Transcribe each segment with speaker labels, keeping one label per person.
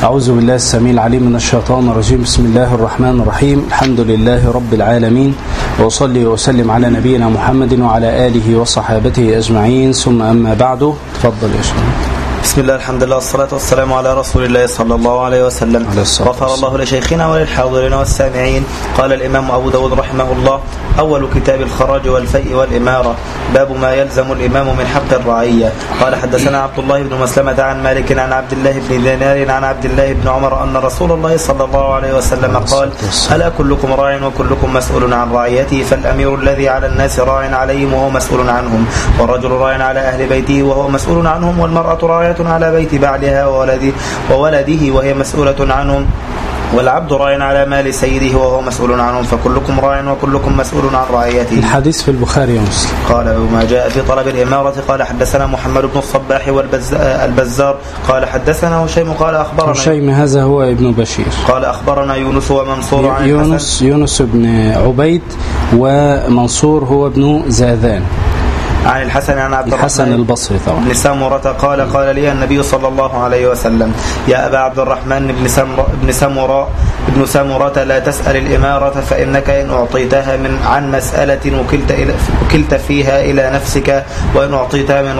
Speaker 1: أعوذ بالله السميع العليم من الشيطان الرجيم. بسم الله الرحمن الرحيم. الحمد لله رب العالمين، وأصلي وسلم على نبينا محمد وعلى آله وصحابته أجمعين، ثم أما بعد. تفضل يا شيخ.
Speaker 2: بسم الله، الحمد لله، والصلاة والسلام على رسول الله صلى الله عليه وسلم. غفر الله لشيخنا وللحاضرين والسامعين. قال الإمام أبو داود رحمه الله: أول كتاب الخراج والفيء والإمارة، باب ما يلزم الإمام من حق الرعية. قال حدثنا عبد الله بن مسلمة عن مالك عن عبد الله بن دينار عن عبد الله بن عمر أن رسول الله صلى الله عليه وسلم قال: ألا كلكم راع وكلكم مسؤول عن رعيته، فالأمير الذي على الناس راع عليهم وهو مسؤول عنهم، والرجل راع على أهل بيته وهو مسؤول عنهم، والمرأة راعية على بيت بعلها وولده وهي مسؤولة عنهم، والعبد راع على مال سيده وهو مسؤول عنهم، فكلكم راع وكلكم مسؤول عن رعيته.
Speaker 1: الحديث في البخاري ومسلم.
Speaker 2: قال ما جاء في طلب الإمارة. قال حدثنا محمد بن الصباح والبزار قال حدثنا هشيم قال أخبرنا
Speaker 1: هشيم هذا هو ابن بشير.
Speaker 2: قال أخبرنا يونس ومنصور عن
Speaker 1: يونس بن عبيد، ومنصور هو ابن زاذان
Speaker 2: عن الحسن عن عبد
Speaker 1: الحسن البصري طبعا
Speaker 2: بن سمرة قال لي النبي صلى الله عليه وسلم: يا أبا عبد الرحمن بن سمرة لا تسأل الإمارة، فإنك إن أعطيتها عن مسألة وكلت فيها إلى نفسك، وإن أعطيتها من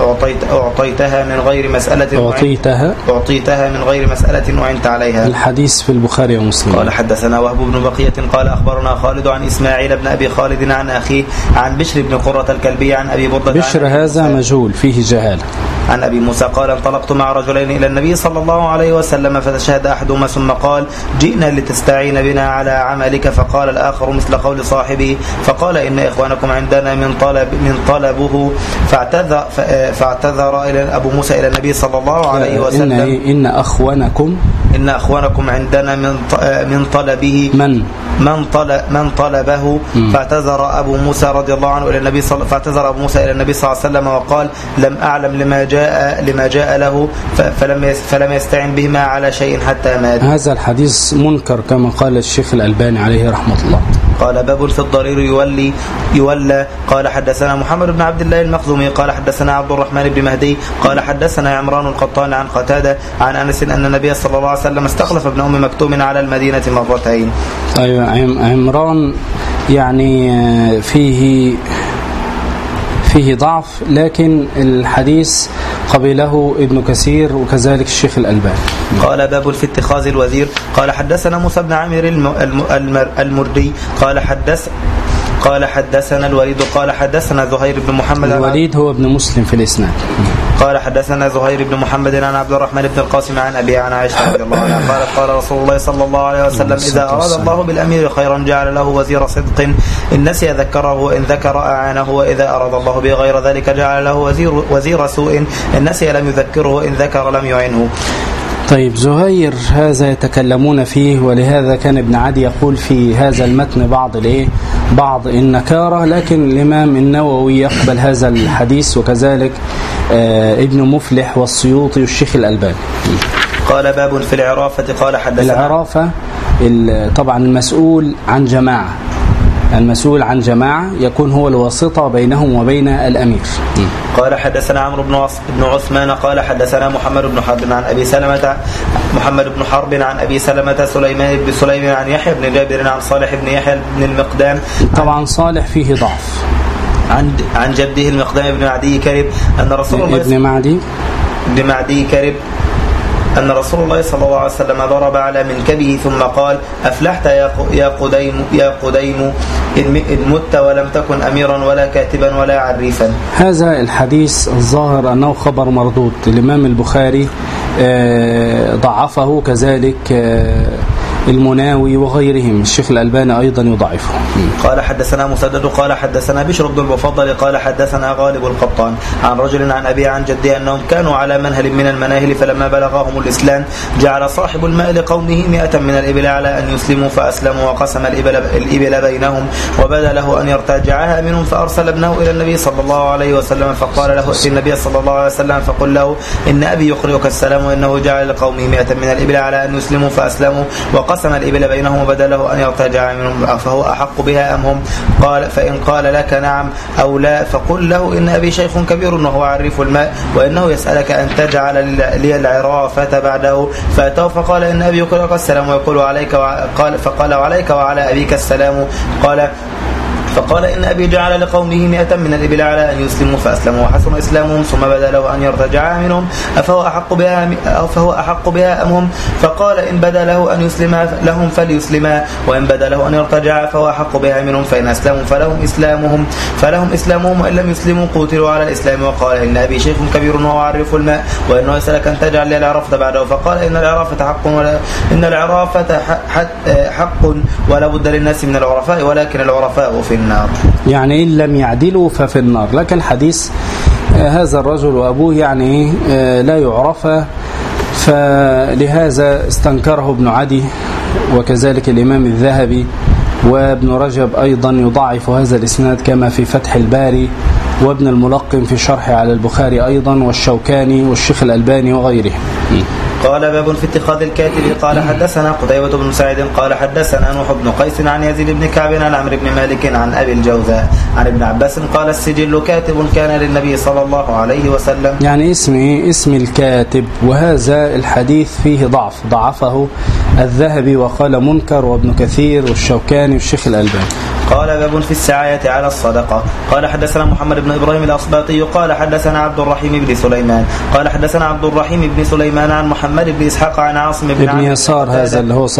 Speaker 2: غير مسألة أعنت عليها.
Speaker 1: الحديث في البخاري ومسلم.
Speaker 2: قال حدثنا وهب بن بقية قال أخبرنا خالد عن إسماعيل بن أبي خالد عن أخيه عن بشر بن قرة الكلبي عن أبي بردة.
Speaker 1: بشر هذا مجهول فيه جهالة.
Speaker 2: عن أبي موسى قال: انطلقت مع رجلين إلى النبي صلى الله عليه وسلم، فتشهد أحدهما ثم قال: جئنا لتستعين بنا على عملك. فقال الآخر مثل قول صاحبه، فقال: إن إخوانكم عندنا من طلبه. فاعتذر أبو موسى إلى النبي صلى الله عليه وسلم: إن أخوانكم عندنا من طلبه من طلبه. فاعتذر أبو موسى رضي الله عنه إلى النبي صلى الله عليه وسلم وقال: لم أعلم لما جاء له، فلم يستعن بهما على شيء حتى مات.
Speaker 1: هذا الحديث منكر كما قال الشيخ الألباني عليه رحمة الله.
Speaker 2: قال: باب في الضرير يولى. قال حدثنا محمد بن عبد الله المخزومي قال حدثنا عبد الرحمن بن مهدي قال حدثنا عمران القطان عن قتادة عن أنس أن النبي صلى الله عليه وسلم استخلف ابن أم مكتوم على المدينة مرتين.
Speaker 1: أيوة، عمران يعني فيه ضعف، لكن الحديث قبله ابن كثير وكذلك الشيخ الألباني.
Speaker 2: قال: باب في اتخاذ الوزير. قال حدثنا موسى بن عامر المردي قال حدثنا الوليد قال حدثنا زهير بن محمد.
Speaker 1: الوليد هو ابن مسلم في الإسناد.
Speaker 2: قال حدثنا زهير بن محمد عن عبد الرحمن بن القاسم عن أبي عن عائشة رضي الله عنها قالت: قال رسول الله صلى الله عليه وسلم: إذا أراد الله بالأمير خيرا جعل له وزير صدق، إن نسي ذكره وإن ذكر أعانه، وإذا أراد الله بغير ذلك جعل له وزير سوء، إن نسي لم يذكره وإن ذكر لم يعنه.
Speaker 1: طيب، زهير هذا يتكلمون فيه، ولهذا كان ابن عدي يقول في هذا المتن بعض النكارة، لكن الإمام النووي يقبل هذا الحديث، وكذلك ابن مفلح والسيوطي والشيخ الألباني.
Speaker 2: قال: باب في العرافة. قال حدثنا
Speaker 1: العرافة طبعا المسؤول عن جماعة يكون هو الواسطة بينهم وبين الأمير.
Speaker 2: قال حدثنا عمرو بن عثمان قال حدثنا محمد بن حرب عن أبي سلمة سليمان بن سليم عن يحيى بن جابر عن صالح بن يحيى بن المقدام.
Speaker 1: طبعا صالح فيه ضعف.
Speaker 2: عن جده المقدام بن معدي كرب أن رسول الله بن معدي كرب أن رسول الله صلى الله عليه وسلم ضرب على منكبه ثم قال: أفلحت يا قديم إن مت ولم تكن أميرا ولا كاتبا ولا عريفا.
Speaker 1: هذا الحديث الظاهر أنه خبر مردود. الإمام البخاري ضعفه، كذلك المناوي وغيرهم. الشيخ الألباني أيضا يضعفه.
Speaker 2: قال حدثنا مسدد قال حدثنا بشر بن المفضل قال حدثنا غالب القطان عن رجل عن أبي عن جدي أنهم كانوا على منهل من المناهل، فلما بلغهم الإسلام جعل صاحب الماء لقومه 100 من الإبل على أن يسلموا، فأسلموا وقسم الإبل بينهم، وبدا له أن يرتجعها منهم، فأرسل ابنه إلى النبي صلى الله عليه وسلم فقال له: ائت النبي صلى الله عليه وسلم فقل له: إن أبي يقرئك السلام، وإنه جعل لقومه 100 من الإبل على أن يسلموا فأسلموا، فقسم الإبل بينهم وبدا له أن يرتجع منهم فهو أحق بها أم هم؟ قال فإن قال لك نعم أو لا فقل له إن أبي شيخ كبير وهو عريف الماء وإنه يسألك أن تجعل لي العرافة بعده. فأتوا فقال إن أبي يقول لك السلام ويقول عليك فقال عليك وعلى أبيك السلام. فقال إن أبي جعل لقومه 100 من الإبل على أن يسلموا فأسلموا وحسن إسلامهم ثم بدا له أن يرتجع منهم فهو أحق بها أم هم؟ فقال إن بدا له أن يسلم لهم فليسلما وإن بدا له أن يرتجع فهو أحق بها منهم فإن أسلموا فلهم إسلامهم وإن لم يسلموا قتلوا على الإسلام. وقال إن أبي شيخ كبير وهو عريف الماء وإنه يسألك أن تجعل لي العرافة بعده. فقال إن العرافة حق ولا بد للناس من العرفاء ولكن العرفاء في النار.
Speaker 1: يعني إن لم يعدلوا ففي النار. لكن الحديث هذا الرجل وأبوه يعني لا يعرف، فلهذا استنكره ابن عدي وكذلك الإمام الذهبي وابن رجب أيضا يضعف هذا الإسناد كما في فتح الباري وابن الملقن في شرح على البخاري أيضا والشوكاني والشيخ الألباني وغيره.
Speaker 2: قال باب في اتخاذ الكاتب. قال حدثنا قتيبة بن سعيد قال حدثنا نوح بن قيس عن يزيد بن كعب عن عمرو بن مالك عن أبي الجوزاء عن ابن عباس قال السجل كاتب كان للنبي صلى الله عليه وسلم. يعني
Speaker 1: اسم الكاتب. وهذا الحديث فيه ضعفه الذهبي وقال منكر وابن كثير والشوكاني والشيخ الألباني.
Speaker 2: قال باب في السعاية على الصدقة. قال حدثنا محمد بن إبراهيم الأصباطي قال حدثنا عبد الرحيم بن سليمان قال حدثنا عبد الرحيم بن سليمان عن محمد بن إسحاق عن عاصم بن
Speaker 1: يسار هذا اللي هو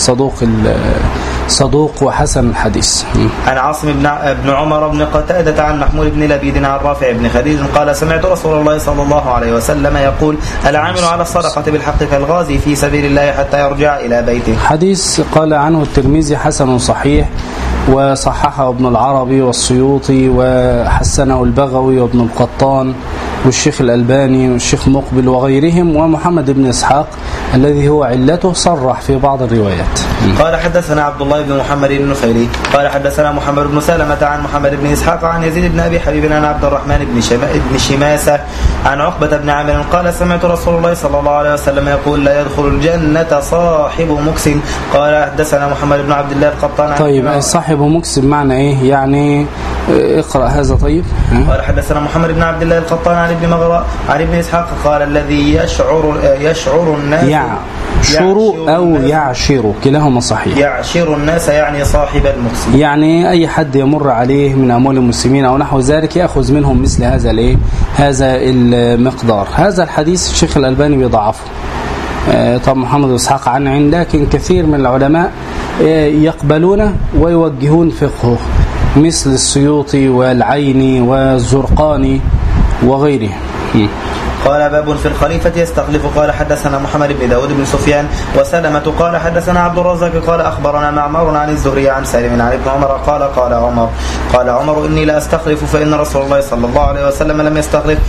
Speaker 1: صدوق وحسن الحديث.
Speaker 2: عن عاصم بن عمر بن قتادة عن محمود بن لبيد عن رافع بن خديج قال سمعت رسول الله صلى الله عليه وسلم يقول العامل على الصدقة بالحق كالغازي في سبيل الله حتى يرجع إلى بيته.
Speaker 1: حديث قال عنه الترمذي حسن صحيح وصححه ابن العربي والسيوطي وحسنه البغوي وابن القطان والشيخ الألباني والشيخ مقبل وغيرهم ومحمد بن إسحاق الذي هو علته صرح في بعض الروايات.
Speaker 2: قال حدثنا عبد الله بن محمد النفيلي قال حدثنا محمد بن سلمة عن محمد بن إسحاق عن يزيد بن أبي حبيب عن عبد الرحمن بن شماسة عن عقبة بن عامر قال سمعت رسول الله صلى الله عليه وسلم يقول لا يدخل الجنة صاحب مكس. قال حدثنا محمد بن عبد الله القطان.
Speaker 1: طيب صاحب مكس معنى إيه يعني؟ اقرأ هذا. طيب
Speaker 2: قال حدثنا محمد بن عبد الله القطان عن ابن مغراء عن ابن إسحاق قال الذي يشعر الناس
Speaker 1: يعشر أو يعشر كلاهما صحيح.
Speaker 2: يعشر الناس يعني صاحب المكس،
Speaker 1: يعني أي حد يمر عليه من أموال المسلمين أو نحو ذلك يأخذ منهم مثل هذا المقدار. هذا الحديث الشيخ الألباني بيضعفه. طب محمد بن إسحاق عنه، لكن كثير من العلماء يقبلونه ويوجهون فقهه مثل السيوطي والعيني والزرقاني وغيره.
Speaker 2: قال باب في الخليفة يستخلف. قال حدثنا محمد بن داود بن سفيان وسلمة قال حدثنا عبد الرزاق قال أخبرنا معمر عن الزهري عن سالم عن ابن عمر قال عمر إني لا أستخلف فإن رسول الله صلى الله عليه وسلم لم يستخلف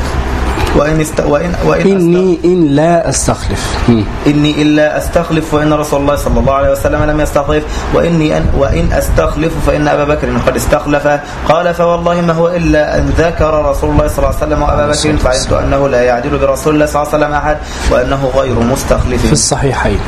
Speaker 1: إني إلا أستخلف
Speaker 2: وإن رسول الله صلى الله عليه وسلم لم يستخلف وإن أستخلف فإن أبا بكر قد استخلف. قال فوالله ما هو إلا أن ذكر رسول الله صلى الله عليه وسلم وأبا بكر فعلمت أنه لا يعدل برسول الله صلى الله عليه وسلم أحد وأنه غير مستخلف.
Speaker 1: في الصحيحين.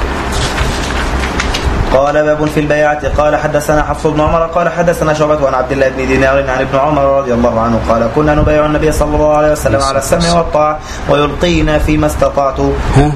Speaker 2: قال باب في البيعة. قال حدثنا حفص بن عمر قال حدثنا شعبة عن عبد الله بن دينار عن ابن عمر رضي الله عنه قال كنا نبايع النبي صلى الله عليه وسلم على السمع والطاعة ويلقينا فيما استطعت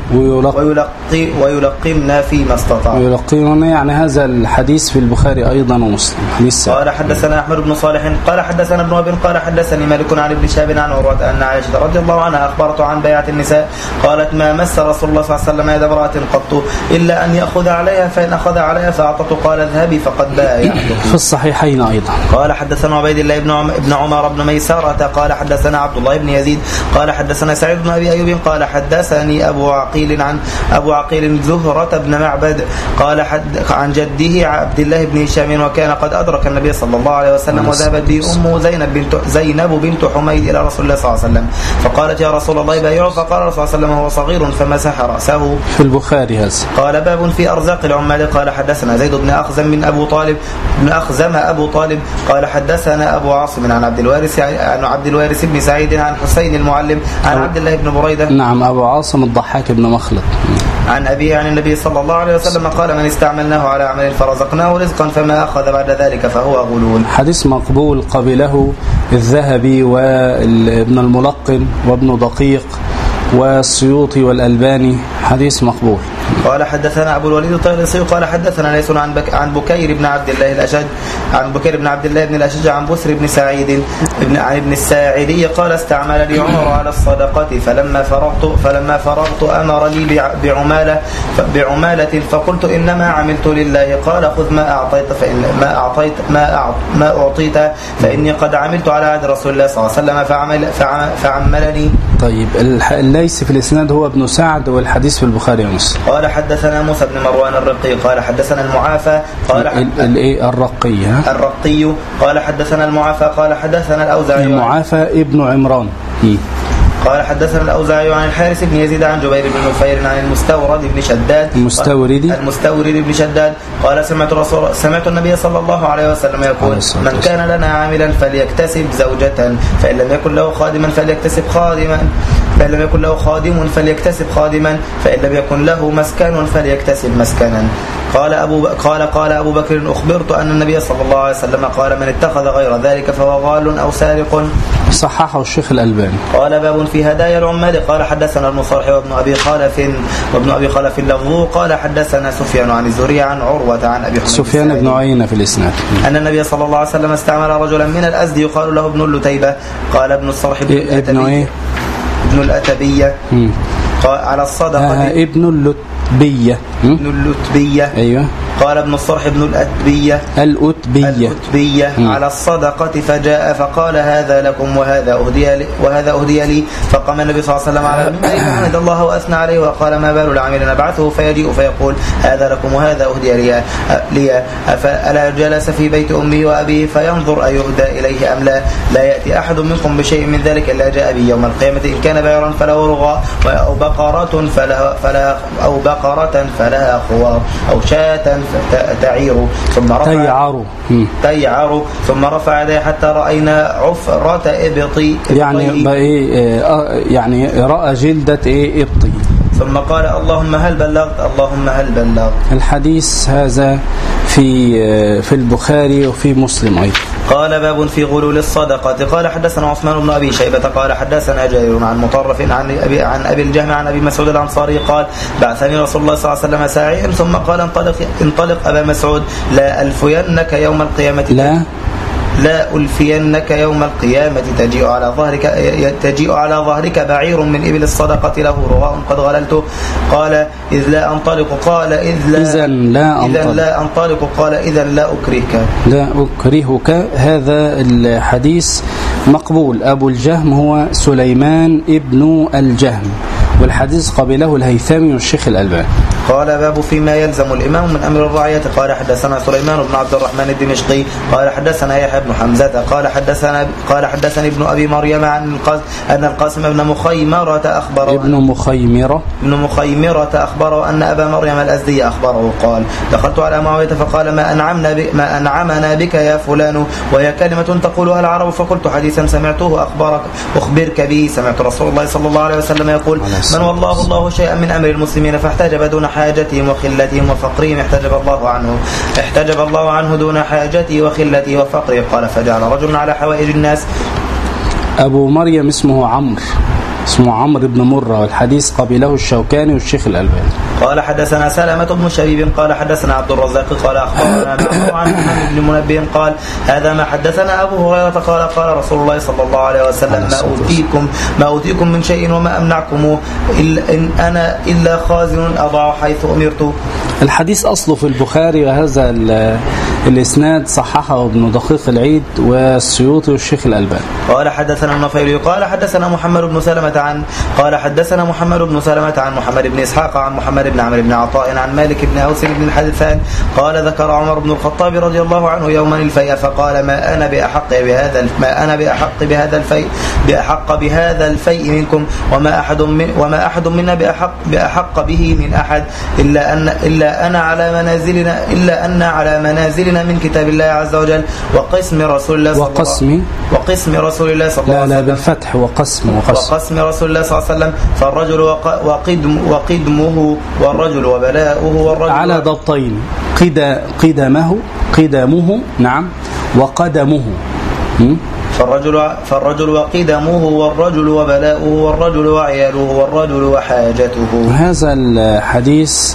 Speaker 2: ويلقينا فيما استطعت.
Speaker 1: ويلقينا يعني هذا الحديث في البخاري أيضا ومسلم.
Speaker 2: قال حدثنا أحمد بن صالح قال حدثنا ابن وهب قال حدثني مالك عن ابن شهاب عن عروة أن عائشة رضي الله عنها أخبرته عن بيعة النساء قالت ما مس رسول الله صلى الله عليه وسلم يد امرأة قط إلا أن يأخذ عليها فإن أخذ عليها فأعطته قال اذهبي فقد بايعتك.
Speaker 1: في الصحيحين أيضا.
Speaker 2: قال حدثنا عبيد الله بن عمر بن ميسرة قال حدثنا عبد الله بن يزيد قال حدثنا سعيد بن أبي أيوب قال حدثني أبو عقيل زهرة بن معبد قال عن جده عبد الله بن هشام وكان قد أدرك النبي صلى الله عليه وسلم وذهبت به أمه زينب بنت حميد إلى رسول الله صلى الله عليه وسلم فقالت يا رسول الله بايعه فقال رسول الله صلى الله عليه وسلم هو صغير فمسح رأسه.
Speaker 1: في البخاري هذا.
Speaker 2: قال باب في أرزاق العمال. قال حدثنا زيد بن أخزم من أبو طالب قال حدثنا أبو عاصم عن عبد الوارث بن سعيد عن حسين المعلم عن عبد الله بن بريدة.
Speaker 1: نعم أبو عاصم الضحاك بن مخلد.
Speaker 2: عن أبيه عن النبي صلى الله عليه وسلم قال من استعملناه على عمل فرزقناه رزقا فما أخذ بعد ذلك فهو غلول.
Speaker 1: حديث مقبول قبله الذهبي وابن الملقن وابن دقيق والسيوطي والألباني، حديث مقبول.
Speaker 2: قال حدثنا أبو الوليد الطيالسي قال حدثنا ليس عن بكير بن عبد الله الأشج عن بكير بن عبد الله بن الأشج عن بسر بن سعيد عن ابن الساعدي قال استعمل لي عمر على الصدقة فلما فرغت أمر لي بعمالة فقلت إنما عملت لله قال خذ ما أعطيت فإن ما أعطيت فإني قد عملت على عهد رسول الله صلى الله عليه وسلم فعملني.
Speaker 1: طيب ليس في الإسناد هو ابن سعد والحديث في البخاري ومسلم.
Speaker 2: قال حدثنا موسى بن مروان الرقي قال حدثنا المعافى قال الرقي قال حدثنا المعافى قال حدثنا الأوزاعي
Speaker 1: المعافى ابن عمران
Speaker 2: قال حدثنا الأوزاعي عن الحارث بن يزيد عن جبير بن نفير عن المستورد بن شداد قال سمعت النبي صلى الله عليه وسلم يقول من كان لنا عاملا فليكتسب زوجة فإن لم يكن له خادما فليكتسب خادما فإن لم يكن له خادم فليكتسب خادما فإن لم يكن له مسكن فليكتسب مسكنا. قال أبو بكر أخبرت أن النبي صلى الله عليه وسلم قال من اتخذ غير ذلك فهو غال أو سارق.
Speaker 1: صححه الشيخ الألباني.
Speaker 2: قال باب في هدايا العمال قال حدثنا ابن صالح وابن أبي خلف لفظه قال حدثنا سفيان عن الزهري عن عروة عن أبي حميد
Speaker 1: سفيان بن عيينة في الإسناد
Speaker 2: أن النبي صلى الله عليه وسلم استعمل رجلا من الأزد يقال له ابن اللتيبة قال ابن الصرح ابن الأتبية على الصدقة
Speaker 1: ابن اللتبية
Speaker 2: أيوة. قال ابن الصرح ابن الأتبية على الصدقة فجاء فقال هذا لكم وهذا أهدي لي فقام النبي صلى الله عليه وسلم على المنبر فحمد الله وأثنى عليه وقال ما بال العامل نبعثه فيجيء فيقول هذا لكم وهذا أهدي لي ألا جلس في بيت أمه وأبيه فينظر أيهدى إليه أم لا يأتي أحد منكم بشيء من ذلك إلا جاء به يوم القيامة إن كان بعيرا فله رغاء أو بقرة فلها خوار أو شاة تعير تيعر ثم رفع يديه حتى رأينا عفرة إبطي
Speaker 1: يعني رأى جلدة إبطي
Speaker 2: ثم قال اللهم هل بلغت.
Speaker 1: الحديث هذا في البخاري وفي مسلم أيضا.
Speaker 2: قال باب في غلول الصدقة قال حدثنا عثمان بن أبي شيبة قال حدثنا جرير عن مطرف عن أبي الجهم عن أبي مسعود الأنصاري قال بعثني رسول الله صلى الله عليه وسلم ساعيا ثم قال انطلق أبا مسعود لا ألفينك يوم القيامة تجيء على ظهرك بعير من إبل الصدقة له رغاء قد غللته قال إذ لا أنطلق قال إذا لا أنطلق قال إذا لا أكرهك. هذا
Speaker 1: الحديث مقبول. أبو الجهم هو سليمان ابن الجهم والحديث قبله الهيثمي والشيخ الألباني.
Speaker 2: قال باب فيما يلزم الإمام من أمر الرعية قال حدثنا سليمان بن عبد الرحمن الدمشقي قال حدثنا يحيى بن حمزة قال حدثني ابن أبي مريم أن القاسم بن مخيمرة أخبره أن أبا مريم الأزدي أخبره قال دخلت على معاوية فقال ما أنعمنا بك يا فلان وهي كلمة تقولها العرب فقلت حديثا سمعته أخبرك به سمعت رسول الله صلى الله عليه وسلم يقول من والله الله شيئا من أمر المسلمين فاحتجب دون حاجتهم وخلتهم وفقرهم احتجب الله عنه دون حاجته وخلته وفقره. قال فجعل رجل على حوائج الناس.
Speaker 1: أبو مريم اسمه عمرو بن مرة والحديث قبله الشوكاني والشيخ الألباني.
Speaker 2: قال حدثنا سلامة بن شبيب قال حدثنا عبد الرزاق قال أخبرنا عن محمد بن منبه قال هذا ما حدثنا أبو هريرة قال رسول الله صلى الله عليه وسلم ما أوتيكم من شيء وما أمنعكم إلا خازن أضع حيث أمرت.
Speaker 1: الحديث أصله في البخاري وهذا الإسناد صححه ابن دقيق العيد والسيوطي والشيخ الألباني.
Speaker 2: قال حدثنا النفيلي قال حدثنا محمد بن سلمة عن محمد بن إسحاق عن محمد بن عمرو بن عطاء عن مالك بن أوس بن الحدثان قال ذكر عمر بن الخطاب رضي الله عنه يوما الفيء فقال ما أنا بأحق بهذا الفيء منكم وما أحد منا بأحق به من أحد إلا إلا أن على منازلنا من كتاب الله عز وجل وقسم رسول الله صلى الله عليه وسلم
Speaker 1: بالفتح وقسم
Speaker 2: رسول الله صلى الله عليه وسلم فالرجل وقدمه والرجل وبلاؤه والرجل
Speaker 1: على ضبطين قدمه نعم وقدمه
Speaker 2: فالرجل وقدمه والرجل وبلاؤه والرجل وعياله والرجل وحاجته.
Speaker 1: هذا الحديث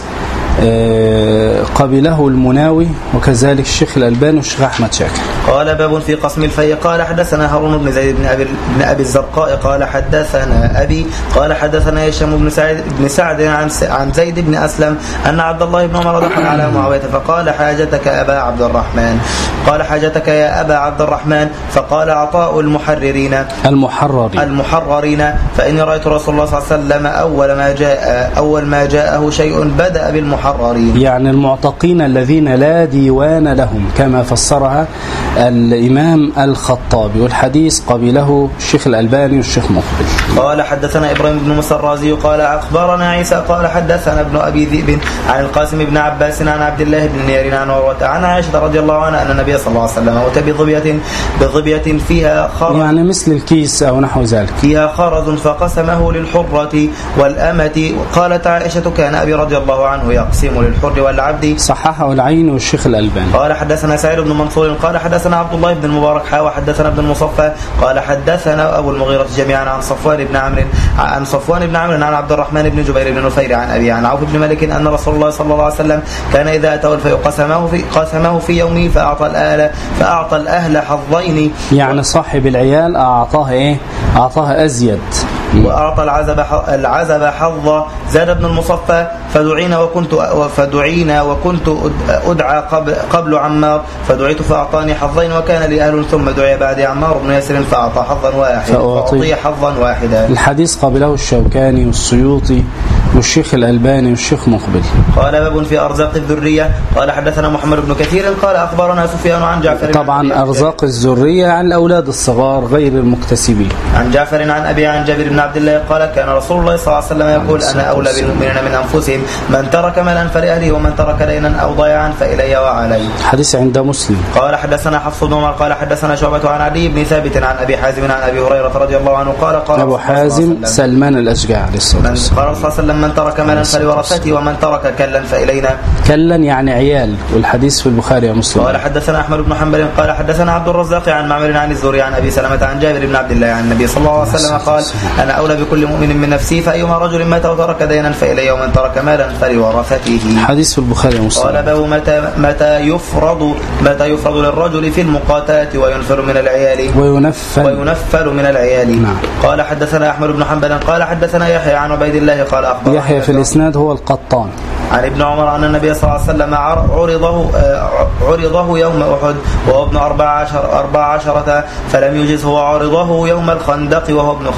Speaker 1: قبله المناوي وكذلك الشيخ الألباني والشيخ أحمد شاكر.
Speaker 2: قال باب في قسم الفيء. قال حدثنا هارون بن زيد بن أبي الزرقاء قال حدثنا أبي قال حدثنا هشام بن سعد عن زيد بن أسلم أن عبد الله بن عمر دخل على معاوية فقال حاجتك يا أبا عبد الرحمن فقال عطاء المحررين فإني رأيت رسول الله صلى الله عليه وسلم أول ما جاءه شيء بدأ بالمحررين
Speaker 1: يعني المعتقين الذين لا ديوان لهم كما فسرها الإمام الخطابي والحديث قبله الشيخ الألباني والشيخ مقبل.
Speaker 2: قال حدثنا إبراهيم بن موسى الرازي قال أخبرنا عيسى قال حدثنا ابن أبي ذئب عن القاسم بن عباس عن عبد الله بن نير عن عروة عن عائشة رضي الله عنها أن النبي صلى الله عليه وسلم أتى بظبية فيها خرز
Speaker 1: يعني مثل الكيس أو نحو ذلك
Speaker 2: فيها خرز فقسمه للحرة والأمة. قالت عائشة كان أبي رضي الله عنه يقسم للحر والعبد
Speaker 1: صححه العين والشيخ الألباني.
Speaker 2: قال حدثنا سعيد بن منصور قال حدثنا عبد الله بن المبارك وحدثنا ابن المصفى قال حدثنا أبو المغيرة جميعا عن صفوان بن عمرو عن عبد الرحمن بن جبير بن نفير عن أبي عن عوف بن مالك أن رسول الله صلى الله عليه وسلم كان إذا أتوا الفيء قسمه في يومه فأعطى الأهل حظين يعني صاحب العيال
Speaker 1: أعطاه أزيد
Speaker 2: وأعطى العزب حظا. زاد ابن المصفى فدعينا وكنت أدعى قبل عمار فدعيت فأعطاني حظين وكان لي أهل ثم دعي بعد عمار بن ياسر فأعطى فأعطي حظا واحدا.
Speaker 1: الحديث قبله الشوكاني والسيوطي والشيخ الألباني والشيخ مقبل.
Speaker 2: قال باب في أرزاق الذرية. قال حدثنا محمد بن كثير قال أخبرنا سفيان عن جعفر
Speaker 1: طبعا أرزاق الذرية عن الأولاد الصغار غير المكتسبين.
Speaker 2: عن جعفر عن أبي عن جابر بن عبد الله قال كان رسول الله صلى الله عليه وسلم يقول أنا أولى بالمؤمنين من أنفسهم من ترك مالا فلأهله ومن ترك دينا أو ضيعا فإلي وعلي.
Speaker 1: حديث عند مسلم.
Speaker 2: قال حدثنا حفص بن عمر قال حدثنا شعبة عن عدي بن ثابت عن أبي حازم عن أبي هريرة رضي الله عنه قال
Speaker 1: أبو حازم سلمان الأشجع عليه الصلاة والسلام
Speaker 2: قال صلى الله عليه وسلم من ترك مالا فلورثته ومن ترك كلا فإلينا.
Speaker 1: كلا يعني عيال والحديث في البخاري ومسلم.
Speaker 2: قال حدثنا أحمد بن حنبل قال حدثنا عبد الرزاق عن معمر عن الزهري عن أبي سلمة عن جابر بن عبد الله عن النبي صلى الله عليه وسلم قال أنا أولى بكل مؤمن من نفسي فأيما رجل مات وترك دينا فإلي ومن ترك مالا فلورثته.
Speaker 1: حديث في البخاري ومسلم.
Speaker 2: قال باب متى يفرض للرجل في المقاتلة وينفل من العيال.
Speaker 1: نعم.
Speaker 2: قال حدثنا أحمد بن حنبل قال حدثنا يحيى عن عبيد الله قال أخبرنا
Speaker 1: يحيى في الإسناد هو القطان
Speaker 2: عن ابن عمر أن النبي صلى الله عليه وسلم عرضه يوم أحد وهو ابن 14 فلم يجزه وعرضه يوم الخندق وهو ابن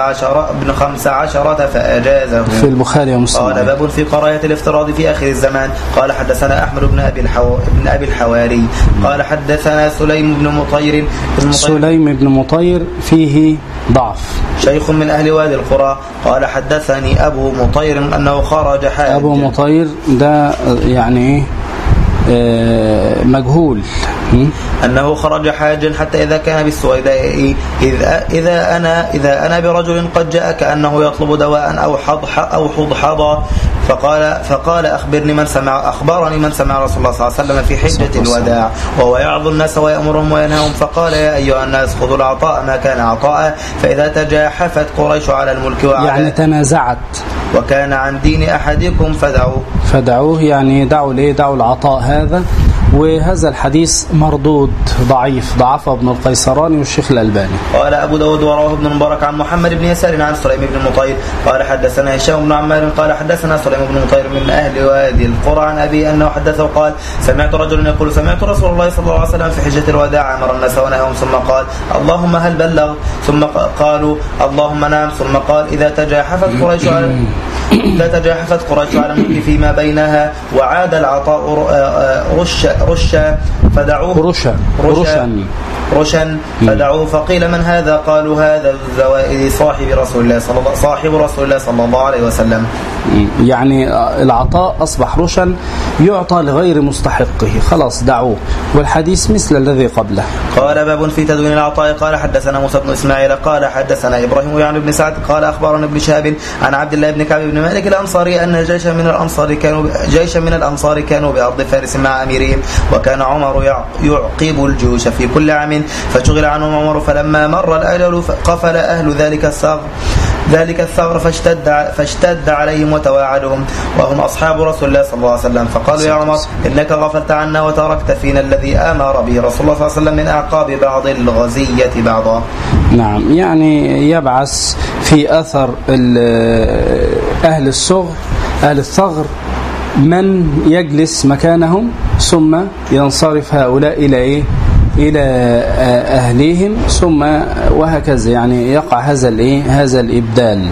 Speaker 2: 15 فأجازه.
Speaker 1: في البخاري ومسلم.
Speaker 2: قال باب في قراية الافتراض في آخر الزمان. قال حدثنا أحمد بن أبي الحواري قال حدثنا سليم بن مطير
Speaker 1: فيه ضعف
Speaker 2: شيخ من أهل وادي القرى. قال حدثني أبو مطير أنه خرج حاجا.
Speaker 1: أبو مطير ده يعني مجهول
Speaker 2: أنه خرج حاجا حتى إذا كان بالسويداء إذا أنا برجل قد جاء كأنه يطلب دواء أو حضحضا فقال أخبرني من سمع رسول الله صلى الله عليه وسلم في حجة الوداع وهو يعظ الناس ويأمرهم وينهاهم فقال يا أيها الناس خذوا العطاء ما كان عطاء فإذا تجاحفت قريش على الملك
Speaker 1: يعني تنازعت
Speaker 2: وكان عن دين أحدكم
Speaker 1: فدعوه يعني دعوا العطاء هذا. وهذا الحديث مردود ضعفه ابن القيسراني والشيخ الألباني.
Speaker 2: قال أبو داود ورواه ابن المبارك عن محمد بن يسار عن سليم بن مطير قال حدثنا هشام بن عمار قال حدثنا سليم بن مطير من أهل وادي القرى عن أبي أنه حدثه قال سمعت رجلا يقول سمعت رسول الله صلى الله عليه وسلم في حجة الوداع أمر الناس ونهاهم ثم قال اللهم هل بلغ ثم قالوا اللهم نعم ثم قال إذا تجاحفت قريش على الملك فيما بينها وعاد العطاء رشا فدعوه رشا فدعوه. فقيل من هذا؟ قالوا هذا الزوائد صاحب رسول الله صلى الله عليه وسلم.
Speaker 1: يعني العطاء أصبح رشا يعطى لغير مستحقه، خلاص دعوه. والحديث مثل الذي قبله.
Speaker 2: قال باب في تدوين العطاء. قال حدثنا موسى بن إسماعيل قال حدثنا إبراهيم يعني بن سعد قال أخبرنا ابن شهاب عن عبد الله بن كعب بن مالك الأنصاري أن جيشا من الأنصار كانوا بأرض فارس مع أميرهم، وكان عمر يعقب الجيوش في كل عام، فشغل عنهم عمر، فلما مر الأجل قفل أهل ذلك الثغر فاشتد عليهم وتواعدهم، وهم أصحاب رسول الله صلى الله عليه وسلم، فقالوا يا عمر إنك غفلت عنا وتركت فينا الذي آمر به رسول الله صلى الله عليه وسلم من أعقاب بعض الغزية بعضا.
Speaker 1: نعم، يعني يبعث في أثر أهل الثغر من يجلس مكانهم، ثم ينصرف هؤلاء إلى أهليهم، ثم وهكذا، يعني يقع هذا الإبدال.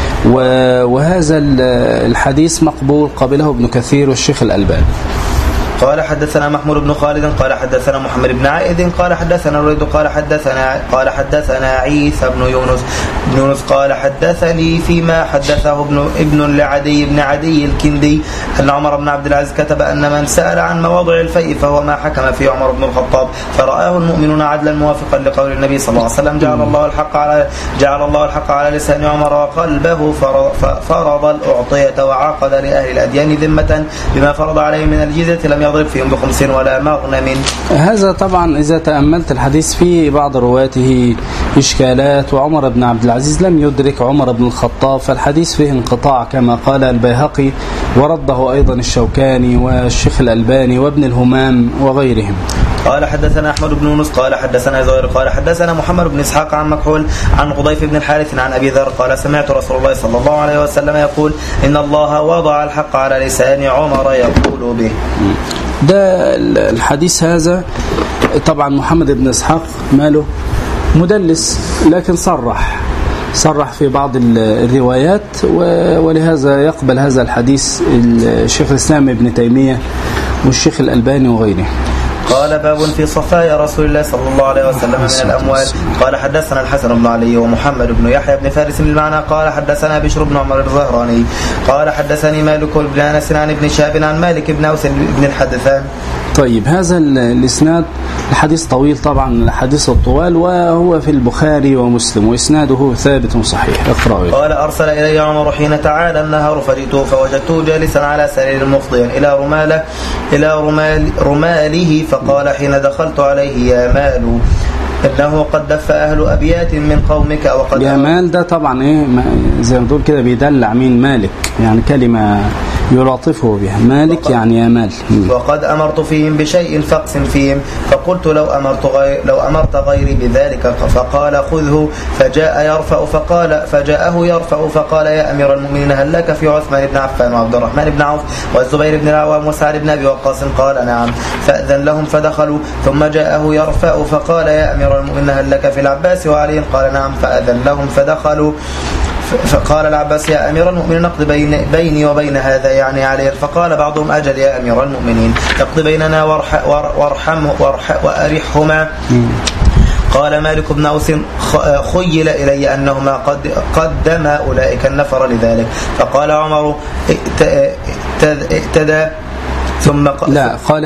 Speaker 1: وهذا الحديث مقبول قبله ابن كثير والشيخ الألباني.
Speaker 2: قال حدثنا محمود بن خالد قال حدثنا محمد بن عائد قال حدثنا الوليد قال حدثنا عيسى بن يونس قال حدثني فيما حدثه ابن لعدي بن عدي الكندي أن عمر بن عبد العزيز كتب أن من سأل عن مواضع الفيء فهو ما حكم فيه عمر بن الخطاب، فرآه المؤمنون عدلا موافقا لقول النبي صلى الله عليه وسلم جعل الله الحق على لسان عمر وقلبه، فرض الأعطية وعقد لأهل الأديان ذمة بما فرض عليهم من الجزية لم يضرب فيهم بخمس ولا مغنم.
Speaker 1: هذا طبعا إذا تأملت الحديث في بعض رواته إشكالات، وعمر بن عبد العزيز لم يدرك عمر بن الخطاب، فالحديث فيه انقطاع كما قال البيهقي، ورده أيضا الشوكاني والشيخ الألباني وابن الهمام وغيرهم.
Speaker 2: قال حدثنا أحمد بن يونس قال حدثنا زهير قال حدثنا محمد بن إسحاق عن مكحول عن قضيف بن الحارث عن أبي ذر قال سمعت رسول الله صلى الله عليه وسلم يقول إن الله وضع الحق على لسان عمر يقول به.
Speaker 1: ده الحديث هذا طبعا محمد بن إسحاق ماله مدلس، لكن صرح في بعض الروايات، ولهذا يقبل هذا الحديث الشيخ الإسلام ابن تيمية والشيخ الألباني وغيره.
Speaker 2: قال باب في صفايا رسول الله صلى الله عليه وسلم من الأموال. قال حدثنا الحسن بن علي ومحمد بن يحيى بن فارس بالمعنى قال حدثنا بشر بن عمر الزهراني قال حدثني مالك بن أنس عن ابن شهاب عن مالك بن أوس بن الحدثان.
Speaker 1: طيب، هذا الإسناد الحديث طويل طبعا، الحديث الطوال، وهو في البخاري ومسلم، وإسناده ثابت صحيح. اقرأوا.
Speaker 2: قال أرسل إلي عمر حين تعالى النهار فجئته فوجدته جالسا على سرير مفضيا إلى رماله، فقال حين دخلت عليه يا مال إنه قد دف أهل أبيات من قومك وقد
Speaker 1: يا مال. ده طبعا زي ما تقول كده بيدلع مين؟ مالك، يعني كلمة يلاطفه بها، مالك يعني يا مال.
Speaker 2: وقد أمرت فيهم بشيء فاقسم فيهم، فقلت لو أمرت غيري بذلك، فقال خذه، فجاءه يرفع فقال يا أمير المؤمنين هل لك في عثمان بن عفان وعبد الرحمن بن عوف والزبير بن العوام وسعد بن أبي وقاص؟ قال نعم، فأذن لهم فدخلوا، ثم جاءه يرفع فقال يا أمير المؤمنين هل لك في العباس وعلي؟ قال نعم، فأذن لهم فدخلوا، فقال العباس يا أمير المؤمنين اقض بيني وبين هذا يعني عليه. فقال بعضهم أجل يا أمير المؤمنين اقض بيننا وأرحهما. قال مالك بن أوس خيل إلي أنهما قدما أولئك النفر لذلك، فقال عمر ائتدى ثم
Speaker 1: قال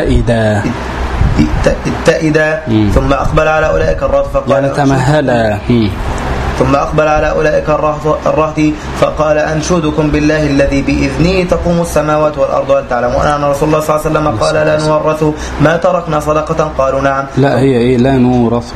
Speaker 2: اتئدا ثم أقبل على أولئك الرهط فقال
Speaker 1: يعني تمهلا
Speaker 2: ثم أقبل على أولئك الرهط فقال أنشدكم بالله الذي بإذنه تقوم السماوات والأرض، هل تعلمون أن رسول الله صلى الله عليه وسلم قال لا نورث ما تركنا صدقة؟ قالوا نعم.
Speaker 1: لا، هي لا نورث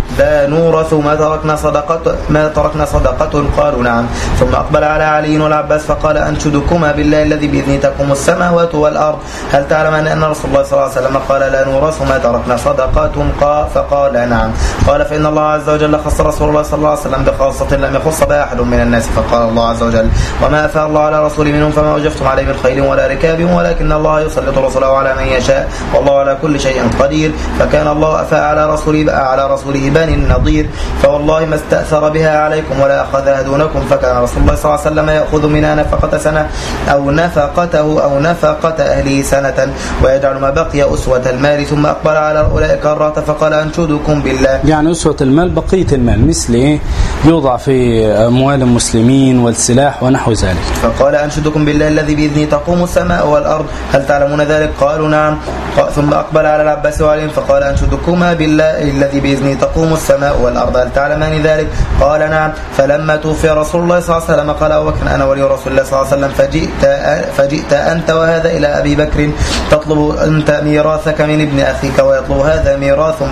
Speaker 2: ما تركنا صدقة قالوا نعم. ثم أقبل على علي والعباس فقال أنشدكما بالله الذي بإذنه تقوم السماوات والأرض، هل تعلمون أن رسول الله صلى الله عليه وسلم قال لا نورث ما تركنا صدقة؟ فقال نعم. قال فإن الله عز وجل خص رسول الله صلى الله عليه وسلم بخاصة لم يخص بها أحد من الناس. فقال الله عز وجل: وما أفاء الله على رسوله منهم فما وجفتم عليه من خيل ولا ركاب ولكن الله يسلط رسله على من يشاء والله على كل شيء قدير. فكان الله أفاء على رسوله بني النضير فوالله ما استأثر بها عليكم ولا أخذها دونكم. فكان رسول الله صلى الله عليه وسلم يأخذ منها نفقة سنة أو نفقة أهله سنة ويجعل ما بقي أسوة المال ثم أقبل على أولئك الرات فقال: أنشدكم بالله.
Speaker 1: يعني أسوة المال بقية المال مثل إيه يوضع في أموال المسلمين والسلاح ونحو ذلك.
Speaker 2: فقال: أنشدكم بالله الذي بإذنه تقوم السماء والأرض هل تعلمون ذلك؟ قالوا: نعم. ثم أقبل على العباس وعليهم فقال: أنشدكما بالله الذي بإذنه تقوم السماء والأرض هل تعلمان ذلك؟ قال: نعم. فلما توفي رسول الله صلى الله عليه وسلم قال أبو بكر: أنا ولي رسول الله صلى الله عليه وسلم فجئت أنت وهذا إلى أبي بكر تطلب أنت ميراثك من ابن أخيك ويطلب هذا ميراث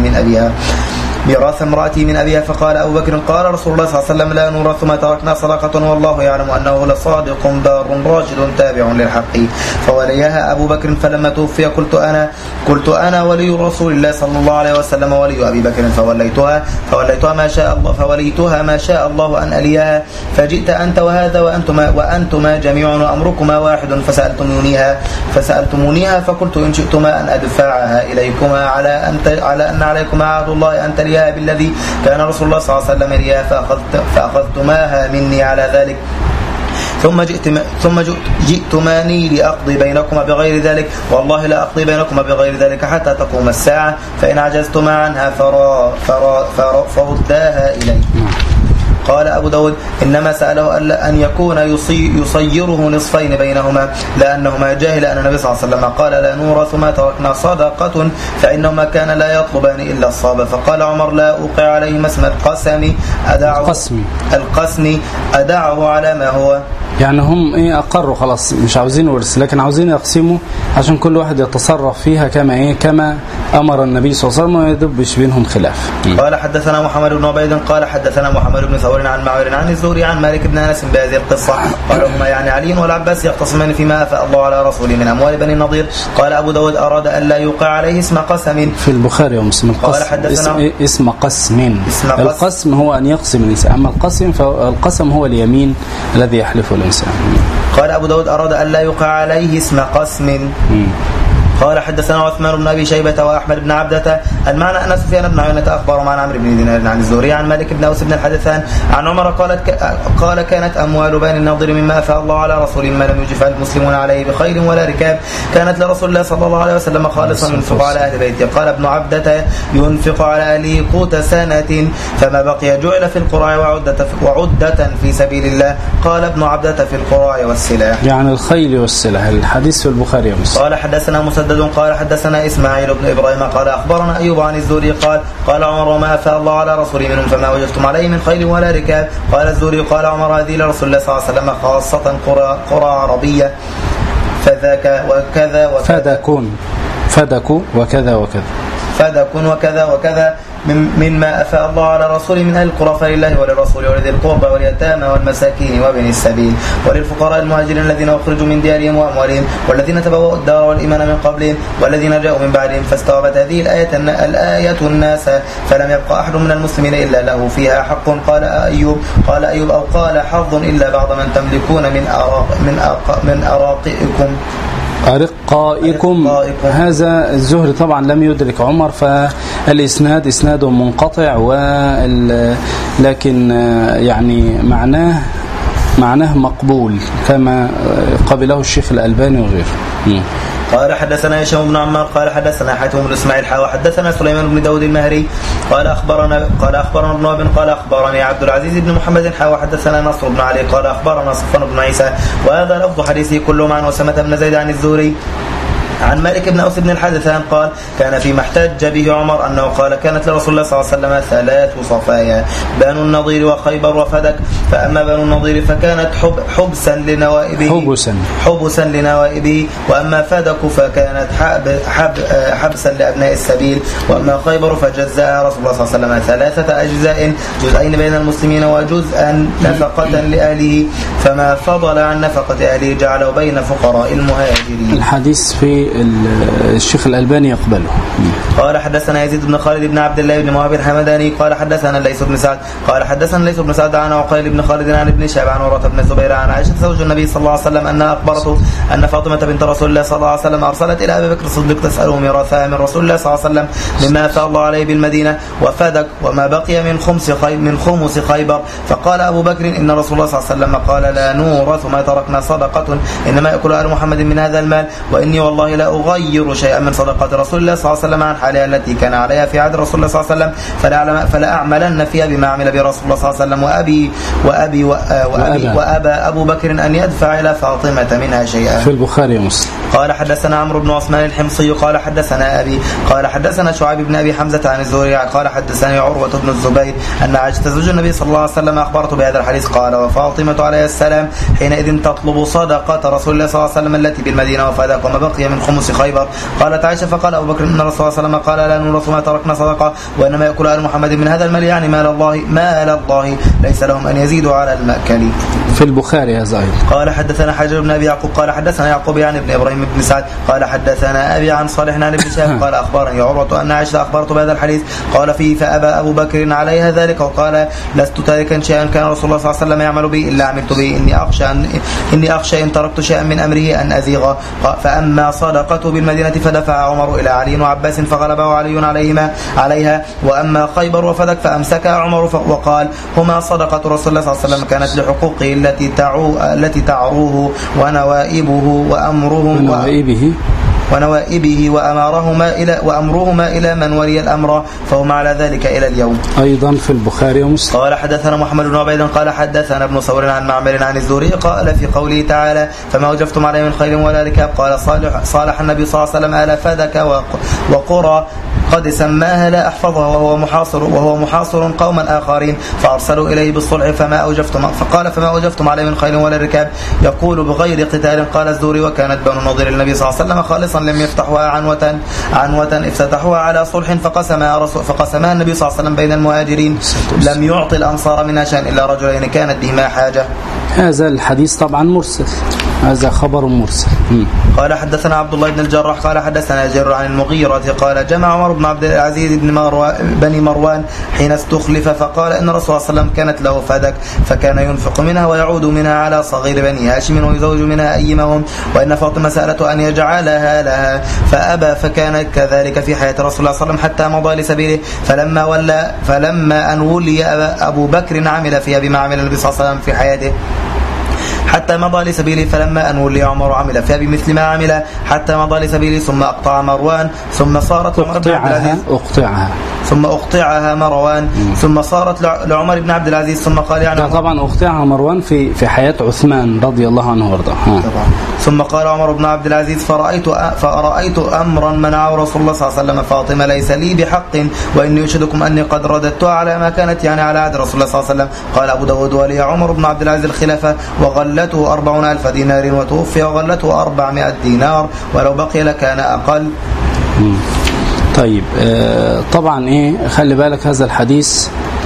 Speaker 2: امرأتي من أبيها. فقال أبو بكر: قال رسول الله صلى الله عليه وسلم: لا نورث ما تركنا صدقة والله يعلم أنه لصادق بار راشد تابع للحق. فوليها أبو بكر. فلما توفي قلت أنا ولي رسول الله صلى الله عليه وسلم ولي أبي بكر فوليتها ما شاء الله أن أليها. فجئت أنت وهذا وأنتما جميع أمركما واحد فسألتمونيها فقلت: إن شئتما أن أدفعها إليكما على أن عليكما عهد الله أن تليها بالذي كان رسول الله صلى الله عليه وسلم ليها فأخذتماها مني على ذلك ثم جئتماني لأقضي بينكما بغير ذلك والله لا أقضي بينكما بغير ذلك حتى تقوم الساعة فإن عجزتما عنها فرداها إلي. قال أبو داود: إنما سأله أن يكون يصيره نصفين بينهما لأنهما جاهل أن النبي صلى الله عليه وسلم قال: لا نورث ما تركنا صدقة فإنهما كان لا يطلبان إلا الصابة. فقال عمر: لا أوقع عليهما اسم القسم أدعه على ما هو.
Speaker 1: يعني هم أقروا خلاص مش عاوزين ورث لكن عاوزين يقسموا عشان كل واحد يتصرف فيها كما أمر النبي صلى الله عليه وسلم ويدبش بينهم خلاف.
Speaker 2: قال: حدثنا محمد بن عبيد قال حدثنا محمد بن ثور عن معمر عن الزهري عن مالك بن أنس بهذه القصة. قال: هما يعني علي والعباس يختصمان فيما أفاء الله على رسوله من أموال بني النضير. قال أبو داود: أراد أن لا يوقع عليه اسم قسم.
Speaker 1: في البخاري ومسلم اسم قسم. القسم هو أن يقسم الإنسان أما فالقسم هو اليمين الذي يحلفه الإنسان.
Speaker 2: قال أبو داود: أراد أن لا يوقع عليه اسم قسم. قال: حدثنا عثمان بن أبي شيبة وأحمد بن عبدة المعنى أن سفيان بن عيينة أخبر عن عمرو بن دينار عن الزهري عن مالك بن أوس بن الحدثان عن عمر قال: كانت أموال بني النضير مما أفاء الله على رسوله ما لم يجف المسلمون عليه بخير ولا ركاب كانت لرسول الله صلى الله عليه وسلم خالصا ينفق على أهل بيته. قال ابن عبدة: ينفق على أهله قوت سنة فما بقي جعل في القراء وعدة في سبيل الله. قال ابن عبدة: في القراء والسلاح
Speaker 1: يعني الخيل والسلاح. الحديث في البخاري ومسلم.
Speaker 2: قال: حدثنا مسدد قال حدثنا إسماعيل بن إبراهيم قال أخبرنا أيوب عن الزهري قال عمر: وما أفاء الله على رسوله منهم فما وجدتم عليه من خيل ولا ركاب. قال الزهري: قال عمر: هذه لرسول الله صلى الله عليه وسلم خاصة قرى عربية فذاك وكذا فدكوا وكذا وكذا مما أفاء الله على رسوله من أهل القرى فلله وللرسول ولذي القربى واليتامى والمساكين وابن السبيل وللفقراء المهاجرين الذين أخرجوا من ديارهم وأموالهم والذين تبوأوا الدار والإيمان من قبلهم والذين جاءوا من بعدهم. فاستوعبت هذه الآية الناس فلم يبقى أحد من المسلمين إلا له فيها حق. قال أيوب أو قال حظ إلا بعض من تملكون من أراقئكم
Speaker 1: أرقائكم. هذا الزهري طبعا لم يدرك عمر فالإسناد إسناد منقطع لكن يعني معناه مقبول كما قبله الشيخ الألباني وغيره.
Speaker 2: قال: حدثنا هشام بن عمار قال حدثنا حاتم بن اسماعيل وحدثنا سليمان بن داود المهري قال أخبرنا ابن وهب قال أخبرني عبد العزيز بن محمد وحدثنا نصر بن علي قال أخبرنا صفوان بن عيسى وهذا لفظ حديثه كلهم عن أسامة بن زيد عن الزهري عن مالك بن أوس بن الحدثان قال: كان فيما احتج به عمر أنه قال: كانت لرسول الله صلى الله عليه وسلم 3 صفايا بنو النضير وخيبر وفدك. فأما بنو النضير فكانت حبسا لنوائبه وأما فدك فكانت حبسا لأبناء السبيل وأما خيبر فجزاها رسول الله صلى الله عليه وسلم 3 أجزاء جزءين بين المسلمين وجزءا نفقة لأهله فما فضل عن نفقة أهله جعله بين فقراء المهاجرين.
Speaker 1: الحديث في الشيخ الألباني يقبله.
Speaker 2: قال حدثنا يزيد بن خالد بن عبد الله بن موهب الحمداني قال حدثنا الليث بن سعد قال حدثنا الليث بن سعد عن عقيل بن خالد عن ابن شهاب عن عروة بن الزبير عن عائشة زوج النبي صلى الله عليه وسلم أنها أخبرته أن فاطمة بنت رسول الله صلى الله عليه وسلم أرسلت إلى أبي بكر الصديق تسأله ميراثها من رسول الله صلى الله عليه وسلم مما أفاء الله عليه بالمدينة وفدك وما بقي من خمس خيبر. فقال أبو بكر إن رسول الله صلى الله عليه وسلم قال لا نورث ما تركنا صدقة إنما يأكل آل محمد من هذا المال وإني والله لا أغير شيئا من صدقات رسول الله صلى الله عليه وسلم عن حالها التي كان عليها في عهد رسول الله صلى الله عليه وسلم فلا أعملن فيها بما عمل برسول الله صلى الله عليه وسلم وأبى أبو بكر أن يدفع إلى فاطمة منها شيئا.
Speaker 1: في البخاري ومسلم.
Speaker 2: قال حدثنا عمرو بن عثمان الحمصي قال حدثنا أبي قال حدثنا شعيب بن أبي حمزة عن الزهري قال حدثني عروة بن الزبير أن عائشة زوج النبي صلى الله عليه وسلم أخبرته بهذا الحديث قال وفاطمة عليه السلام حينئذ تطلب صدقة رسول الله صلى الله عليه وسلم التي بالمدينة وفدك وما بقي من خمس خيبر. قالت عائشة فقال أبو بكر إن رسول الله صلى الله عليه وسلم قال لا نورث ما تركنا صدقة وإنما يأكل آل محمد من هذا المال يعني مال الله ليس لهم أن يزيدوا على المأكل.
Speaker 1: في البخاري هذا أيضا.
Speaker 2: قال حدثنا حجر بن أبي يعقوب قال حدثنا يعقوب عن ابن إبراهيم بن سعد قال حدثنا أبي عن صالح عن ابن شهاب قال أخبرني عروة أن عائشة أخبرته بهذا الحديث قال فيه فأبى أبو بكر عليها ذلك وقال لست تاركا شيئا كان رسول الله صلى الله عليه وسلم يعمل به إلا عملت به إني أخشى إن تركت شيئا من أمره أن أزيغ. فأما صدقته بالمدينة فدفع عمر إلى علي وعباس فغلبه علي عليها وأما خيبر وفدك فأمسكها عمر وقال هما صدقة رسول الله صلى الله عليه وسلم كانت لحقوقه التي تعروه ونوائبه وأمرهما إلى من ولي الأمر فهم على ذلك إلى اليوم.
Speaker 1: أيضا في البخاري ومسلم.
Speaker 2: قال حدثنا محمد بن عبيد قال حدثنا ابن ثور عن معمر عن الزهري قال في قوله تعالى فما وجفتم عليه من خير ولا ركاب قال صالح النبي صلى الله عليه وسلم آل فدك وقرى قد سماها لا أحفظها وهو محاصر قوما آخرين فأرسلوا إليه بالصلح فما أوجفتم عليه من خير ولا ركاب يقول بغير قتال. قال الزهري وكانت بنو النضير النبي صلى الله عليه وسلم خالصا لم يفتحوها عنوة افتتحوها على صلح فقسمها النبي صلى الله عليه وسلم بين المهاجرين لم يعطي الأنصار منها شيئا إلا رجلين كانت بهما حاجة.
Speaker 1: هذا الحديث طبعا مرسل، هذا خبر مرسل.
Speaker 2: قال حدثنا عبد الله بن الجراح قال حدثنا جرير عن المغيرة قال جمع عمر بن عبد العزيز بن مروان حين استخلف فقال إن رسول الله صلى الله عليه وسلم كانت له فدك فكان ينفق منها ويعود منها على صغير بني هاشم ويزوج منها أيمهم وإن فاطمة سألته أن يجعلها لها فأبى فكان كذلك في حياة رسول الله صلى الله عليه وسلم حتى مضى لسبيله فلما أن ولي أبو بكر عمل فيها بما عمل النبي صلى الله عليه وسلم في حياته حتى مضى لسبيله فلما أن ولي عمر عمل فيها بمثل ما عمل حتى مضى لسبيله ثم أقطع مروان ثم صارت أقطعها مروان ثم صارت لعمر بن عبد العزيز ثم قال يعني
Speaker 1: طبعا أقطعها مروان في حياة عثمان رضي الله عنه وارضاه.
Speaker 2: ثم قال عمر بن عبد العزيز فرأيت أمرا منعه رسول الله صلى الله عليه وسلم فاطمة ليس لي بحق وإني أشهدكم أني قد رددتها على ما كانت يعني على عهد رسول الله صلى الله عليه وسلم. قال أبو داود ولي عمر بن عبد العزيز الخلافة وغلته 40,000 دينار وتوفي وغلته 400 دينار ولو بقي لكان أقل.
Speaker 1: طيب طبعا خلي بالك هذا الحديث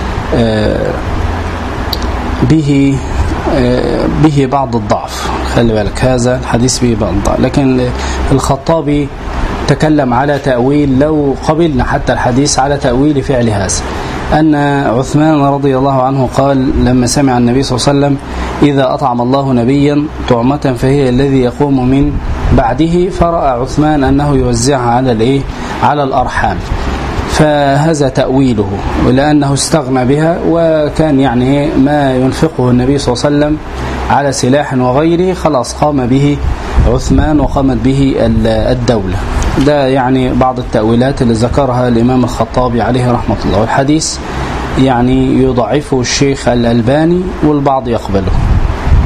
Speaker 1: به بعض الضعف، خلي بالك هذا الحديث به بعض الضعف، لكن الخطابي تكلم على تأويل لو قبلنا حتى الحديث على تأويل فعل هذا أن عثمان رضي الله عنه قال لما سمع النبي صلى الله عليه وسلم إذا أطعم الله نبيا طعمة فهي الذي يقوم من بعده فرأى عثمان أنه يوزعها على الأرحام فهذا تأويله لأنه استغنى بها وكان يعني ما ينفقه النبي صلى الله عليه وسلم على سلاح وغيره خلاص قام به عثمان وقامت به الدولة. ده يعني بعض التأويلات اللي ذكرها الإمام الخطابي عليه رحمة الله، والحديث يعني يضعفه الشيخ الألباني والبعض يقبله.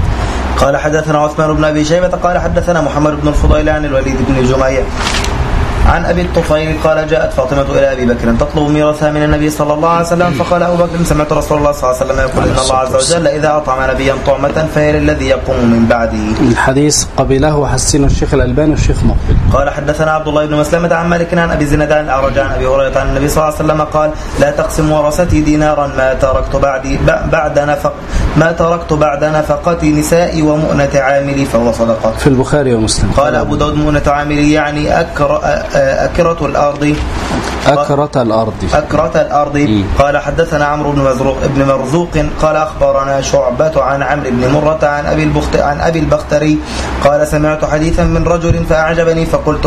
Speaker 2: قال حدثنا عثمان بن أبي شيبة قال حدثنا محمد بن الفضيل عن الوليد بن جميع عن أبي الطفيل قال جاءت فاطمة إلى أبي بكر تطلب ميراثها من النبي صلى الله عليه وسلم فقال أبو بكر سمعت رسول الله صلى الله عليه وسلم يقول إن الله عز وجل إذا أطعم نبيا طعمة فهي للذي يقوم من بعده.
Speaker 1: الحديث قبله وحسنه الشيخ الألباني والشيخ مقبل.
Speaker 2: قال حدثنا عبد الله بن مسلمة عن مالك عن أبي الزناد عن الأعرج عن أبي هريرة عن النبي صلى الله عليه وسلم قال لا تقسم ورثتي دينارا ما تركت بعد نفقة نسائي ومؤنة عاملي فهو صدقة.
Speaker 1: في البخاري ومسلم.
Speaker 2: قال أبو داود مؤنة عاملي يعني أكرة الأرض. قال حدثنا عمرو بن مرزوق قال أخبرنا شعبة عن عمرو بن مرة عن أبي البختري قال سمعت حديثا من رجل فأعجبني فقلت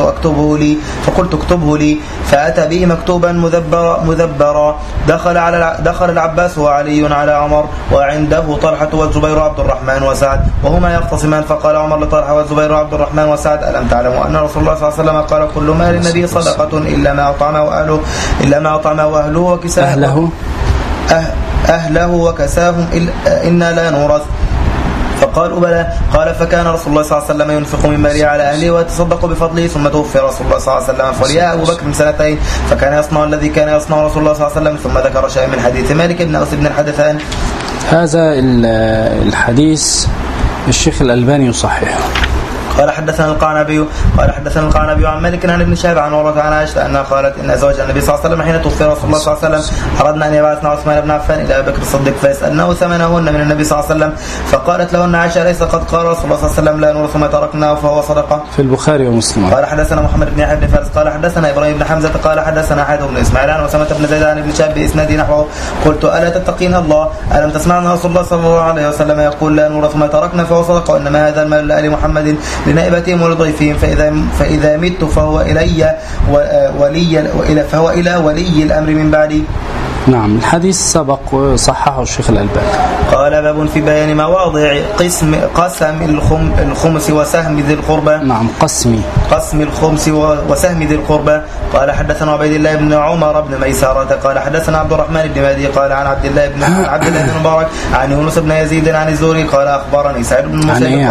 Speaker 2: اكتبه لي فأتى به مكتوبا مذبرا دخل العباس وعلي على عمر وعنده طلحة والزبير وعبد الرحمن وسعد وهما يختصمان فقال عمر لطلحة والزبير وعبد الرحمن وسعد ألم تعلموا أن رسول الله صلى الله عليه وسلم قال كل مال النبي صدقة إلا ما أطعمه أهله وكساهم أهله وكساهم إنا لا نورث فقالوا بلى قال فكان رسول الله صلى الله عليه وسلم ينفق من ماله على أهله ويتصدق بفضله ثم توفي رسول الله صلى الله عليه وسلم فوليا أبو بكر من سنتين فكان يصنع الذي كان يصنع رسول الله صلى الله عليه وسلم ثم ذكر شيء من حديث مالك بن أوس بن الحدثان.
Speaker 1: هذا الحديث الشيخ الألباني يصححه.
Speaker 2: قال حدثنا القعنبي عن مالك عن ابن شهاب عن عروة عن عائشة أنها قالت إن أزواج النبي صلى الله عليه وسلم حين توفي رسول الله صلى الله عليه وسلم أردنا أن يبعثنا عثمان بن عفان إلى أبي بكر الصديق فيسألنه ثمنهن من النبي صلى الله عليه وسلم فقالت لهن عائشة ليس قد قال رسول الله صلى الله عليه وسلم لا نورث ما تركناه فهو صدقة.
Speaker 1: في البخاري ومسلم.
Speaker 2: قال حدثنا محمد بن يحيى بن فارس قال حدثنا إبراهيم بن حمزة قال حدثنا حاتم بن إسماعيل عن وسامة بن زيد عن ابن شهاب بإسناد نحوه قلت ألا تتقين الله ألم تسمعنا رسول الله صلى الله عليه وسلم يقول لا نورث ما تركنا فهو صدقة وإنما هذا المال لآل محمد لنائبتهم ولضيفهم فإذا مت فهو إلي فهو إلى ولي الأمر من بعدي.
Speaker 1: نعم الحديث سبق وصححه الشيخ الألباني.
Speaker 2: قال باب في بيان مواضع قسم الخمس وسهم ذي القربى.
Speaker 1: نعم
Speaker 2: قسم الخمس وسهم ذي القربى. قال حدثنا عبيد الله بن عمر بن ميسارة قال حدثنا عبد الرحمن بن مهدي قال عن عبد الله بن مبارك عن يونس بن يزيد عن الزهري قال أخبرني سعيد بن المسيب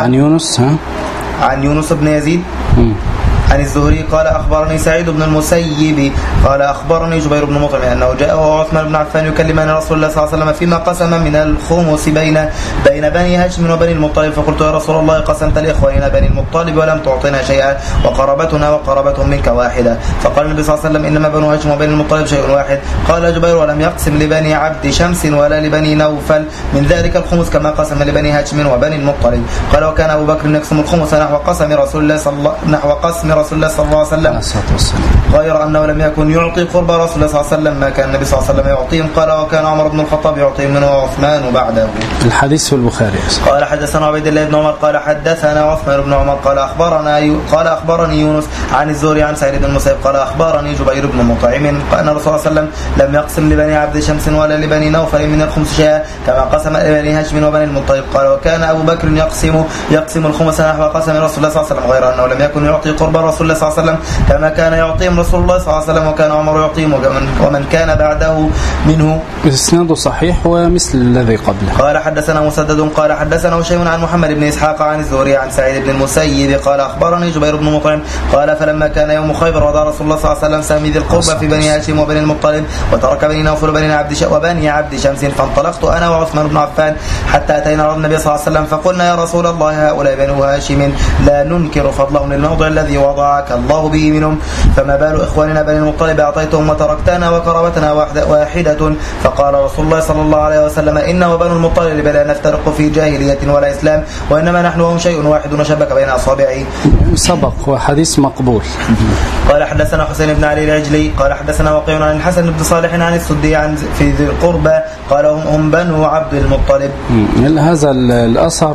Speaker 2: عن يونس بن يزيد عن الزهري قال أخبرني سعيد بن المسيب قال أخبرني جبير بن مطعم أنه جاء وعثمان بن عفان يكلمان رسول الله صلى الله عليه وسلم فيما قسم من الخمس بين بني هاشم وبني المطلب فقلت يا رسول الله قسمت لإخواننا بني المطلب ولم تعطنا شيئا وقرابتنا وقرابتهم منك واحدة فقال النبي صلى الله عليه وسلم إنما بنو هاشم وبني المطلب شيء واحد. قال جبير ولم يقسم لبني عبد شمس ولا لبني نوفل من ذلك الخمس كما قسم لبني هاشم وبني المطلب. قال وكان أبو بكر يقسم الخمس نحو قسم رسول الله صلى الله عليه وسلم غير أنه لم يكن يعطي قرب رسول الله صلى الله عليه وسلم ما كان النبي صلى الله عليه وسلم يعطيهم. قال وكان عمر بن الخطاب يعطيهم منه وعثمان بعده.
Speaker 1: الحديث في البخاري.
Speaker 2: قال حدثنا عبيد الله بن عمر قال حدثنا عثمان بن عمر قال أخبرني يونس عن الزهري عن سعيد بن المسيب قال أخبرني جبير بن مطعم أن الرسول صلى الله عليه وسلم لم يقسم لبني عبد شمس ولا لبني نوفل من الخمس شيئا كما قسم لبني هاشم وبني المطلب. قال وكان أبو بكر يقسم الخمس نحو قسم رسول الله صلى الله عليه وسلم غير أنه لم يكن يعطي قرب رسول الله صلى الله عليه وسلم كما كان يعطيهم رسول الله صلى الله عليه وسلم وكان عمر يعطيهم ومن كان بعده منه.
Speaker 1: إسناده صحيح ومثل الذي قبله.
Speaker 2: قال حدثنا مسدد قال حدثنا هشيم عن محمد بن إسحاق عن الزهري عن سعيد بن المسيب قال أخبرني جبير بن مطعم قال فلما كان يوم خيبر وضع رسول الله صلى الله عليه وسلم سهم ذي القربى في بني هاشم وبني المطلب وترك بني نوفل وبني عبد شمس فانطلقت أنا وعثمان بن عفان حتى أتينا النبي صلى الله عليه وسلم فقلنا يا رسول الله هؤلاء بنو هاشم لا ننكر فضلهم للموضع الذي وضعك الله به منهم فما بال إخواننا بني المطلب أعطيتهم وتركتنا وقرابتنا واحدة. فقال رسول الله صلى الله عليه وسلم إنه بنو المطلب لا نفترق في جاهلية ولا إسلام وإنما نحن وهم شيء واحد نشبك بين أصابعه.
Speaker 1: سبق وحديث مقبول.
Speaker 2: قال حدثنا حسين بن علي العجلي قال حدثنا وقيع عن الحسن بن صالح عن السدي عن في ذي القربى قال هم بنو عبد المطلب.
Speaker 1: هذا الأثر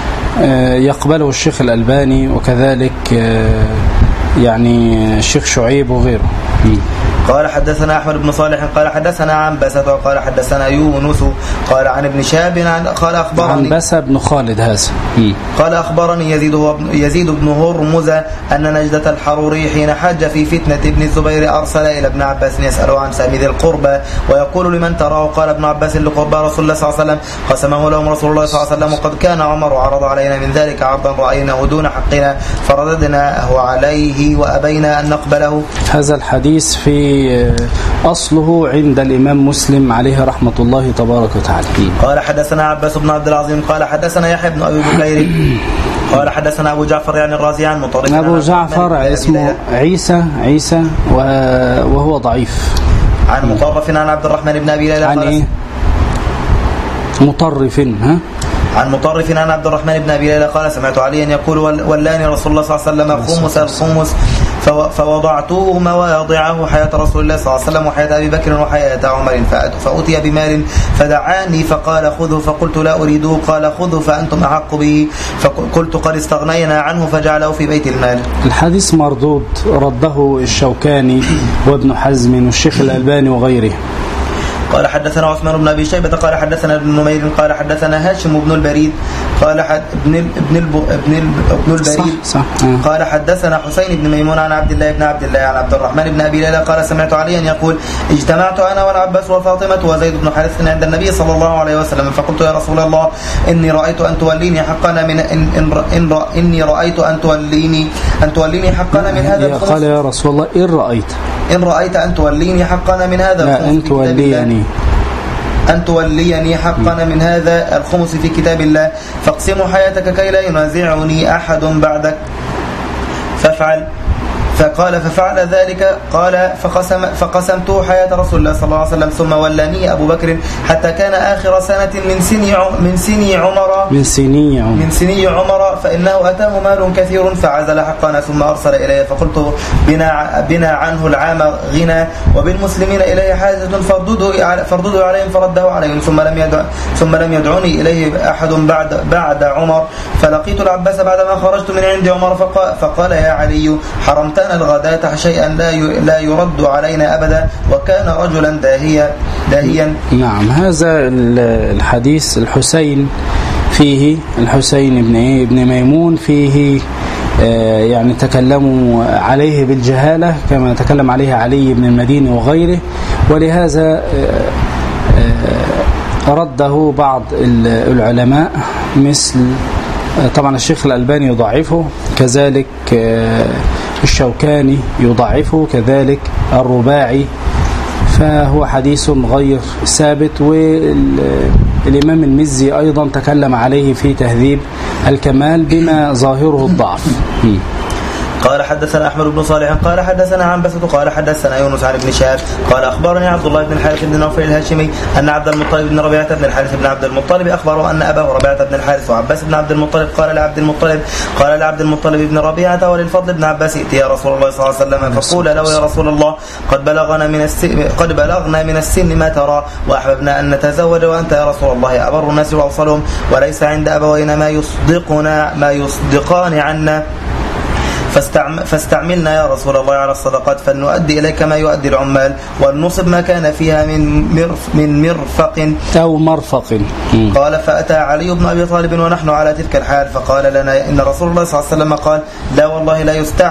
Speaker 1: يقبله الشيخ الألباني وكذلك يعني الشيخ شعيب وغيره.
Speaker 2: قال حدثنا أحمد بن صالح قال حدثنا عنبسة قال حدثنا يونس قال عن ابن شهاب قال أخبرني
Speaker 1: عنبسة بن خالد هذا
Speaker 2: قال أخبرني يزيد بن هرمز أن نجدة الحروري حين حج في فتنة ابن الزبير أرسل إلى ابن عباس يسأله عن سهم ذي القربى ويقول لمن تراه. قال ابن عباس لقربى رسول الله صلى الله عليه وسلم قسمه لهم رسول الله صلى الله عليه وسلم وقد كان عمر عرض علينا من ذلك عرضا رأيناه دون حقنا فرددناه عليه وأبينا أن نقبله.
Speaker 1: هذا الحديث في أصله عند الإمام مسلم عليه رحمة الله تبارك وتعالى.
Speaker 2: قال حدثنا عباس بن عبد العظيم قال حدثنا يحيى بن أبي بكير قال حدثنا أبو جعفر يعني الرازي عن مطرف.
Speaker 1: أبو جعفر اسمه عيسى وهو ضعيف.
Speaker 2: عن مطرف عن عبد الرحمن بن أبي ليلى.
Speaker 1: عن إيه؟ مطرف
Speaker 2: عن مطرف عن عبد الرحمن بن أبي ليلى قال سمعت عليا يقول ولاني رسول الله صلى الله عليه وسلم الخمس فوضعته مواضعه حياة رسول الله صلى الله عليه وسلم وحياة أبي بكر وحياة عمر فأتي بمال فدعاني فقال خذه فقلت لا أريده قال خذه فأنتم أحق به فقلت قد استغنينا عنه فجعله في بيت المال.
Speaker 1: الحديث مردود رده الشوكاني وابن حزم والشيخ الألباني وغيره.
Speaker 2: قال حدثنا عثمان بن أبي شيبة قال حدثنا ابن نمير قال حدثنا هاشم بن البريد قال ابن البريد
Speaker 1: صح.
Speaker 2: قال حدثنا حسين بن ميمون عن عبد الله عن عبد الرحمن بن أبي ليلى قال سمعت عليا يقول اجتمعت أنا والعباس وفاطمة وزيد بن حارث عند النبي صلى الله عليه وسلم فقلت يا رسول الله إني رأيت أن توليني حقنا من إني رأيت أن توليني حقنا من هذا الخمس.
Speaker 1: قال يا رسول الله إن رأيت
Speaker 2: أن توليني حقنا من هذا
Speaker 1: الخمس
Speaker 2: أن توليني حقنا من هذا الخمس في كتاب الله فاقسموا حياتك كي لا ينازعني أحد بعدك ففعل ذلك قال فقسمت حياة رسول الله صلى الله عليه وسلم ثم ولاني أبو بكر حتى كان آخر سنة من سني عمر فإنه أتاه مال كثير فعزل حقنا ثم أرسل إليه فقلت بنا عنه العام غنى وبالمسلمين إليه حاجة فردده عليهم فرده عليهم ثم لم يدعني إليه أحد بعد عمر فلقيت العباس بعدما خرجت من عند عمر فقال يا علي حرمتنا الغداة شيئا لا يرد علينا أبدا وكان رجلا داهيا.
Speaker 1: نعم. هذا الحديث الحسين ابن ميمون فيه يعني تكلموا عليه بالجهالة كما تكلم عليه علي بن المديني وغيره ولهذا رده بعض العلماء مثل طبعا الشيخ الألباني يضعفه كذلك الشوكاني يضعفه كذلك الرباعي فهو حديث غير ثابت والإمام المزي أيضا تكلم عليه في تهذيب الكمال بما ظاهره الضعف.
Speaker 2: قال حدثنا أحمد بن صالح قال حدثنا عنبسة قال حدثنا يونس عن ابن شهاب قال أخبرني عبد الله بن الحارث بن نوفل الهاشمي أن عبد المطلب بن ربيعة بن الحارث بن عبد المطلب أخبره أن أباه ربيعة بن الحارث وعباس بن عبد المطلب قال لعبد المطلب بن ربيعة وللفضل بن عباس ائت يا رسول الله صلى الله عليه وسلم فقول له يا رسول الله قد بلغنا من السن ما ترى وأحببنا أن نتزوج وأنت يا رسول الله أبر الناس وأوصلهم وليس عند أبوينا ما يصدقان عنا فاستعملنا يا رسول الله على الصدقات فلنؤدي إليك ما يؤدي العمال ولنصب ما كان فيها من مرفق
Speaker 1: أو مرفق.
Speaker 2: قال فأتى علي بن أبي طالب ونحن على تلك الحال فقال لنا إن رسول الله صلى الله عليه وسلم قال لا والله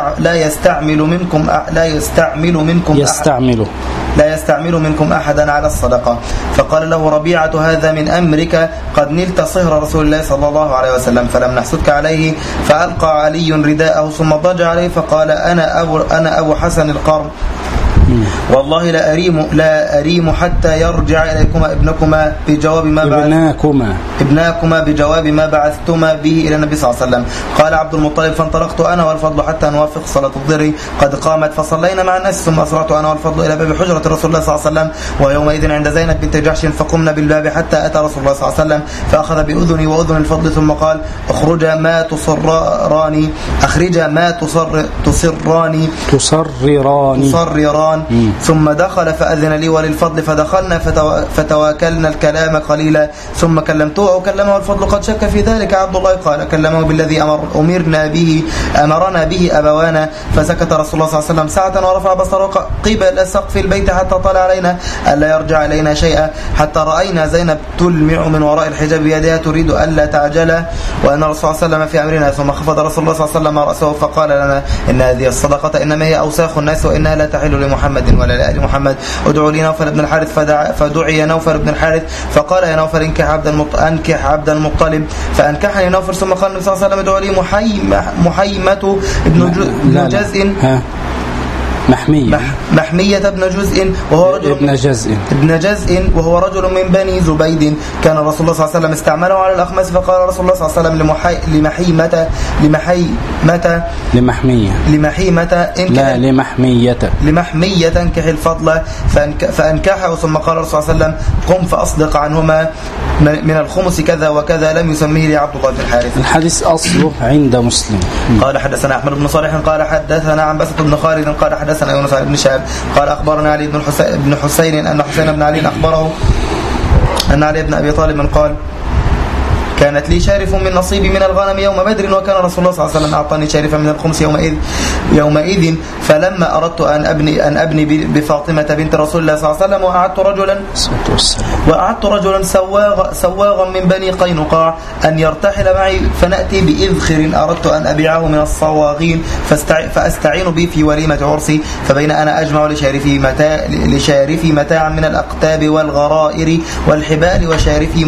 Speaker 2: لا يستعمل منكم أحدا على الصدقة. فقال له ربيعة هذا من أمرك قد نلت صهر رسول الله صلى الله عليه وسلم فلم نحسدك عليه. فألقى علي رداءه ثم ضج عليه فقال أنا أبو حسن القرن والله لا أريم حتى يرجع إليكما ابنكما بجواب ما بعثتما به إلى النبي صلى الله عليه وسلم. قال عبد المطلب فانطلقت أنا والفضل حتى نوافق صلاة الظهر قد قامت فصلينا مع الناس ثم أسرعت أنا والفضل إلى باب حجرة رسول الله صلى الله عليه وسلم ويومئذ عند زينب بنت جحش فقمنا بالباب حتى أتى رسول الله صلى الله عليه وسلم فأخذ بأذني وأذن الفضل ثم قال أخرج ما تصرراني رمضان ثم دخل فأذن لي وللفضل فدخلنا فتواكلنا الكلام قليلا ثم كلمته أو كلمه الفضل قد شك في ذلك عبد الله قال كلمه بالذي أمرنا به أبوانا فسكت رسول الله صلى الله عليه وسلم ساعة ورفع بصره قبل سقف البيت حتى طلع علينا ألا يرجع إلينا شيئا حتى رأينا زينب تلمع من وراء الحجاب بيدها تريد ألا تعجل وأن الرسول صلى الله عليه وسلم في أمرنا ثم خفض رسول الله صلى الله عليه وسلم رأسه فقال لنا إن هذه الصدقة إنما هي أوساخ الناس وإنها لا تحل لمحمد ولا لآل محمد ادعوا لي نوفل بن الحارث فدعي نوفل بن الحارث فقال يا نوفل أنكح عبد المطلب فأنكحني نوفل ثم قال النبي صلى الله عليه وسلم ادعوا لي محيمة ابن جزء محمية ابن جزء وهو رجل من بني زبيد كان رسول الله صلى الله عليه وسلم استعمله على الأخماس فقال رسول الله صلى الله عليه وسلم لمحمية انكح الفضل فأنكحه ثم قال رسول الله صلى الله عليه وسلم قم فأصدق عنهما من الخمس كذا وكذا لم يسميه لعبد الله بن الحارث.
Speaker 1: الحديث أصله عند مسلم.
Speaker 2: قال حدثنا أحمد بن صالح قال حدثنا عن بسط بن خالد قال حدثنا يونس بن شهاب قال أخبرنا علي بن حسين أن حسين بن علي أخبره أن علي بن أبي طالب قال كانت لي شارف من نصيبي من الغنم يوم بدر وكان رسول الله صلى الله عليه وسلم أعطاني شارفا من الخمس يومئذ فلما أردت أن أبني بفاطمة بنت رسول الله صلى الله عليه وسلم وأعدت رجلا سواغا من بني قينقاع أن يرتحل معي فنأتي بإذخر أردت أن أبيعه من الصواغين فأستعين به في وليمة عرسي فبين أنا أجمع لشارفي متاعا من الأقتاب والغرائر والحبال وشارفي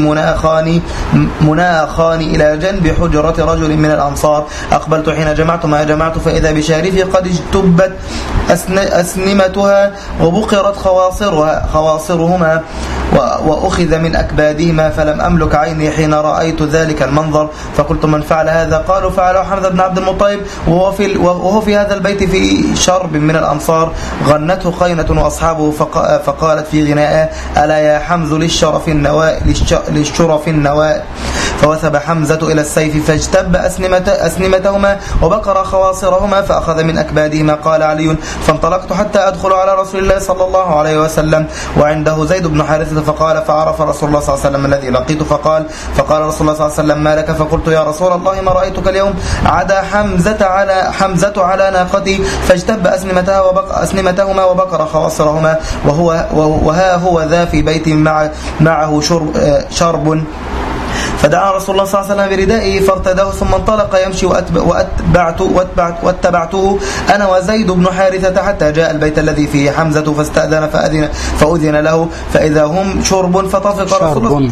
Speaker 2: مناخان إلى جنب حجرة رجل من الأنصار أقبلت حين جمعت ما جمعت فإذا بشارفي قد اجتبت أسنمتها وبقرت خواصرهما وأخذ من أكبادهما فلم أملك عيني حين رأيت ذلك المنظر فقلت من فعل هذا قالوا فعله حمزة بن عبد المطلب وهو في هذا البيت في شرب من الأنصار غنته قينة وأصحابه فقالت في غناء ألا يا حمز للشرف النواء فوثب حمزة إلى السيف فاجتب أسنمتهما وبقر خواصرهما فأخذ من أكبادهما قال علي فانطلقت حتى أدخل على رسول الله صلى الله عليه وسلم وعنده زيد بن حارثة فقال فعرف رسول الله صلى الله عليه وسلم الذي لقيت فقال رسول الله صلى الله عليه وسلم ما لك فقلت يا رسول الله ما رأيتك اليوم عدا حمزة على ناقتي فاجتب أسنمتهما وبقر خواصرهما وها هو ذا في بيت معه شرب فدعا رسول الله صلى الله عليه وسلم بردائه فارتداه ثم انطلق يمشي واتبعته أنا وزيد بن حارثة حتى جاء البيت الذي فيه حمزة فاستأذن فأذن له فإذا هم شرب فطفق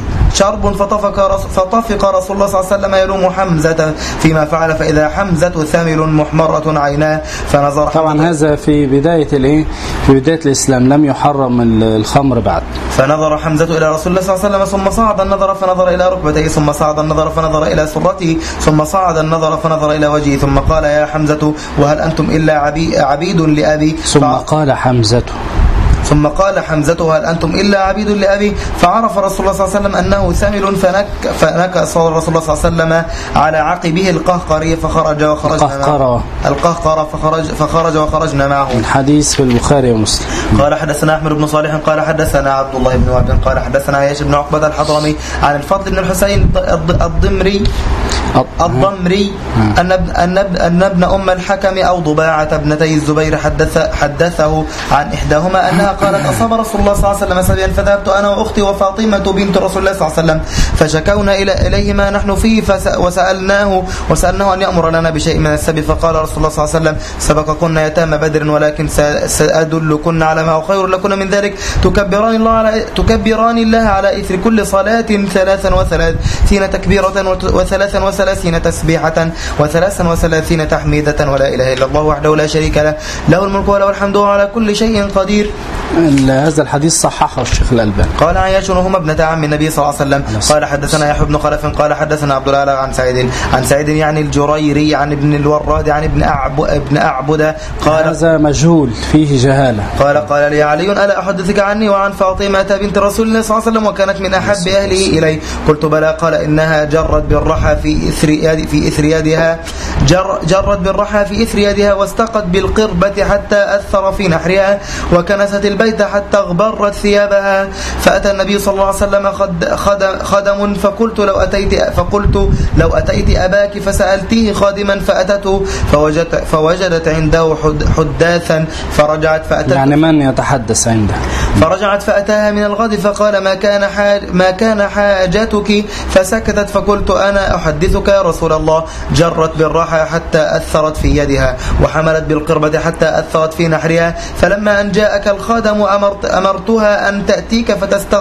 Speaker 2: رسول الله صلى الله عليه وسلم يلوم حمزة فيما فعل فإذا حمزة ثمل محمرة عيناه فنظر
Speaker 1: طبعا هذا في بداية الإسلام لم يحرم الخمر بعد
Speaker 2: فنظر حمزة إلى رسول الله صلى الله عليه وسلم ثم صعد النظر فنظر إلى ركبتيه ثم صعد النظر فنظر إلى سرته ثم صعد النظر فنظر إلى وجهه ثم قال يا حمزة وهل أنتم إلا عبيد لأبي
Speaker 1: ثم قال حمزة هل أنتم إلا عبيد لأبي فعرف رسول الله صلى الله عليه وسلم أنه ثمل فنكس رسول الله صلى الله عليه وسلم على عقبه القهقري فخرج وخرجنا معه. الحديث في البخاري ومسلم.
Speaker 2: قال حدثنا أحمد بن صالح قال حدثنا عبد الله بن وهب قال حدثنا عياش بن عقبة الحضرمي عن الفضل بن الحسين الضمري أن ابن أم الحكم أو ضباعة ابنتي الزبير حدثه عن إحداهما أنها قالت أصاب رسول الله صلى الله عليه وسلم سبيا فذهبت أنا وأختي وفاطمة بنت رسول الله صلى الله عليه وسلم فشكونا إليه ما نحن فيه وسألناه أن يأمر لنا بشيء من السبي فقال رسول الله صلى الله عليه وسلم سبقكن يتام بدر ولكن سأدلكن على ما هو خير لكن من ذلك تكبران الله على إثر كل صلاة 33 تكبيرة و33 تسبيحة و33 تحميدة ولا إله إلا الله وحده لا شريك له الملك وله الحمد على كل شيء قدير.
Speaker 1: هذا الحديث صححه الشيخ الألباني.
Speaker 2: قال عياش وهما ابنة عم النبي صلى الله عليه وسلم قال حدثنا يحيى بن خلف قال حدثنا عبد الله عن سعيد يعني الجريري عن ابن الوراد عن ابن أعبد قال
Speaker 1: هذا مجهول فيه جهالة.
Speaker 2: قال لي علي ألا أحدثك عني وعن فاطمة بنت رسول الله صلى الله عليه وسلم وكانت من أحب أهله إلي قلت بلى قال إنها جرت بالرحى في إثر يدها، جرت بالرحى في إثر يدها، واستقت بالقربة حتى أثر في نحرها، وكنست البيت حتى اغبرت ثيابها. فأتى النبي صلى الله عليه وسلم خدم، فقلت لو أتيت أباك فسألتيه خادما، فأتته فوجدت عنده حداثا، فرجعت فأتته،
Speaker 1: يعني من يتحدث عنده،
Speaker 2: فرجعت فأتاها من الغد فقال ما كان حاجتك، فسكتت. فقلت أنا أحدثك يا رسول الله. جرت بالراحة حتى أثرت في يدها، وحملت بالقربة حتى أثرت في نحرها. فلما أن جاءك الخادم أمرتها أن تأتيك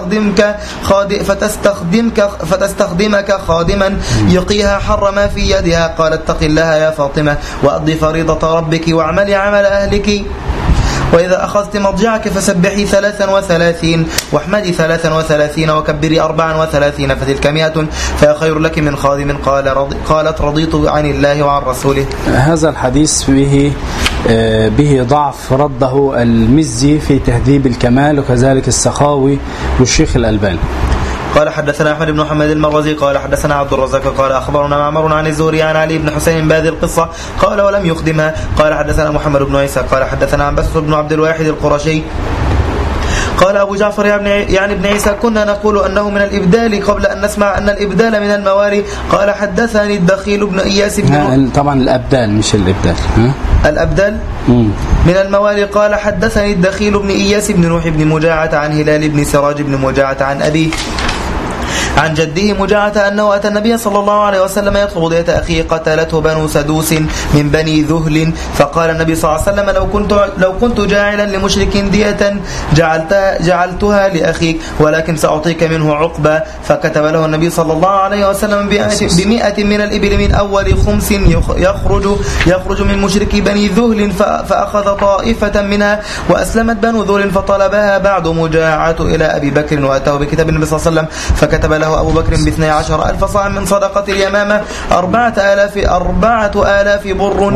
Speaker 2: فتستخدمك خادما يقيها حر ما في يدها. قالت اتق الله يا فاطمة، وأقضي فريضة ربك، واعملي عمل أهلك، وإذا أخذت مضجعك فسبحي 33 واحمدي 33 وكبري 34 فتلك 100، فيا خير لك من خادم. قالت رضيت عن الله وعن رسوله.
Speaker 1: هذا الحديث به ضعف، رده المزي في تهذيب الكمال، وكذلك السخاوي والشيخ الألباني.
Speaker 2: قال حدثنا أحمد بن محمد المروزي قال حدثنا عبد الرزاق قال أخبرنا معمر عن الزهري عن علي بن حسين بهذه القصة قال ولم يخدمها. قال حدثنا محمد بن عيسى قال حدثنا عنبسة بن عبد الواحد القرشي قال أبو جعفر يعني ابن عيسى كنا نقول أنه من الإبدال قبل أن نسمع أن الإبدال من الموالي. قال حدثني الدخيل بن إياس بن
Speaker 1: طبعا الأبدال مش الإبدال،
Speaker 2: الأبدال من الموالي. قال حدثني الدخيل بن إياس بن نوح بن مجاعة عن هلال بن سراج بن مجاعة عن أبي عن جده مجاعة أنه أتى النبي صلى الله عليه وسلم يطلب دية أخيه قتلته بنو سدوس من بني ذهل. فقال النبي صلى الله عليه وسلم لو كنت جاعلا لمشرك دية جعلتها لأخيك، ولكن سأعطيك منه عقبة. فكتب له النبي صلى الله عليه وسلم ب100 من الإبل من أول خمس يخرج من مشرك بني ذهل. فأخذ طائفة منها وأسلمت بنو ذهل، فطلبها بعد مجاعة إلى أبي بكر، وأتاه بكتاب النبي صلى الله عليه وسلم، فكتب له أبو بكر ب12,000 صاع من صدقة اليمامة، 4,000 بر،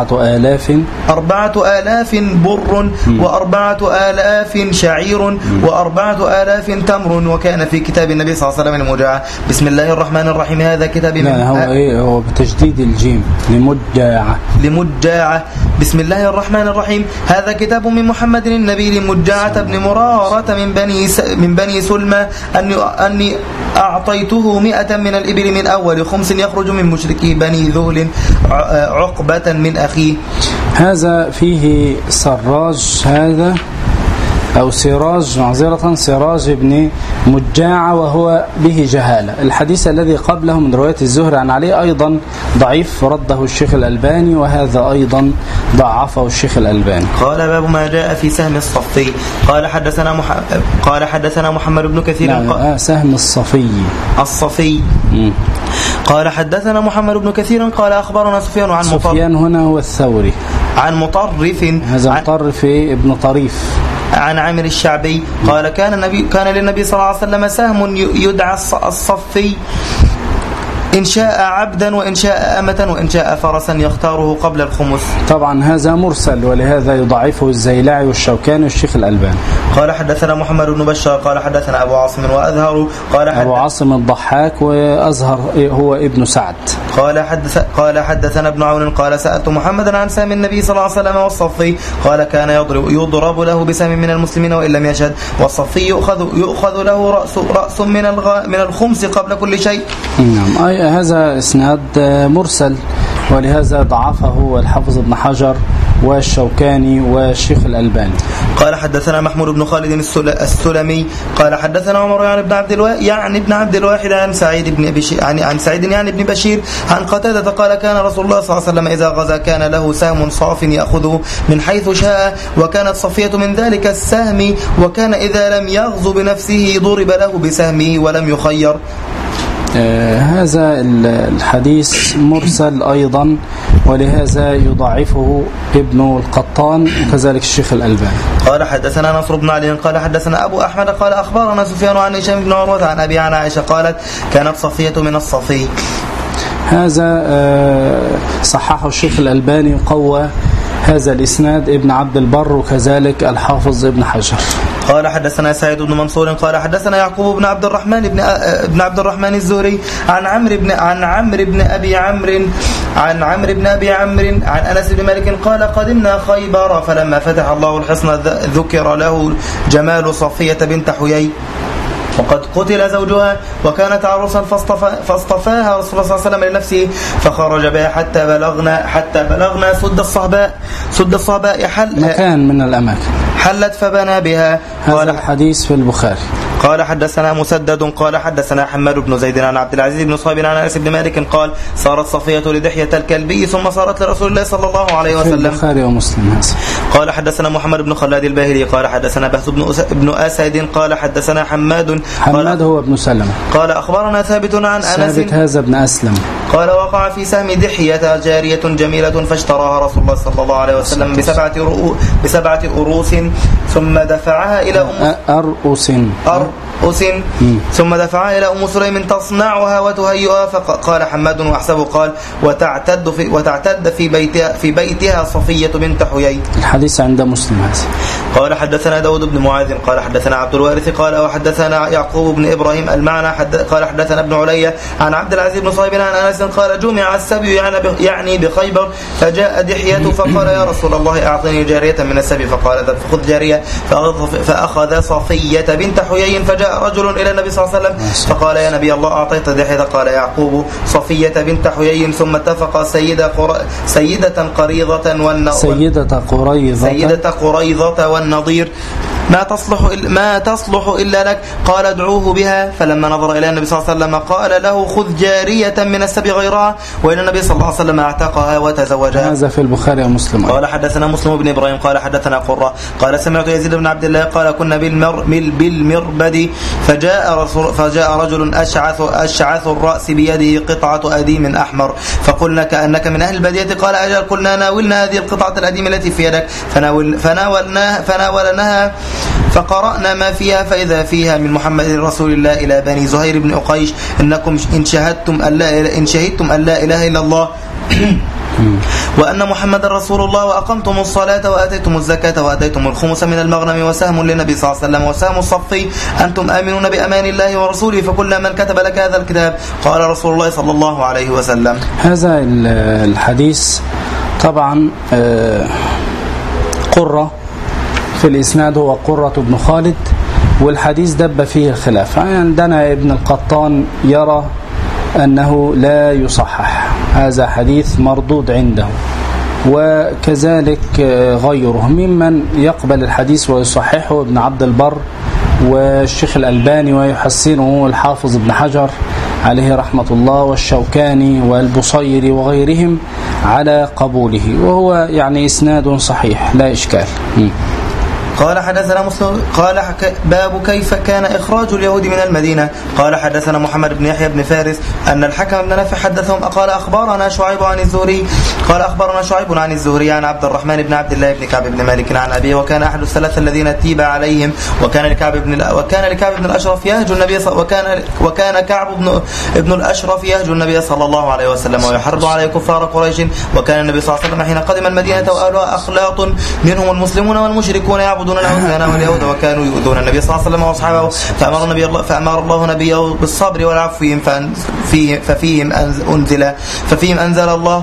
Speaker 2: و4,000 بر، و4,000 شعير، و4,000 تمر. وكان في كتاب النبي صلى الله عليه وسلم المجاعة. بسم الله الرحمن الرحيم. هذا كتاب
Speaker 1: هو بتجديد الجيم لمجاعة.
Speaker 2: بسم الله الرحمن الرحيم. هذا كتاب من محمد النبي لمجاعة بن مرارة من بني سلمى أني أعطيته 100 من الإبل من أول خمس يخرج من مشركي بني ذهل عقبة من أخيه.
Speaker 1: هذا فيه سراج، هذا أو سراج بن مجاعة، وهو به جهالة. الحديث الذي قبله من رواية الزهري عن علي أيضا ضعيف، رده الشيخ الألباني، وهذا أيضا ضعفه الشيخ الألباني.
Speaker 2: قال باب ما جاء في سهم الصفي. قال حدثنا محمد بن كثير
Speaker 1: سهم الصفي.
Speaker 2: قال حدثنا محمد بن كثير قال أخبرنا سفيان عن
Speaker 1: سفيان هنا هو الثوري
Speaker 2: عن مطرف،
Speaker 1: هذا مطرف ابن طريف
Speaker 2: عن عامر الشعبي قال كان للنبي صلى الله عليه وسلم سهم يدعى الصفي، إن شاء عبدا وإن شاء أمة وإن شاء فرسا يختاره قبل الخمس.
Speaker 1: طبعا هذا مرسل، ولهذا يضعفه الزيلعي والشوكاني والشيخ الألباني.
Speaker 2: قال حدثنا محمد بن بشار قال حدثنا أبو عاصم وأظهر
Speaker 1: أبو عاصم الضحاك، وأظهر هو ابن سعد.
Speaker 2: قال حدثنا ابن عون قال سألت محمدا عن سهم النبي صلى الله عليه وسلم والصفي، قال كان يضرب له بسهم من المسلمين وإن لم يشهد، والصفي يؤخذ له رأس من الخمس قبل كل شيء.
Speaker 1: نعم، هذا اسناد مرسل، ولهذا ضعفه الحافظ ابن حجر والشوكاني والشيخ الألباني.
Speaker 2: قال حدثنا محمود بن خالد السلمي قال حدثنا عمر يعني ابن عبد الواحد عن سعيد بن بشير عن قتادة قال كان رسول الله صلى الله عليه وسلم إذا غزا كان له سهم صاف يأخذه من حيث شاء، وكانت صفية من ذلك السهم، وكان إذا لم يغزو بنفسه ضرب له بسهمه ولم يخير.
Speaker 1: هذا الحديث مرسل أيضا، ولهذا يضعفه ابن القطان وكذلك الشيخ الألباني.
Speaker 2: قال حدثنا نصر بن علي قال حدثنا أبو أحمد قال أخبرنا سفيان عن هشام بن عروة عن أبي عن عائشة قالت كانت صفية من هذا
Speaker 1: صححه الشيخ الألباني، قوى هذا الإسناد ابن عبد البر وكذلك الحافظ ابن حجر.
Speaker 2: قال حدثنا سعيد بن منصور قال حدثنا يعقوب بن عبد الرحمن بن عبد الرحمن الزهري عن عمرو بن أبي عمرو عن أنس بن مالك قال قدمنا خيبر فلما فتح الله الحصن ذكر له جمال صفية بنت حيي وقد قتل زوجها وكانت عروسا فاصطفاها رسول الله صلى الله عليه وسلم لنفسه فخرج بها حتى بلغنا سد الصهباء
Speaker 1: مكان من الأماكن
Speaker 2: حلت فبنى بها.
Speaker 1: هذا الحديث في البخاري.
Speaker 2: قال حدثنا مسدد قال حدثنا حماد بن زيد عن عبد العزيز بن صهيب عن أنس بن مالك قال صارت صفية لدحية الكلبي ثم صارت لرسول الله صلى الله عليه وسلم.
Speaker 1: في البخاري ومسلم.
Speaker 2: قال حدثنا محمد بن خلاد الباهلي قال حدثنا بهز بن أسد قال حدثنا حماد
Speaker 1: هو ابن سلمة قال
Speaker 2: أخبرنا ثابت عن أنس
Speaker 1: ثابت هذا ابن أسلم
Speaker 2: قال وقع في سهم دحية جارية جميلة فاشتراها رسول الله صلى الله عليه وسلم بسبعة أروس ثم دفعها إلى أرؤوس ثم دفعها إلى أم سليم تصنعها وتهيئها. فقال حماد وأحسبه قال وتعتد في بيتها صفية بنت حيي.
Speaker 1: الحديث عند مسلم هذا.
Speaker 2: قال حدثنا داود بن معاذ قال حدثنا عبد الوارث قال وحدثنا يعقوب بن إبراهيم المعنى قال حدثنا ابن علي عن عبد العزيز بن صهيب عن أنس قال جمع السبي يعني بخيبر فجاء دحية فقال يا رسول الله أعطني جارية من السبي فقال فخذ جارية فأخذ صفية بنت حيي فجاء رجل إلى النبي صلى الله عليه وسلم فقال يا نبي الله أعطيت دحية قال يعقوب صفية بنت حيي ثم اتفق سيدة قريظة والنضير ما تصلح إلا لك قال ادعوه بها. فلما نظر إلى النبي صلى الله عليه وسلم قال له خذ جارية من السبي غيرها وإن النبي صلى الله عليه وسلم اعتقها وتزوجها.
Speaker 1: هذا في البخاري ومسلم.
Speaker 2: قال حدثنا مسلم بن إبراهيم قال حدثنا قرة قال سمعت يزيد بن عبد الله قال كنا بالمربد فجاء رجل أشعث الرأس بيده قطعة أديم أحمر فقلنا كأنك من أهل البادية قال أجل قلنا ناولنا هذه القطعة الأديم التي في يدك فناولناها فقرأنا ما فيها فإذا فيها من محمد رسول الله إلى بني زهير بن أقيش إنكم إن شهدتم أن لا إله إلا الله وأن محمد رسول الله وأقمتم الصلاة وآتيتم الزكاة وآتيتم الخمس من المغنم وسهم للنبي صلى الله عليه وسلم وسهم الصفي أنتم آمنون بأمان الله ورسوله فكل من كتب لك هذا الكتاب قال رسول الله صلى الله عليه وسلم.
Speaker 1: هذا الحديث طبعا قرة في الإسناد هو قرة بن خالد والحديث دب فيه الخلاف. عندنا ابن القطان يرى أنه لا يصحح هذا حديث مردود عنده وكذلك غيره ممن يقبل الحديث ويصححه ابن عبد البر والشيخ الألباني ويحسنه الحافظ ابن حجر عليه رحمة الله والشوكاني والبصيري وغيرهم على قبوله وهو يعني إسناد صحيح لا إشكال.
Speaker 2: قال حدثنا مسلم قال باب كيف كان إخراج اليهود من المدينة. قال حدثنا محمد بن يحيى بن فارس أن الحكم بن نافع حدثهم قال أخبرنا شعيب عن الزهري قال أخبرنا شعيب عن الزهري عن عبد الرحمن بن عبد الله بن كعب بن مالك عن أبيه وكان أحد الثلاثة الذين تيب عليهم وكان لكعب بن الأشرف يهجو النبي وكان كعب بن الأشرف يهجو النبي صلى الله عليه وسلم ويحرض عليه كفار قريش وكان النبي صلى الله عليه وسلم حين قدم المدينة وأهلها أخلاط منهم المسلمون والمشركون يعبدون الأوثان واليهود وكانوا يؤذون النبي صلى الله عليه وسلم وأصحابه فأمر الله نبيه بالصبر والعفو ففيهم أنزل الله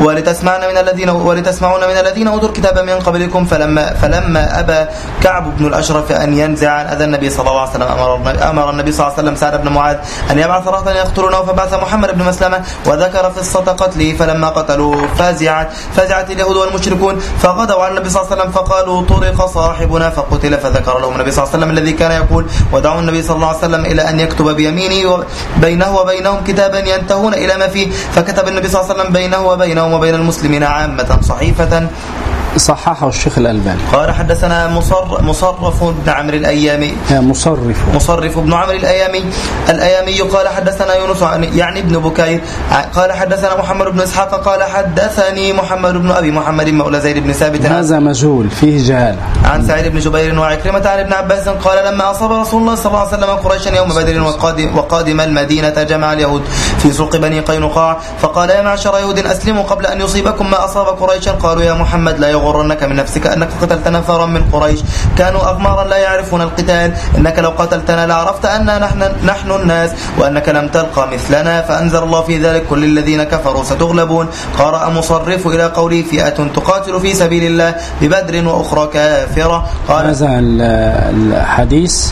Speaker 2: ولتسمعون من الذين أوتوا الكتاب من قبلكم فلما أبى كعب بن الأشرف أن ينزع عن أذى النبي صلى الله عليه وسلم أمر النبي صلى الله عليه وسلم سعد بن معاذ أن يبعث رهطا يقتلونه فبعث محمد بن مسلمة وذكر قصة قتله فلما قتلوه فزعت اليهود والمشركون فغدوا على النبي صلى الله عليه وسلم فقالوا طرق صاحبنا فقتل فذكر لهم النبي صلى الله عليه وسلم الذي كان يقول ودعوا النبي صلى الله عليه وسلم إلى أن يكتب بيمينه بينه وبينهم كتابا ينتهون إلى ما فيه فكتب النبي صلى الله عليه وسلم بينه وبينهم وبين المسلمين عامة صحيفة
Speaker 1: صححه الشيخ الألباني.
Speaker 2: قال حدثنا مصرف بن عمرو الأيامي مصرف بن عمرو الأيامي قال حدثنا يونس يعني ابن بكير قال حدثنا محمد بن إسحاق قال حدثني محمد بن أبي محمد مولى زيد بن ثابت
Speaker 1: هذا مجهول فيه جهالة
Speaker 2: عن سعيد بن جبير وعكرمة عن ابن عباس قال لما أصاب رسول الله صلى الله عليه وسلم قريشا يوم بدر وقادم المدينة جمع اليهود في سوق بني قينقاع فقال يا معشر يهود أسلموا قبل أن يصيبكم ما أصاب قريشا قالوا يا محمد لا يغر يغرنك من نفسك أنك قتلت نفرا من قريش كانوا أغمارا لا يعرفون القتال، إنك لو قتلتنا لعرفت أننا نحن الناس وأنك لم تلقى مثلنا. فأنزل الله في ذلك كل الذين كفروا ستغلبون. قرأ مصرف إلى قوله فئة تقاتل في سبيل الله ببدر وأخرى كافرة.
Speaker 1: هذا الحديث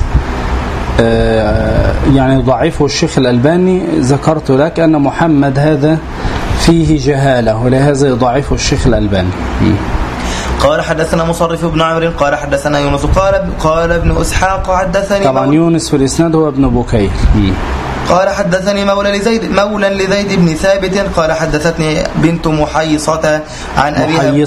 Speaker 1: يعني ضعيفه الشيخ الألباني. ذكرت لك أن محمد هذا فيه جهالة ولهذا يضعفه الشيخ الألباني.
Speaker 2: قال حدثنا مصرف بن عمرو قال حدثنا يونس قال ابن إسحاق حدثني
Speaker 1: طبعا يونس في الإسناد هو ابن بكير.
Speaker 2: قال حدثني مولى لزيد بن ثابت قال حدثتني بنت محيصة عن أبيها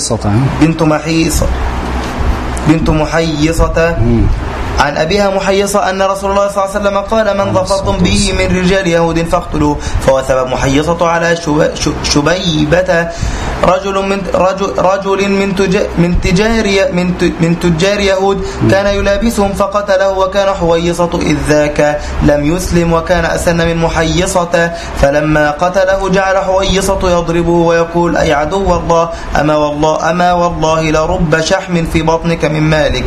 Speaker 2: بنت محيصة عن أبيها محيصة أن رسول الله صلى الله عليه وسلم قال من ظفرتم به من رجال يهود فاقتلوه. فوثب محيصة على شبيبة رجل من تجار يهود كان يلابسهم فقتله. وكان حويصة إذ ذاك لم يسلم وكان أسن من محيصة. فلما قتله جعل حويصة يضربه ويقول أي عدو الله أما والله لرب شحم في بطنك من مالك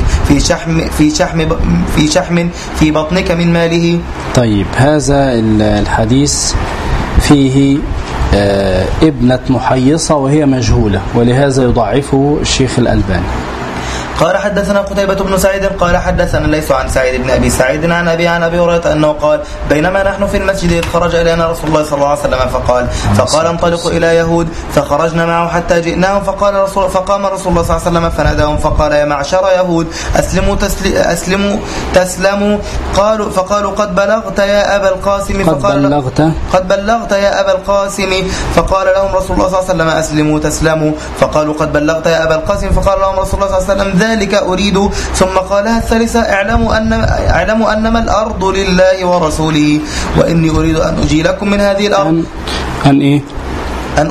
Speaker 2: في شحم في بطنك من ماله.
Speaker 1: طيب هذا الحديث فيه ابنة محيصة وهي مجهولة ولهذا يضعفه الشيخ الألباني.
Speaker 2: قال حدثنا قتيبة بن سعيد قال حدثنا ليس عن سعيد بن أبي سعيد عن أبي هريرة أنه قال بينما نحن في المسجد إذ خرج إلينا رسول الله صلى الله عليه وسلم فقال انطلقوا إلى يهود فخرجنا معه حتى جئناهم فقام رسول الله صلى الله عليه وسلم فناداهم فقال يا معشر يهود أسلموا تسلموا. فقالوا قد بلغت يا أبا القاسم قد بلغت يا أبا القاسم. فقال لهم رسول الله صلى الله عليه وسلم أسلموا تسلموا. فقالوا قد بلغت يا أبا القاسم. فقال لهم رسول الله صلى الله عليه وسلم ذلك أريد. ثم قالها الثالثة اعلموا أنما الأرض لله ورسوله وإني أريد أن أجيلكم من هذه الأرض أن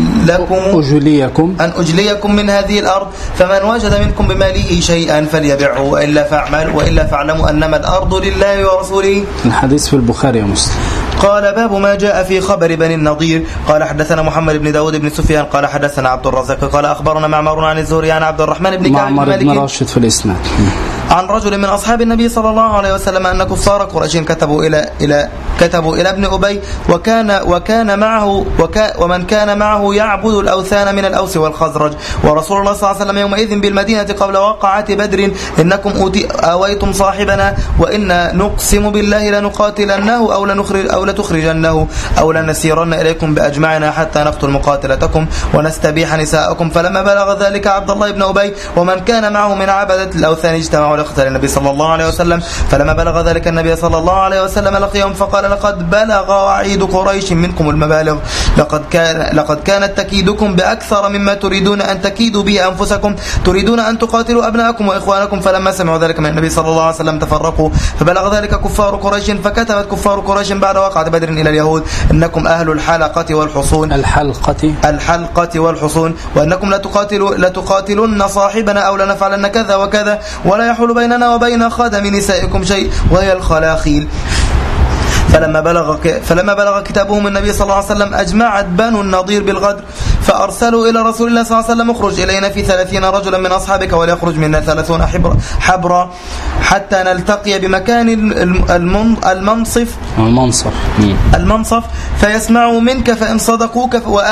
Speaker 2: أجليكم من هذه الأرض. فمن وجد منكم بماله شيئا فليبعه وإلا فاعلموا أنما الأرض لله ورسوله.
Speaker 1: الحديث في البخاري ومسلم.
Speaker 2: قال باب ما جاء في خبر بني النضير. قال حدثنا محمد بن داود بن سفيان قال حدثنا عبد الرزاق قال أخبرنا معمر عن الزهري عن عبد الرحمن بن كعب
Speaker 1: بن راشد في الإسناد
Speaker 2: عن رجل من أصحاب النبي صلى الله عليه وسلم أن كفار قريش كتبوا إلى ابن أبي ومن كان معه يعبد الأوثان من الأوس والخزرج ورسول الله صلى الله عليه وسلم يومئذ بالمدينة قبل وقعة بدر إنكم آويتم صاحبنا وإنا نقسم بالله لنقاتلنه أو لتخرجنه أو لنسيرن إليكم بأجمعنا حتى نقتل مقاتلتكم ونستبيح نساءكم. فلما بلغ ذلك عبد الله بن أبي ومن كان معه من عبدة الأوثان اجتمعوا لقتال النبي صلى الله عليه وسلم. فلما بلغ ذلك النبي صلى الله عليه وسلم لقيهم فقال لقد بلغ وعيد قريش منكم المبالغ لقد كانت تكيدكم بأكثر مما تريدون أن تكيدوا به أنفسكم تريدون أن تقاتلوا أبناءكم وإخوانكم. فلما سمعوا ذلك من النبي صلى الله عليه وسلم تفرقوا. فبلغ ذلك كفار قريش فكتبت كفار قريش بعد وقعة بدر إلى اليهود إنكم أهل الحلقة والحصون وأنكم لتقاتلن صاحبنا أو لنفعلن كذا وكذا ولا يحول بيننا وبين خادم نسائكم شيء وهي الخلاخيل. فلما بلغ كتابهم النبي صلى الله عليه وسلم أجمعت بنو النضير بالغدر فأرسلوا إلى رسول الله صلى الله عليه وسلم اخرج إلينا في 30 رجلا من أصحابك وليخرج منا 30 حبرا حتى نلتقي بمكان المنصف فيسمعوا منك فإن صدقوك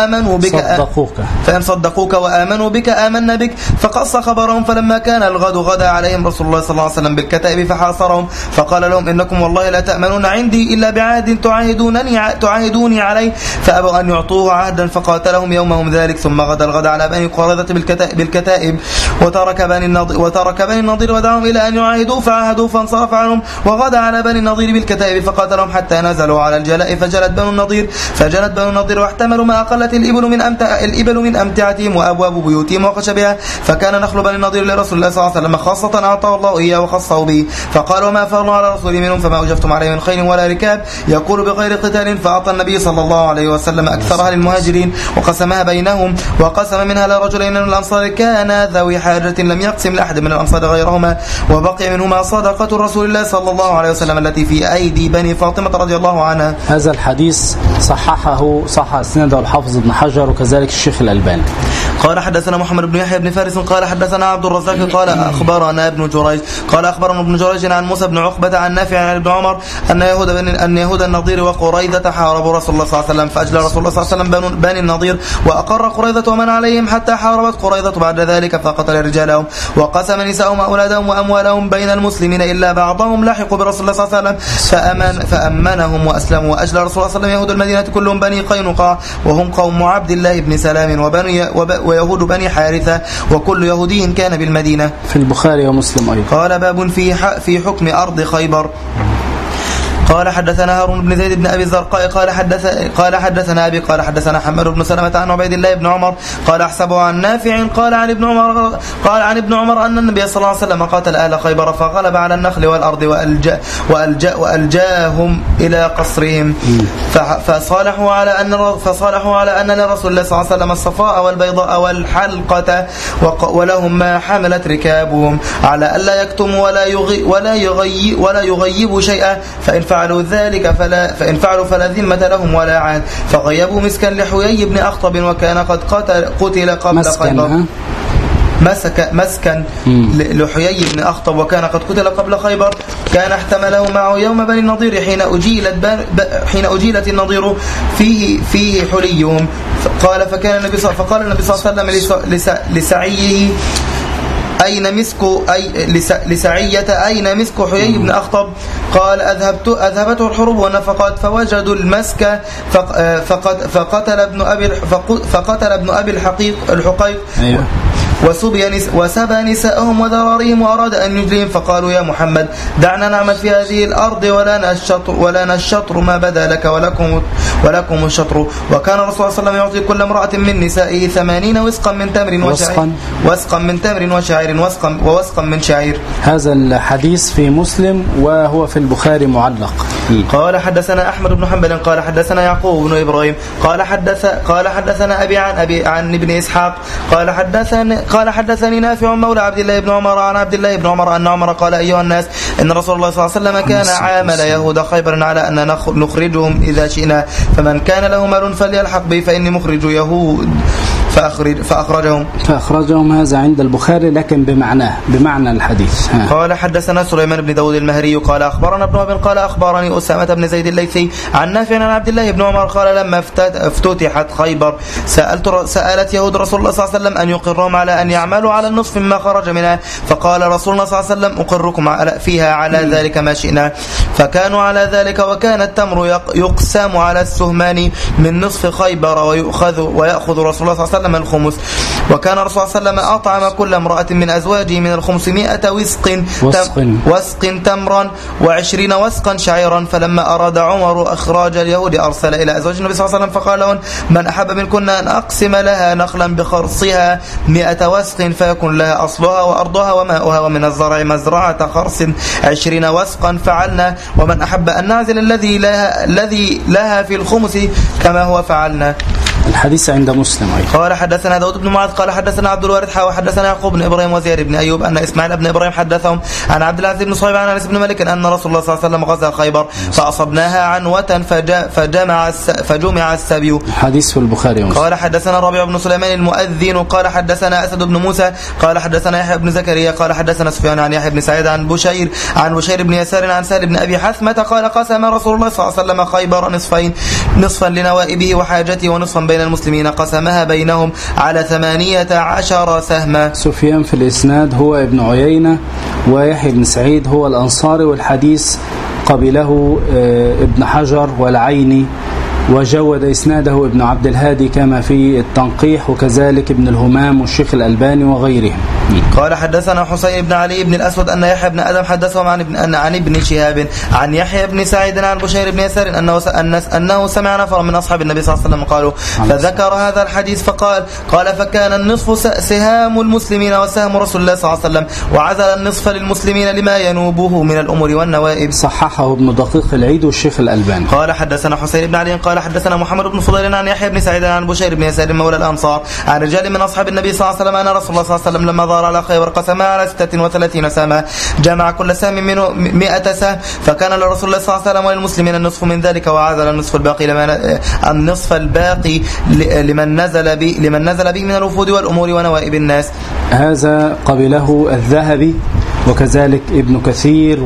Speaker 2: وآمنوا بك آمنا بك. فقص خبرهم. فلما كان الغد غدا عليهم رسول الله صلى الله عليه وسلم بالكتائب فحاصرهم فقال لهم إنكم والله لا تأمنون عندي إلا بعهد تعاهدوني عليه. فأبوا أن يعطوه عهدا فقاتلهم يومهم ذلك. ثم غدا الغد على بني قريظة بالكتائب وترك بني النضير ودعهم إلى أن يعاهدوا فعاهدوا فانصرف عنهم. وغدا على بني النضير بالكتائب فقاتلهم حتى نزلوا على الجلاء فجلت بنو النضير واحتملوا ما أقلت الإبل من أمتعتهم وأبواب بيوتهم وخشبها. فكان نخل بني النضير لرسول الله صلى الله عليه وسلم خاصة أعطاه الله إياه وخصه به. فقالوا ما فرنا على رسول منهم فما أجفتم عليه من خير ولا ركاب يقول بغير قتال. فأعطى النبي صلى الله عليه وسلم أكثرها للمهاجرين وقسمها بينهم وقسم منها لرجلين من الأنصار كان ذوي حاجة لم يقسم لأحد من الأنصار غيرهما وبقي منهما صدقة رسول الله صلى الله عليه وسلم التي في أيدي بني فاطمة رضي الله عنها.
Speaker 1: هذا الحديث صح اسناده الحافظ ابن حجر وكذلك الشيخ الألباني.
Speaker 2: قال حدثنا محمد بن يحيى بن فارس قال حدثنا عبد الرزاق قال أخبرنا ابن جريج قال أخبرنا ابن جريج عن موسى بن عقبة عن نافع عن ابن عمر أن يهود النضير وقريظة حاربوا رسول الله صلى الله عليه وسلم، فأجلى رسول الله صلى الله عليه وسلم بني النضير وأقر قريظة ومن عليهم حتى حاربت قريظة بعد ذلك فقتل رجالهم وقسم نساءهم أولادهم وأموالهم بين المسلمين إلا بعضهم لحقوا برسول الله صلى الله عليه وسلم فأمنهم وأسلموا. وأجلى رسول الله صلى الله عليه وسلم يهود المدينة كلهم بني قينقاع وهم قوم عبد الله بن سلام ويهود بني حارثة وكل يهودي كان بالمدينة.
Speaker 1: في البخاري ومسلم أيضا.
Speaker 2: قال باب في حكم أرض خيبر. قال حدثنا هارون بن زيد بن أبي الزرقاء قال حدثنا أبي قال حدثنا حماد بن سلمة عن عبيد الله بن عمر قال أحسبه عن نافع قال عن ابن عمر أن النبي صلى الله عليه وسلم قاتل أهل خيبر فغلب على النخل والأرض وألجاهم إلى قصرهم فصالحوا على أن لرسول الله صلى الله عليه وسلم الصفاء والبيضاء والحلقة ولهم ما حملت ركابهم على ألا يكتموا ولا يغيبوا شيئا فإن فعلوا فلا ذمة لهم ولا عهد. فغيبوا مسكا لحيي بن أخطب وكان قد قتل قبل خيبر. مسكا لحيي بن أخطب وكان قد قتل قبل خيبر كان احتمله معه يوم بني النضير حين أجيلت النضير فيه حليهم. فقال النبي صلى الله عليه وسلم لسعيه أين مسك حيي بن أخطب؟ قال أذهبته الحروب والنفقات فوجدوا المسك فقتل ابن أبي الحقيق وسبى نساءهم وذراريهم وأراد أن يجلهم فقالوا يا محمد دعنا نعمل في هذه الأرض ولا الشطر ما بدا لك ولكم الشطر. وكان رسول الله صلى الله عليه وسلم يعطي كل امرأة من نسائه 80 وسقا من تمر وشعير ووسقا من شعير.
Speaker 1: هذا الحديث في مسلم وهو في البخاري معلق.
Speaker 2: قال حدثنا أحمد بن حنبل قال حدثنا يعقوب بن إبراهيم قال حدثنا أبي عن ابن إسحاق قال حدثني نافع مولى عبد الله بن عمر عن عبد الله بن عمر أن عمر قال أيها الناس إن رسول الله صلى الله عليه وسلم كان عامل يهود خيبر على أن نخرجهم إذا شئنا فمن كان له مال فليلحق به فإني مخرج يهود
Speaker 1: فأخرجهم. هذا عند البخاري لكن بمعنى الحديث.
Speaker 2: قال حدثنا سليمان بن داود المهري قال أخبرنا ابن وهب قال أخبرني أسامة بن زيد الليثي عن نافع عن عبد الله بن عمر قال لما افتتحت خيبر سألت يهود رسول الله صلى الله عليه وسلم أن يقرهم على أن يعملوا على النصف مما خرج منها فقال رسول الله صلى الله عليه وسلم أقركم فيها على ذلك ما شئنا فكانوا على ذلك. وكان التمر يقسم على السهمان من نصف خيبر ويأخذ رسول الله صلى الله عليه وسلم الخمس. وكان رسول الله صلى الله عليه وسلم أطعم كل امرأة من أزواجه من الخمس 100 وسق تمرا و20 وسقا شعيرا. فلما أراد عمر إخراج اليهود أرسل إلى أزواج النبي صلى الله عليه وسلم فقال لهن من أحب منكن أن أقسم لها نخلا بخرصها 100 وسق فيكن لها أصلها وأرضها وماؤها ومن الزرع مزرعة خرص 20 وسقا فعلنا ومن أحب أن نعزل الذي لها في الخمس كما هو فعلنا.
Speaker 1: الحديث عند مسلم أيضا.
Speaker 2: قال حدثنا داود بن معاذ قال حدثنا عبد الوارث وحدثنا يعقوب بن إبراهيم وزياد بن أيوب أن إسماعيل بن إبراهيم حدثهم عن عبد العزيز بن صهيب عن أنس بن مالك أن رسول الله صلى الله عليه وسلم غزا خيبر فأصبناها عنوة فجمع السبي.
Speaker 1: حديث في البخاري ومسلم.
Speaker 2: قال حدثنا ربيع بن سليمان المؤذن قال حدثنا أسد بن موسى قال حدثنا يحيى بن زكريا قال حدثنا سفيان عن يحيى بن سعيد عن بشير بن يسار عن سهل بن أبي حثمة قال قسم رسول الله صلى الله عليه وسلم خيبر نصفا لنوائبه وحاجته ونصفا بين المسلمين قسمها بينهم على 18 سهما.
Speaker 1: سفيان في الإسناد هو ابن عيينة ويحيى بن سعيد هو الأنصاري والحديث قبله ابن حجر والعيني وجود إسناده ابن عبد الهادي كما في التنقيح وكذلك ابن الهمام والشيخ الألباني وغيرهم.
Speaker 2: قال حدثنا حسين بن علي بن الأسود أن يحيى بن آدم حدثهم عن ابن شهاب عن يحيى بن سعيد عن بشير بن يسار أنه سمع نفر من أصحاب النبي صلى الله عليه وسلم قالوا فذكر هذا الحديث فقال فكان النصف سهام المسلمين وسهم رسول الله صلى الله عليه وسلم وعزل النصف للمسلمين لما ينوبه من الأمور والنوائب.
Speaker 1: صححه ابن دقيق العيد والشيخ الألباني.
Speaker 2: قال حدثنا حسين بن علي قال قال حدثنا محمد بن فضيل عن يحيى بن سعيد عن بشير بن يسار مولى الأنصار عن رجال من أصحاب النبي صلى الله عليه وسلم أن رسول الله صلى الله عليه وسلم لما ظهر على خيبر قسم على 36 سهما جمع كل سهم منه 100 سهم فكان لرسول الله صلى الله عليه وسلم وللمسلمين النصف من ذلك وعزل النصف الباقي لمن نزل به من الوفود والأمور ونوائب الناس.
Speaker 1: هذا قبله الذهبي وكذلك ابن كثير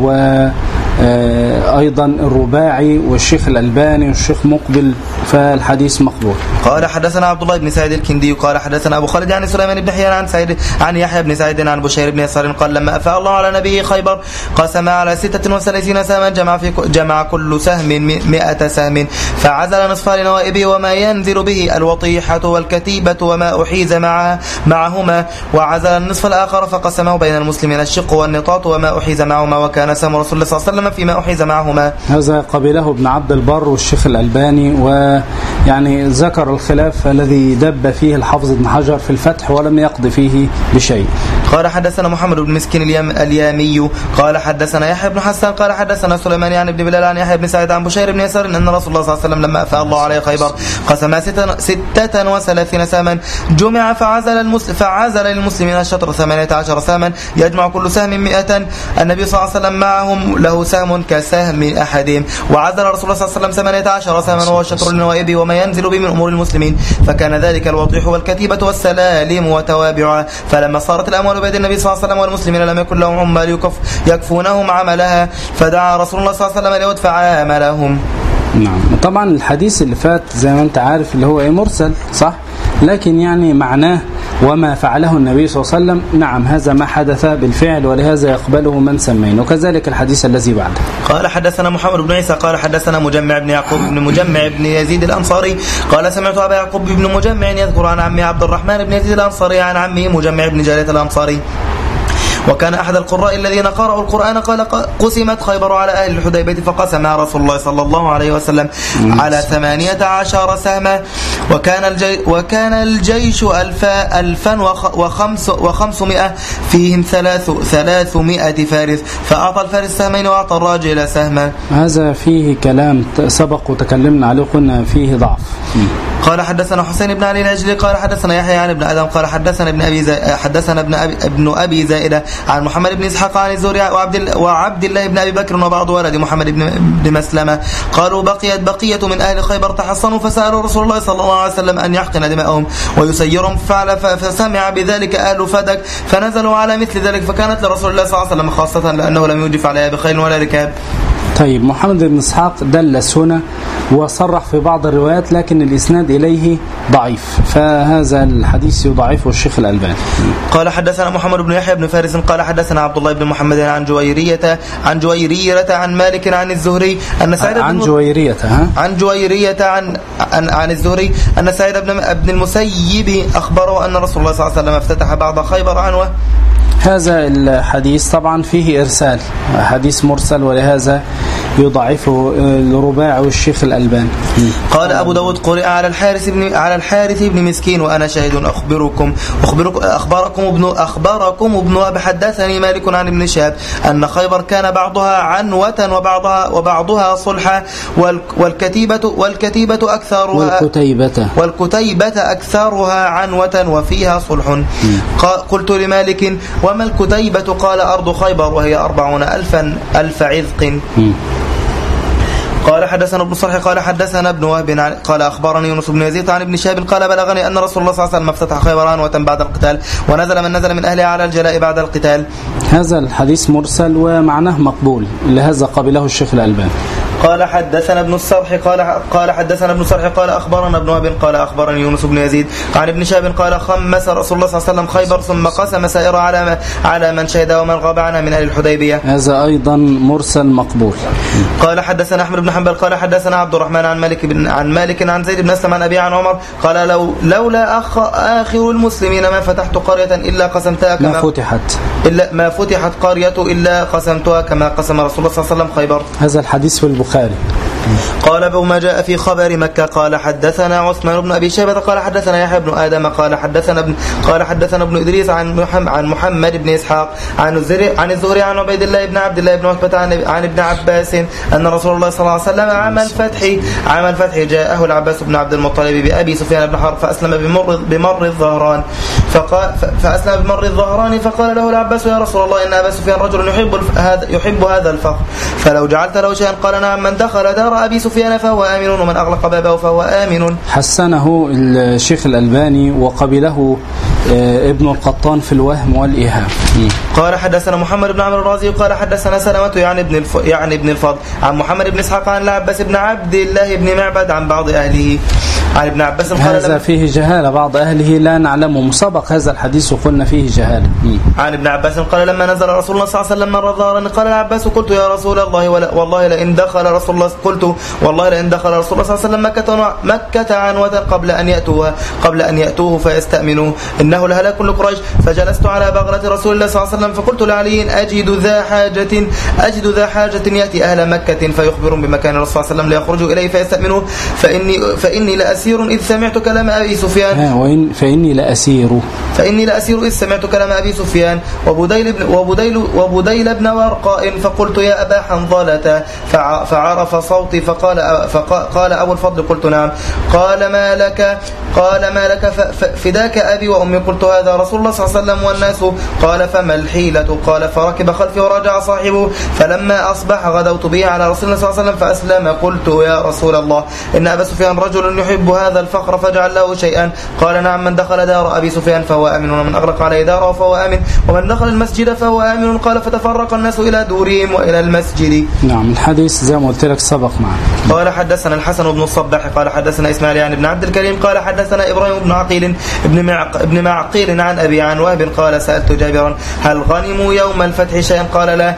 Speaker 1: وأيضا الرباعي والشيخ الألباني والشيخ مقبل، فالحديث مقبول.
Speaker 2: قال حدثنا عبد الله بن سعيد الكندي قال حدثنا أبو خالد عن سليمان بن حيان عن يحيى بن سعيد عن بشير بن يسار قال لما أفاء الله على نبيه خيبر قسم على 36 سهما جمع كل سهم 100 سهم فعزل نصف لنوائبه وما ينزل به الوطيحة والكتيبة وما أحيز معهما وعزل النصف الآخر فقسمه بين المسلمين الشق والنطاط وما أحيز معهما وكان سهم رسول الله صلى الله عليه وسلم فيما أحيز معهما.
Speaker 1: هذا قبله ابن عبد البر والشيخ الألباني، ويعني ذكر الخلاف الذي دب فيه الحافظ ابن حجر في الفتح ولم يقض فيه بشيء.
Speaker 2: قال حدثنا محمد بن مسكين اليامي قال حدثنا يحيى بن حسان قال حدثنا سليمان عن ابن بلال عن يحيى بن سعيد عن بشير بن يسار أن رسول الله صلى الله عليه وسلم لما أفاء الله عليه خيبر قسم 36 سهما جمع فعزل للمسلمين الشطر 18 سهما يجمع كل سهم 100. النبي صلى الله عليه وسلم معهم له سهم كسهم أحدهم وعزل رسول الله صلى الله عليه وسلم 18 سهما وهو الشطر للنوائب وما ينزل به من أمور المسلمين فكان ذلك الوضيح والكتيبة والسلالم وتوابعها. فلما صارت الأموال بيد النبي صلى الله عليه وسلم والمسلمين لم يكن لهم عمال يكفونهم عملها فدعا رسول الله صلى الله عليه وسلم اليهود فعاملهم.
Speaker 1: نعم. طبعا الحديث اللي فات زي ما انت عارف اللي هو مرسل صح، لكن يعني معناه وما فعله النبي صلى الله عليه وسلم نعم هذا ما حدث بالفعل ولهذا يقبله من سمين. وكذلك الحديث الذي بعده.
Speaker 2: قال حدثنا محمد بن عيسى قال حدثنا مجمع بن يعقوب بن مجمع بن يزيد الأنصاري قال سمعت أبا يعقوب بن مجمع يذكر عن عمي عبد الرحمن بن يزيد الأنصاري عن عمه مجمع بن جارية الأنصاري وكان أحد القراء الذين قرأوا القرآن قال قسمت خيبر على أهل الحديبية فقسم رسول الله صلى الله عليه وسلم على 18 سهما وكان الجيش 1500 فيهم 300 فارس فأعطى الفارس سهمين وأعطى الراجل سهما.
Speaker 1: هذا فيه كلام سبق وتكلمنا عليه قلنا فيه ضعف.
Speaker 2: قال حدثنا حسين بن علي العجلي قال حدثنا يحيى عن ابن آدم قال حدثنا ابن أبي زائدة عن محمد بن إسحاق عن الزهري وعبد الله بن أبي بكر وبعض ولد محمد بن مسلمة قالوا بقيت بقية من أهل خيبر تحصنوا فسألوا رسول الله صلى الله عليه وسلم أن يحقن دماءهم ويسيرهم ففعل فسمع بذلك أهل فدك فنزلوا على مثل ذلك فكانت لرسول الله صلى الله عليه وسلم خاصة لأنه لم يجف عليها بخيل ولا ركاب.
Speaker 1: طيب محمد بن إسحاق دلس هنا وصرح في بعض الروايات لكن الإسناد إليه ضعيف فهذا الحديث يضعفه الشيخ الألباني.
Speaker 2: قال حدثنا محمد بن يحيى بن فارس قال حدثنا عبد الله بن محمد عن جويرية عن مالك عن الزهري أن سعيد عن الزهري أن سعيد بن المسيب أخبره أن رسول الله صلى الله عليه وسلم افتتح بعض خيبر عنوه.
Speaker 1: هذا الحديث طبعا فيه إرسال حديث مرسل ولهذا يضعفه الرباعي والشيخ الألباني.
Speaker 2: قال أبو داود قرئ على الحارث بن مسكين وأنا شاهد أخبركم ابن أبي حدثني مالك عن ابن شهاب أن خيبر كان بعضها عنوة وبعضها صلحا والكتيبة أكثرها عنوة وفيها صلح. قلت لمالك وما الكتيبة قال أرض خيبر وهي 40,000 عذق. قال حدثنا ابن صالح قال حدثنا ابن وهب قال أخبرني يونس بن يزيد عن ابن شهاب قال بلغني أن رسول الله صلى الله عليه وسلم افتتح خيبر عنوة بعد القتال ونزل من نزل من أهلها على الجلاء بعد القتال.
Speaker 1: هذا الحديث مرسل ومعناه مقبول لهذا قبله الشيخ الألباني.
Speaker 2: قال حدثنا ابن الصرح قال حدثنا ابن الصرح قال أخبرنا ابن وهب قال أخبرني يونس بن يزيد عن ابن شهاب قال خمس رسول الله صلى الله عليه وسلم خيبر ثم قسم سائر على من شهد ومن غاب عنها من أهل الحديبية.
Speaker 1: هذا أيضا مرسل مقبول.
Speaker 2: قال حدثنا أحمد بن حنبل قال حدثنا عبد الرحمن عن مالك عن زيد بن أسلم عن أبي عن عمر قال لولا آخر المسلمين ما فتحت قرية إلا قسمتها ما فتحت قرية إلا قسمتها كما قسم رسول الله صلى الله عليه وسلم خيبر.
Speaker 1: هذا الحديث في البخاري.
Speaker 2: قال باب ما جاء في خبر مكة. قال حدثنا عثمان بن أبي شيبة قال حدثنا يحيى بن آدم قال حدثنا ابن إدريس عن محمد بن إسحاق عن الزهري عن عبيد الله بن عبد الله بن عتبة عن ابن عباس أن رسول الله صلى الله عليه وسلم عام الفتح جاءه العباس بن عبد المطلب بأبي سفيان بن حرب فأسلم بمر الظهران فقال له العباس يا رسول الله إن أبا سفيان رجل يحب هذا الفخر فلو جعلت له شيئا. قال نعم من دخل دار أبي سفيان فهو آمن ومن أغلق بابه فهو آمن.
Speaker 1: حسنه الشيخ الألباني وقبله ابن القطان في الوهم والإيهام.
Speaker 2: قال حدثنا محمد بن عمرو الرازي قال حدثنا سلمة يعني ابن الفضل عن محمد بن إسحاق عن العباس بن عبد الله بن معبد عن بعض أهله عن ابن عباس قال
Speaker 1: هذا فيه جهالة بعض أهله لا نعلمه مسبق هذا الحديث وقلنا فيه جهالة.
Speaker 2: عن ابن عباس قال لما نزل رسول الله صلى الله عليه وسلم مر الظهران قال العباس قلت يا رسول الله والله لئن دخل رسول الله صلى الله عليه وسلم مكة عنوة قبل أن يأتوه فيستأمنوه إنه لهلاك لقريش. فجلست على بغلة رسول الله صلى الله عليه وسلم فقلت لعلي أجد ذا حاجة يأتي أهل مكة فيخبرون بمكان الرسول صلى الله عليه وسلم ليخرجوا إليه فيستأمنوه فإني لأسير إذ سمعت كلام أبي سفيان
Speaker 1: فإني لأسير
Speaker 2: إذ سمعت كلام أبي سفيان وبديل بن ورقاء فقلت يا أبا حنظلة فعرف صوتي فقال أبو الفضل قلت نعم. قال ما لك فداك أبي وأمي. قلت هذا رسول الله صلى الله عليه وسلم والناس. قال فما الحيلة. قال فركب خلفي ورجع صاحبه فلما أصبح غدوت به على رسول الله صلى الله عليه وسلم فأسلم. قلت يا رسول الله إن أبا سفيان رجل يحب هذا الفخر فاجعل له شيئا. قال نعم من دخل دار أبي سفيان فهو آمن ومن أغلق عليه داره فهو آمن ومن دخل المسجد فهو آمن. قال فتفرق الناس إلى دورهم وإلى المسجد.
Speaker 1: نعم الحديث زي ما قلت لك سبق معنا.
Speaker 2: قال حدثنا الحسن بن الصباح قال حدثنا إسماعيل يعني بن عبد الكريم قال حدثنا إبراهيم بن عقيل ابن معقيل عن أبي عن وهب قال سألت جابرا هل غنموا يوم الفتح شيئا قال لا.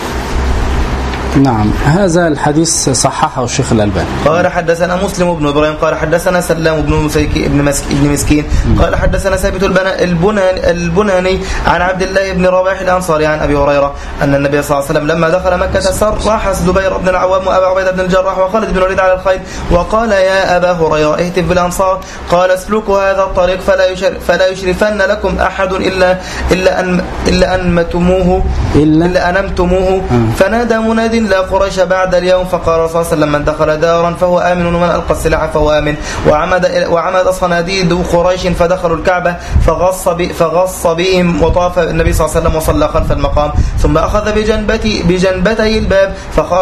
Speaker 1: نعم هذا الحديث صححه الشيخ الألباني.
Speaker 2: قال حدثنا مسلم بن إبراهيم قال حدثنا سلام بن مسكين قال حدثنا ثابت البناني عن عبد الله بن رباح الأنصاري عن أبي هريرة أن النبي صلى الله عليه وسلم لما دخل مكة صرح الزبير بن العوام وأبا عبيدة بن الجراح وخالد بن الوليد على الخيل وقال يا أبا هريرة اهتف بالأنصار. قال اسلكوا هذا الطريق فلا يشرفن لكم أحد إلا أنمتموه. فنادى مناد لا قريش بعد اليوم. فقال رسول الله صلى الله عليه وسلم من دخل دارا فهو آمن ومن ألقى السلاح فهو آمن. وعمد صناديد قريش فدخلوا الكعبة فغص بهم وطاف النبي صلى الله عليه وسلم وصلى خلف المقام ثم أخذ بجنبتي الباب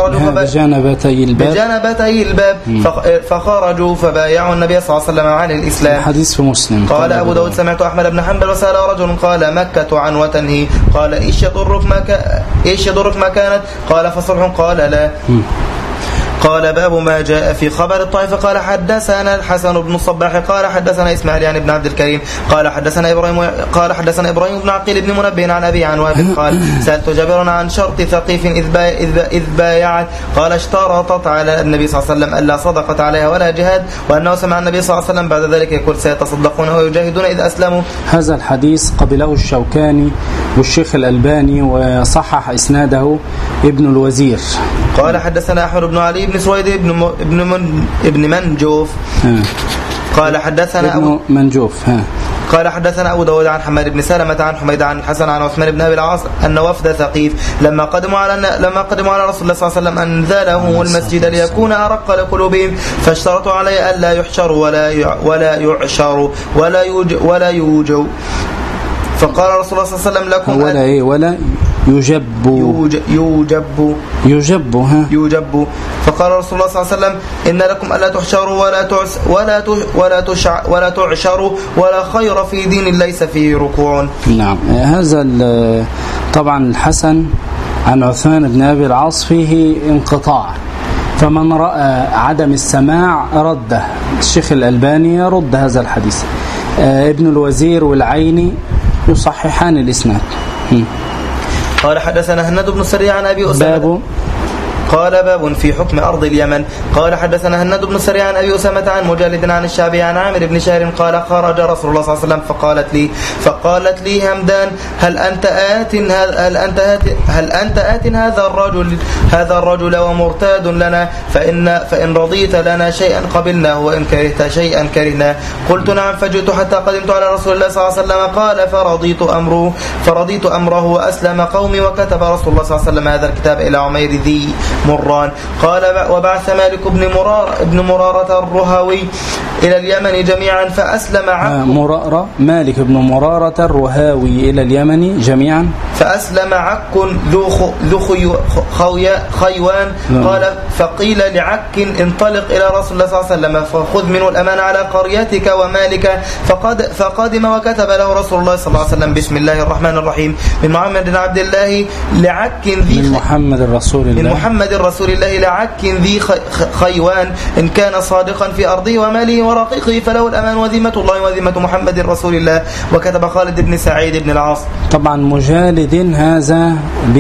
Speaker 2: فخرجوا فبايعوا النبي صلى الله عليه وسلم عن الإسلام.
Speaker 1: حديث في مسلم.
Speaker 2: قال أبو داود سمعت أحمد بن حنبل وسأل رجل قال مكة عنوة هي قال إيش يضرك ما كانت قال فصلح قال لا. قال باب ما جاء في خبر الطائف. قال حدثنا الحسن بن الصباح قال حدثنا إسماعيل يعني بن عبد الكريم قال حدثنا إبراهيم بن عقيل بن منبه عن أبي عن وهب قال سألت جابرا عن شرط ثقيف إذ بايعت. قال اشترطت على النبي صلى الله عليه وسلم ألا صدقت عليها ولا جهاد وأنه سمع النبي صلى الله عليه وسلم بعد ذلك يقول سيتصدقون ويجاهدون إذ أسلموا.
Speaker 1: هذا الحديث قبله الشوكاني والشيخ الألباني وصحح إسناده ابن الوزير.
Speaker 2: قال حدثنا أحمد بن علي بن سويد ابن منجوف قال حدثنا
Speaker 1: ابن منجوف
Speaker 2: قال حدثنا أبو داود عن حماد بن سلمة عن حميد عن الحسن عن عثمان بن أبي العاص أن وفد ثقيف لما قدموا على رسول الله صلى الله عليه وسلم أنزلهم المسجد ليكون أرق لقلوبهم فاشترطوا عليه ألا يحشروا ولا يوجوا. فقال رسول الله صلى الله عليه وسلم لكم
Speaker 1: ولا
Speaker 2: يوجب. فقال رسول الله صلى الله عليه وسلم إن لكم ألا تحشروا ولا تعشروا ولا خير في دين ليس فيه ركوع.
Speaker 1: نعم هذا طبعا الحسن عن عثمان بن أبي العاص فيه انقطاع فمن رأى عدم السماع رده. الشيخ الألباني يرد هذا الحديث. ابن الوزير والعيني يصححان الإسناد.
Speaker 2: قال حدثنا هناد بن سريع عن أبي أسامة قال باب في حكم أرض اليمن. قال حدثنا هناد بن السري عن أبي أسامة عن مجالد عن الشعبي عن عامر بن شهر قال خرج رسول الله صلى الله عليه وسلم فقالت لي همدان هل أنت آت هذا الرجل ومرتاد لنا فإن رضيت لنا شيئا قبلناه وإن كرهت شيئا كرهنا. قلت نعم فجئت حتى قدمت على رسول الله صلى الله عليه وسلم قال فرضيت أمره وأسلم قومي وكتب رسول الله صلى الله عليه وسلم هذا الكتاب إلى عمير ذي مران. قال وبعث مالك بن مرارة الرهاوي إلى اليمن جميعا فأسلم
Speaker 1: مالك بن مرارة الرهاوي إلى اليمن جميعا
Speaker 2: فأسلم عك ذو خيوان. قال فقيل لعك انطلق إلى رسول الله صلى الله عليه وسلم فخذ منه الأمان على قريتك ومالك. فقدم وكتب له رسول الله صلى الله عليه وسلم بسم الله الرحمن الرحيم من محمد بن عبد الله لعك ذي من محمد رسول الله لعك ذي خيوان إن كان صادقا في أرضه وماله ورقيقه فله الأمان وذمة الله وذمة محمد رسول الله. وكتب خالد بن سعيد بن العاص.
Speaker 1: طبعا مجالد هذا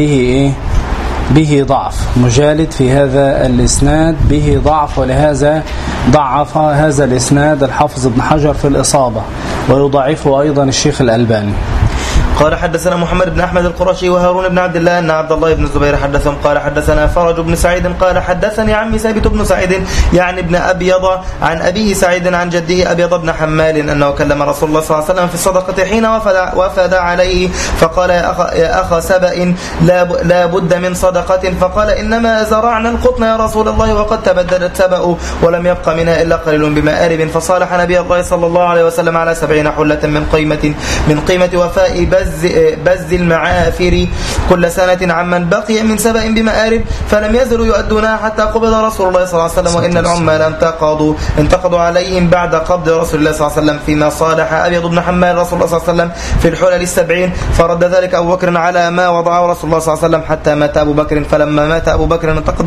Speaker 1: به ضعف، مجالد في هذا الإسناد به ضعف، ولهذا ضعف هذا الإسناد الحافظ ابن حجر في الإصابة ويضعفه أيضا الشيخ الألباني.
Speaker 2: قال حدثنا محمد بن أحمد القرشي وهارون بن عبد الله أن عبد الله بن الزبير حدثهم قال حدثنا فرج بن سعيد قال حدثني عمي ثابت بن سعيد يعني ابن أبيض عن أبيه سعيد عن جده أبيض بن حمال أنه كلم رسول الله صلى الله عليه وسلم في الصدقة حين وفد عليه فقال يا أخ سبأ لا بد من صدقة. فقال إنما زرعنا القطن يا رسول الله وقد تبدلت سبأ ولم يبق منها إلا قليل بمآرب. فصالح نبي الله صلى الله عليه وسلم على 70 حلة من قيمة وفاء بز المعافر كل سنة عمن بقي من سبأ بمآرب فلم يزلوا يؤدونها حتى قبض رسول الله صلى الله عليه وسلم. وإن العمال انتقضوا عليهم بعد قبض رسول الله صلى الله عليه وسلم فيما صالح أبيض بن حمال رسول الله صلى الله عليه وسلم في الحلل 70 فرد ذلك أبو بكر على ما وضعه رسول الله صلى الله عليه وسلم حتى مات أبو بكر. فلما مات أبو بكر انتقد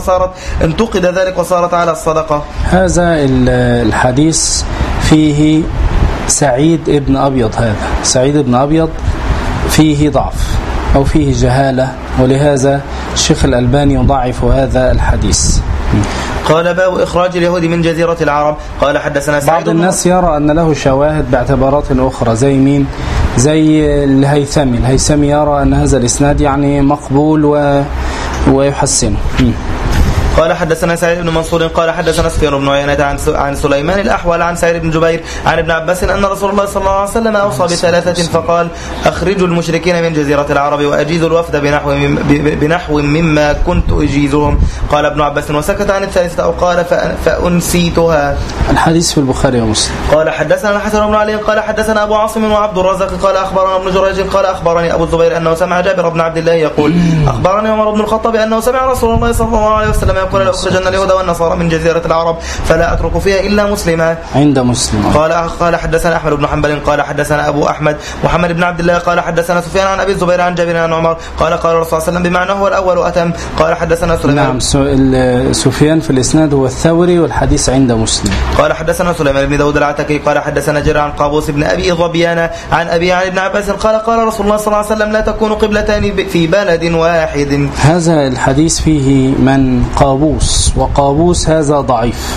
Speaker 2: ذلك وصارت على الصدقة.
Speaker 1: هذا الحديث فيه سعيد ابن أبيض، هذا سعيد ابن أبيض فيه ضعف أو فيه جهالة، ولهذا الشيخ الألباني يضعف هذا الحديث.
Speaker 2: قال باب إخراج اليهود من جزيرة العرب. قال حدثنا
Speaker 1: بعض الناس يرى أن له شواهد باعتبارات أخرى زي مين؟ زي الهيثمي يرى أن هذا الإسناد يعني مقبول ويحسنه.
Speaker 2: قال حدثنا سعيد بن منصور قال حدثنا سفيان بن عيينة عن سليمان الأحول عن سعيد بن جبير عن ابن عباس أن رسول الله صلى الله عليه وسلم أوصى بثلاثة فقال أخرجوا المشركين من جزيرة العرب وأجيزوا الوفد بنحو مما كنت أجيزهم. قال ابن عباس وسكت عن الثالثة أو قال فأنسيتها.
Speaker 1: الحديث في البخاري ومسلم.
Speaker 2: قال حدثنا الحسن بن علي قال حدثنا أبو عاصم وعبد الرزاق قال أخبرنا ابن جريج قال أخبرني أبو الزبير أنه سمع جابر بن عبد الله يقول أخبرني عمر بن الخطاب أنه سمع رسول الله صلى الله عليه وسلم يقول لأخرجن اليهود والنصارى من جزيرة العرب فلا أترك فيها إلا مسلما.
Speaker 1: عند مسلم.
Speaker 2: قال حدثنا أحمد بن حنبل قال حدثنا أبو أحمد محمد بن عبد الله قال حدثنا سفيان عن أبي الزبير عن جابر عن عمر قال الرسول صلى الله عليه وسلم بمعنى هو الأول أتم. قال حدثنا سليمان.
Speaker 1: نعم سفيان في الإسناد هو الثوري والحديث عند مسلم.
Speaker 2: قال حدثنا سليمان بن داود العتكي قال حدثنا جرير عن قابوس بن أبي ظبيان عن أبي عن ابن عباس قال رسول الله صلى الله عليه وسلم لا تكون قبلتان في بلد واحد.
Speaker 1: هذا الحديث فيه من قابوس وقابوس هذا ضعيف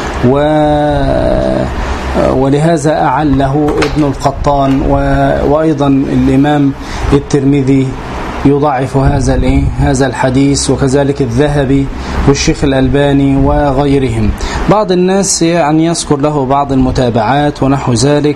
Speaker 1: ولهذا أعله ابن القطان وأيضا الإمام الترمذي يضعف هذا الحديث وكذلك الذهبي والشيخ الألباني وغيرهم. بعض الناس يعني يذكر له بعض المتابعات ونحو ذلك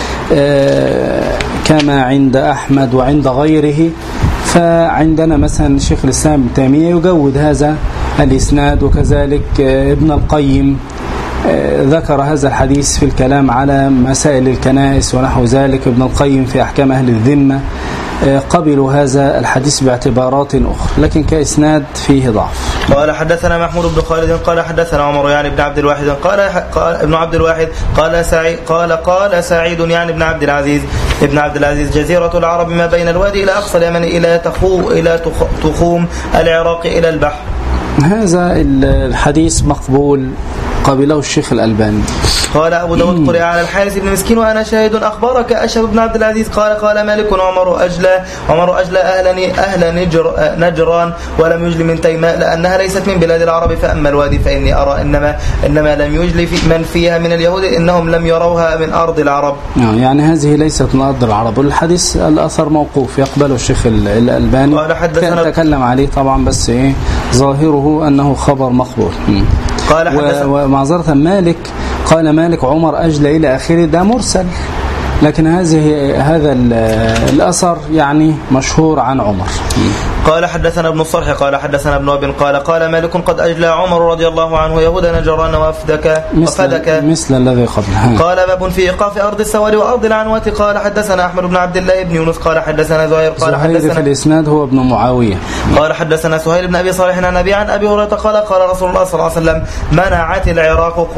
Speaker 1: كما عند أحمد وعند غيره. فعندنا مثلا شيخ الإسلام ابن تيمية يجود هذا الإسناد وكذلك ابن القيم ذكر هذا الحديث في الكلام على مسائل الكنائس ونحو ذلك. ابن القيم في أحكام أهل الذمة قبلوا هذا الحديث باعتبارات أخرى لكن كإسناد فيه ضعف.
Speaker 2: قال حدثنا محمود بن خالد قال حدثنا عمر يعني ابن عبد الواحد قال ابن عبد الواحد قال سعيد يعني ابن عبد العزيز جزيرة العرب ما بين الوادي إلى أقصى اليمن إلى تخوم العراق إلى البحر.
Speaker 1: هذا الحديث مقبول قبله الشيخ الألباني.
Speaker 2: قال أبو داود قرئ على الحارث بن مسكين وأنا شاهد أخبرك أشهب بن عبد العزيز قال مالك عمر أجلى أهل نجران ولم يجل من تيماء لأنها ليست من بلاد العرب، فأما الوادي فإني أرى إنما لم يجل من فيها من اليهود إنهم لم يروها من أرض العرب.
Speaker 1: يعني هذه ليست من أرض العرب. والحديث الأثر موقوف يقبله الشيخ الألباني. كان تكلم عليه طبعا بس ظاهره أنه خبر مقبول. ومعذرة مالك قال مالك عمر أجلى إلى آخره، ده مرسل، لكن هذا الأثر يعني مشهور عن عمر.
Speaker 2: قال حدثنا ابن الصرح قال حدثنا ابن وهب قال مالك قد أجلى عمر رضي الله عنه يهود نجران وفدك
Speaker 1: مثل الذي قبله.
Speaker 2: قال باب في إيقاف أرض السواد وأرض العنوات. قال حدثنا أحمد بن عبد الله بن يونس قال حدثنا زهير قال حدثنا
Speaker 1: في الإسناد هو ابن معاوية
Speaker 2: قال حدثنا سهيل بن أبي صالح عن أبي هريرة قال رسول الله صلى الله عليه وسلم منعت العراق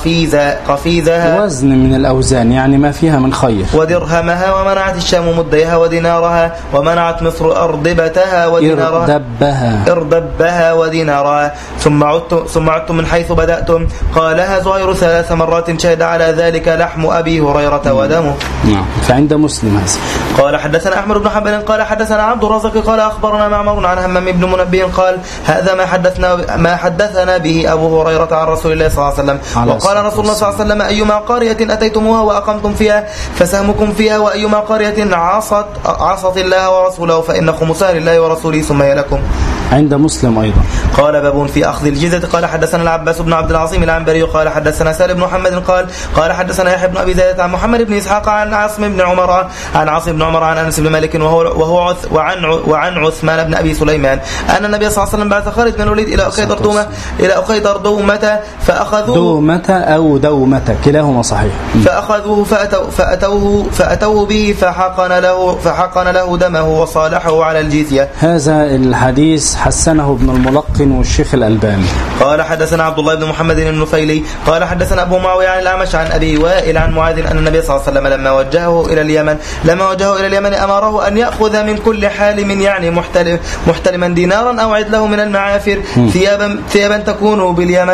Speaker 2: قفيزها
Speaker 1: وزن من الأوزان يعني ما فيها من خير
Speaker 2: ودرهمها، ومنعت الشام مديها ودينارها، ومنعت مصر أردبتها إردبها ودينارها، ثم عدتم من حيث بدأتم. قالها زهير 3 مرات شهد على ذلك لحم أبي هريرة ودمه.
Speaker 1: فعند مسلم هذا.
Speaker 2: قال حدثنا أحمد بن حنبل قال حدثنا عبد الرزاق قال أخبرنا معمر عن همام بن منبه قال هذا ما حدثنا به أبو هريرة عن رسول الله صلى الله عليه وسلم. وقال رسول الله صلى الله عليه وسلم أيما قرية أتيتموها وأقمتم فيها فسهمكم فيها، وأيما قرية عصت الله ورسوله فإن خمسها لله ورسوله ثم يلكم.
Speaker 1: عند مسلم أيضا.
Speaker 2: قال باب في أخذ الجزية. قال حدثنا العباس بن عبد العظيم العنبري قال حدثنا سالم بن محمد قال حدثنا يحيى بن أبي زيادة عن محمد بن إسحاق عن عاصم بن عمر عن أنس بن مالك وعن عثمان بن أبي سليمان أن النبي صلى الله عليه وسلم بعث خالد بن الوليد إلى أقيدر دومة فأخذوه
Speaker 1: دومة أو دومة كلاهما صحيح.
Speaker 2: فأخذوه فأتوه به فحقن له دمه وصالحه على الجزية.
Speaker 1: هذا الحديث حسنه ابن الملقن والشيخ الألباني.
Speaker 2: قال حدثنا عبد الله بن محمد النفيلي قال حدثنا أبو معاوية عن الأعمش عن أبي وائل عن معاذ أن النبي صلى الله عليه وسلم لما وجهه إلى اليمن أمره أن يأخذ من كل حالم يعني محتلما دينارا أو عدله من المعافر ثيابا تكون باليمن.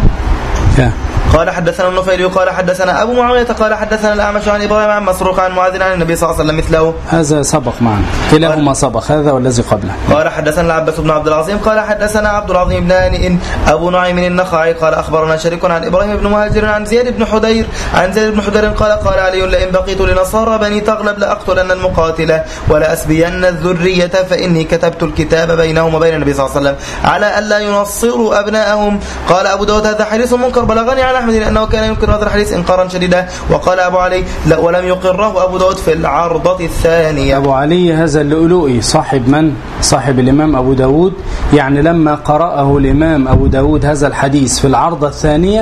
Speaker 2: قال حدثنا النفيلي قال حدثنا أبو معاوية قال حدثنا الأعمش عن إبراهيم عن مسروق عن معاذ عن النبي صلى الله عليه وسلم مثله.
Speaker 1: هذا سبق معنا كلاهما سبق هذا والذي قبله.
Speaker 2: قال حدثنا العباس بن عبد العظيم قال حدثنا عبد العظيم بن هانئ أبو نعيم النخعي قال أخبرنا شريك عن إبراهيم بن مهاجر عن زياد بن حدير قال علي لئن بقيت لنصارى بني تغلب لأقتلن المقاتلة ولا أسبين الذرية فإني كتبت الكتاب بينهم وبين النبي صلى الله عليه وسلم على ألا ينصروا أبناءهم. قال أبو داود هذا حديث منكر بلغني عن أحمد أنه كان ينكر هذا الحديث إنكارا شديدا. وقال أبو علي لا ولم يقره أبو داود في العرضة الثانية.
Speaker 1: أبو علي هذا اللؤلؤي صاحب الإمام أبو داود، يعني لما قرأه الإمام أبو داود هذا الحديث في العرضة الثانية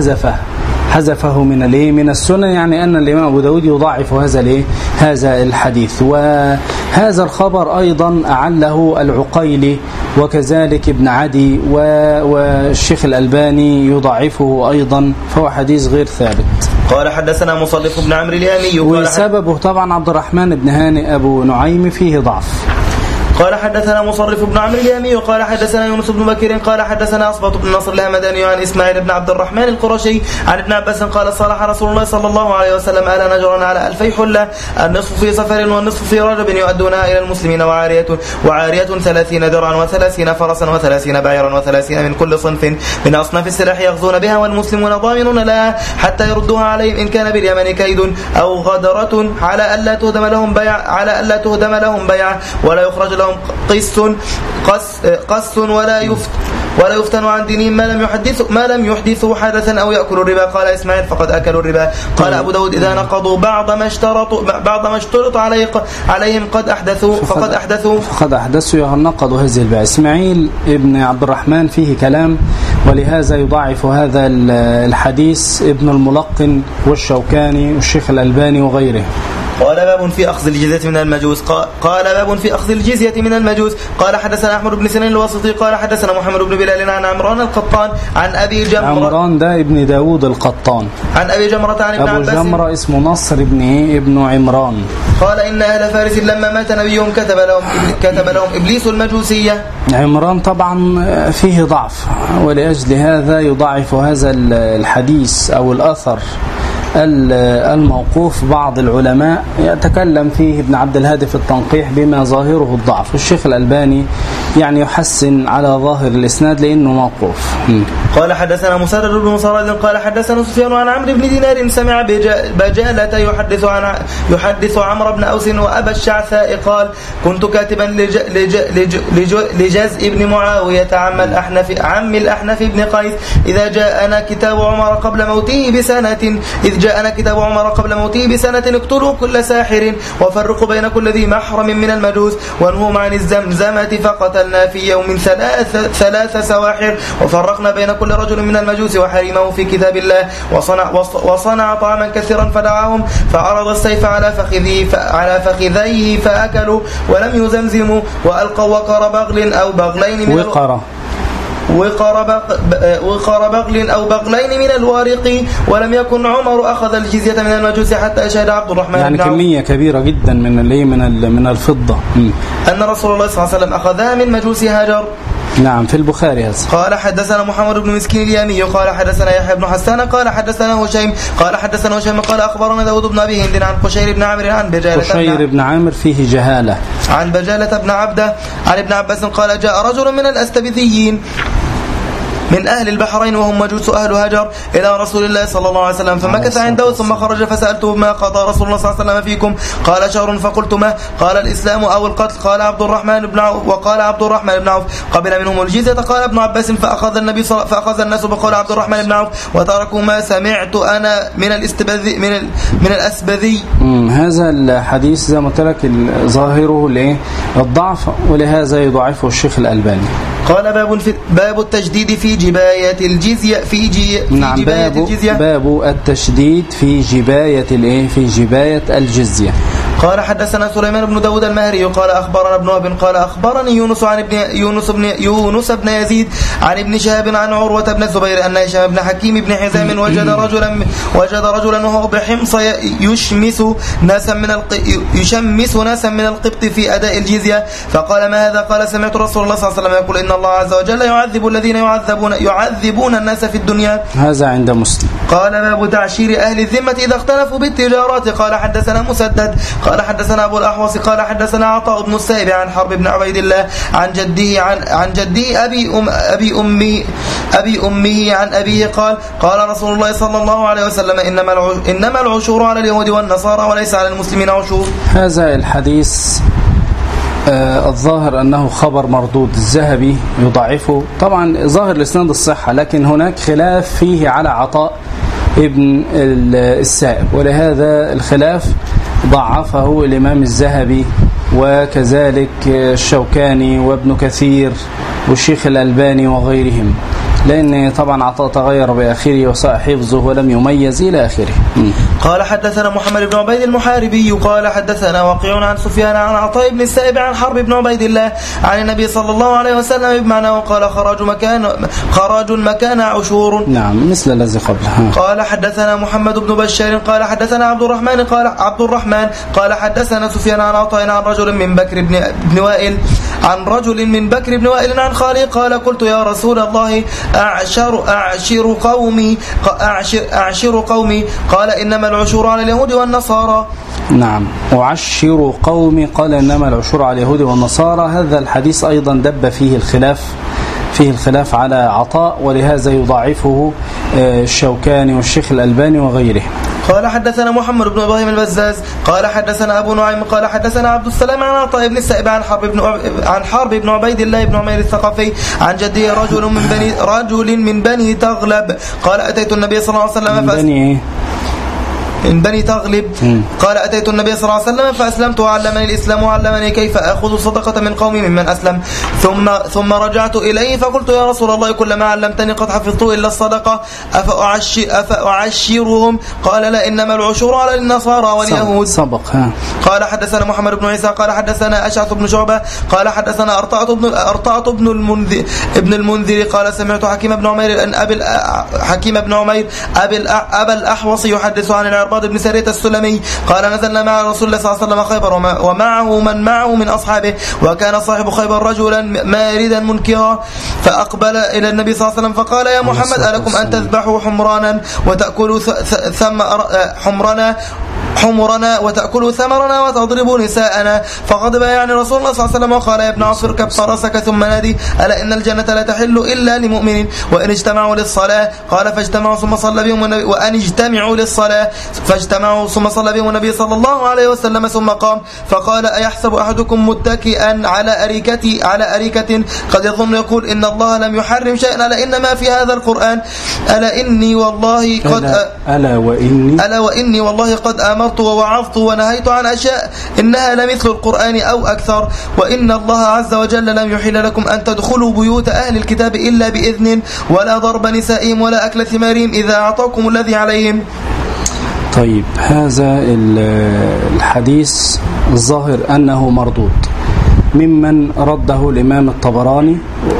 Speaker 1: حذفه من السنة، يعني أن الإمام أبو داود يضاعف هذا الحديث. وهذا الخبر أيضا أعله العقيلي وكذلك ابن عدي والشيخ الألباني يضاعفه أيضا، فهو حديث غير ثابت.
Speaker 2: قال حدثنا مصدق بن عمرو اليامي
Speaker 1: وسببه طبعا عبد الرحمن بن هانئ أبو نعيم فيه ضعف.
Speaker 2: قال حدثنا مصرف بن عمرو اليامي قال حدثنا يونس بن بكير قال حدثنا أصبط بن نصر الهمداني عن إسماعيل بن عبد الرحمن القرشي عن ابن عباس قال صالح رسول الله صلى الله عليه وسلم أهل نجران على 2000 حلة النصف في سفر والنصف في رجب يؤدونها إلى المسلمين وعارية 30 درعا و30 فرسا و30 بعيرا و30 من كل صنف من أصناف السلاح يغزون بها والمسلمون ضامنون لها حتى يردوها عليهم إن كان باليمن كيد أو غدرة على ألا تهدم لهم بيع ولا يخرج لهم قس ولا يفتن عن دينهم ما لم يحدثوا حدثا أو يأكلوا الربا. قال إسماعيل فقد أكلوا الربا. قال أبو داود إذا نقضوا بعض ما اشترط عليهم فقد أحدثوا
Speaker 1: نقضوا هذه البيع. إسماعيل ابن عبد الرحمن فيه كلام، ولهذا يضاعف هذا الحديث ابن الملقن والشوكاني والشيخ الألباني وغيره.
Speaker 2: قال باب في أخذ الجزية من المجوس. قال باب في أخذ الجزية من المجوس. قال حدثنا أحمد بن سنين الواسطي قال حدثنا محمد بن بلال عن عمران القطان عن أبي جمرة.
Speaker 1: عمران ده ابن داود القطان.
Speaker 2: عن أبي جمرة عن ابن عباس.
Speaker 1: أبو جمرة اسمه نصر ابن عمران.
Speaker 2: قال إن أهل فارس لما مات نبيهم كتب لهم إبليس المجوسية.
Speaker 1: عمران طبعا فيه ضعف، ولأجل هذا يضعف هذا الحديث أو الأثر الموقوف. بعض العلماء يتكلم فيه ابن عبد الهادي في التنقيح بما ظاهره الضعف، والشيخ الألباني يعني يحسن على ظاهر الإسناد لأنه موقوف.
Speaker 2: قال حدثنا مسدد بن مصرد قال حدثنا سفيان عن عمرو بن دينار سمع بجالة يحدث عمرو بن أوس وأبا الشعثاء قال كنت كاتبا لجزء بن معاوية عم الأحنف بن قيس إذا جاءنا كتاب عمر قبل موته بسنة اقتلوا كل ساحر وفرقوا بين كل ذي محرم من المجوس وانهم عن الزمزمة فقتلنا في يوم ثلاث سواحر وفرقنا بين كل رجل من المجوس وحرمه في كتاب الله وصنع طعاما كثيرا فدعاهم فعرض السيف على فخذيه فأكلوا ولم يزمزموا وألقوا وقر بغل أو بغلين من وقر بغل أو بغلين من الوارق ولم يكن عمر أخذ الجزية من المجوس حتى شهد عبد الرحمن
Speaker 1: يعني كمية كبيرة جدا من الفضة
Speaker 2: أن رسول الله صلى الله عليه وسلم أخذها من مجوس هاجر.
Speaker 1: نعم في البخاري هذا.
Speaker 2: قال حدثنا محمد بن مسكين اليامي قال حدثنا يحيى بن حسان قال حدثنا هشيم قال أخبرنا داود بن أبي هند عن قشير بن عامر عن بجالة.
Speaker 1: قشير بن عامر فيه جهالة.
Speaker 2: عن بجالة بن عبده عن ابن عباس قال جاء رجل من الأستبذيين من أهل البحرين وهم مجوس أهل هاجر إلى رسول الله صلى الله عليه وسلم فمكث عنده ثم خرج فسألته ما قضى رسول الله صلى الله عليه وسلم فيكم قال شهر فقلت ما قال الإسلام أو القتل قال عبد الرحمن بن عوف وقال عبد الرحمن بن عوف قبل منهم الجزية قال ابن عباس فأخذ الناس بقول عبد الرحمن بن عوف وتركوا ما سمعت أنا من الأسبذي.
Speaker 1: هذا الحديث زي ما قلت لك ظاهره الضعف ولهذا يضعفه الشيخ الألباني.
Speaker 2: قال باب التجديد في جباية الجزية
Speaker 1: باب التشديد في جباية الجزية.
Speaker 2: قال حدثنا سليمان بن داود المهري قال أخبرنا ابن وهب قال أخبرني يونس بن يزيد عن ابن شهاب عن عروة بن الزبير أن هشام بن حكيم بن حزام وجد رجلا وهو بحمص يشمس ناسا من القبط في أداء الجزية فقال ما هذا؟ قال سمعت رسول الله صلى الله عليه وسلم يقول إن الله عز وجل يعذب الذين يعذبون الناس في الدنيا.
Speaker 1: هذا عند مسلم.
Speaker 2: قال باب تعشير أهل الذمة إذا اختلفوا بالتجارات. قال حدثنا مسدد قال حدثنا أبو الأحوص قال حدثنا عطاء بن السائب عن حرب بن عبيد الله عن جده أبي أمه عن أبيه قال رسول الله صلى الله عليه وسلم إنما العشور على اليهود والنصارى وليس على المسلمين عشور.
Speaker 1: هذا الحديث الظاهر أنه خبر مردود. الذهبي يضعفه طبعا ظاهر الإسناد الصحة لكن هناك خلاف فيه على عطاء ابن السائب ولهذا الخلاف ضعفه الإمام الذهبي وكذلك الشوكاني وابن كثير والشيخ الألباني وغيرهم لأن طبعا عطاء تغير بآخره وساء حفظه ولم يميز إلى آخره.
Speaker 2: قال حدثنا محمد بن عبيد المحاربي قال حدثنا وقيع عن سفيان عن عطاء بن السائب عن حرب بن عبيد الله عن النبي صلى الله عليه وسلم بمعنى وقال خراج مكان عشور.
Speaker 1: نعم مثل الذي قبله.
Speaker 2: قال حدثنا محمد بن بشار قال حدثنا عبد الرحمن قال حدثنا سفيان عن عطاء عن رجل من بكر بن وائل عن خالي قال قلت يا رسول الله أعشر قومي قال إنما العشور على اليهود والنصارى.
Speaker 1: نعم أعشر قومي قال إنما العشور على اليهود والنصارى. هذا الحديث أيضا دب فيه الخلاف على عطاء ولهذا يضاعفه الشوكاني والشيخ الألباني وغيره.
Speaker 2: قال حدثنا محمد بن إبراهيم البزاز قال حدثنا أبو نعيم قال حدثنا عبد السلام عن عطاء بن السائب عن حرب بن عبيد الله بن عمير الثقفي عن جده رجل من بني تغلب قال أتيت النبي صلى الله عليه وسلم من بني تغلب قال أتيت النبي صلى الله عليه وسلم فأسلمت وعلمني الإسلام وعلمني كيف أخذ الصدقة من قومي ممن أسلم ثم رجعت إليه فقلت يا رسول الله كلما علمتني قد حفظت إلا الصدقة أفأعشرهم قال لا إنما العشور على النصارى واليهود.
Speaker 1: سبق.
Speaker 2: قال حدثنا محمد بن عيسى قال حدثنا أشعث بن شعبة قال حدثنا أرطعت بن المنذر قال سمعت حكيم بن عمير أبا الأحوص يحدث عن العرباض بن سرية السلمي قال نزلنا مع رسول الله صلى الله عليه وسلم خيبر ومعه من معه من أصحابه وكان صاحب خيبر رجلا ماردا منكرا فأقبل إلى النبي صلى الله عليه وسلم فقال يا محمد ألكم أن تذبحوا حمرانا وتأكلوا حمرنا وتأكلوا ثمرنا وتضربوا نساءنا فغضب يعني رسول الله صلى الله عليه وسلم وقال يا ابن عاص اركب فرسك ثم نادي ألا إن الجنة لا تحل إلا لمؤمن وإن اجتمعوا للصلاة قال فاجتمعوا ثم صلى بهم النبي وأن اجتمعوا للصلاة فاجتمعوا ثم صلى بهم النبي صلى الله عليه وسلم ثم قام فقال أيحسب أحدكم متكئا على أريكة قد يظن يقول إن الله لم يحرم شيئا ألا إنما في هذا القرآن ألا وإني والله قد أمرت ووعظت ونهيت عن أشياء إنها لمثل القرآن أو أكثر وإن الله عز وجل لم يحل لكم أن تدخلوا بيوت أهل الكتاب إلا بإذن ولا ضرب نسائهم ولا أكل ثمارهم إذا أعطاكم الذي عليهم.
Speaker 1: طيب هذا الحديث الظاهر أنه مردود ممن رده الإمام الطبراني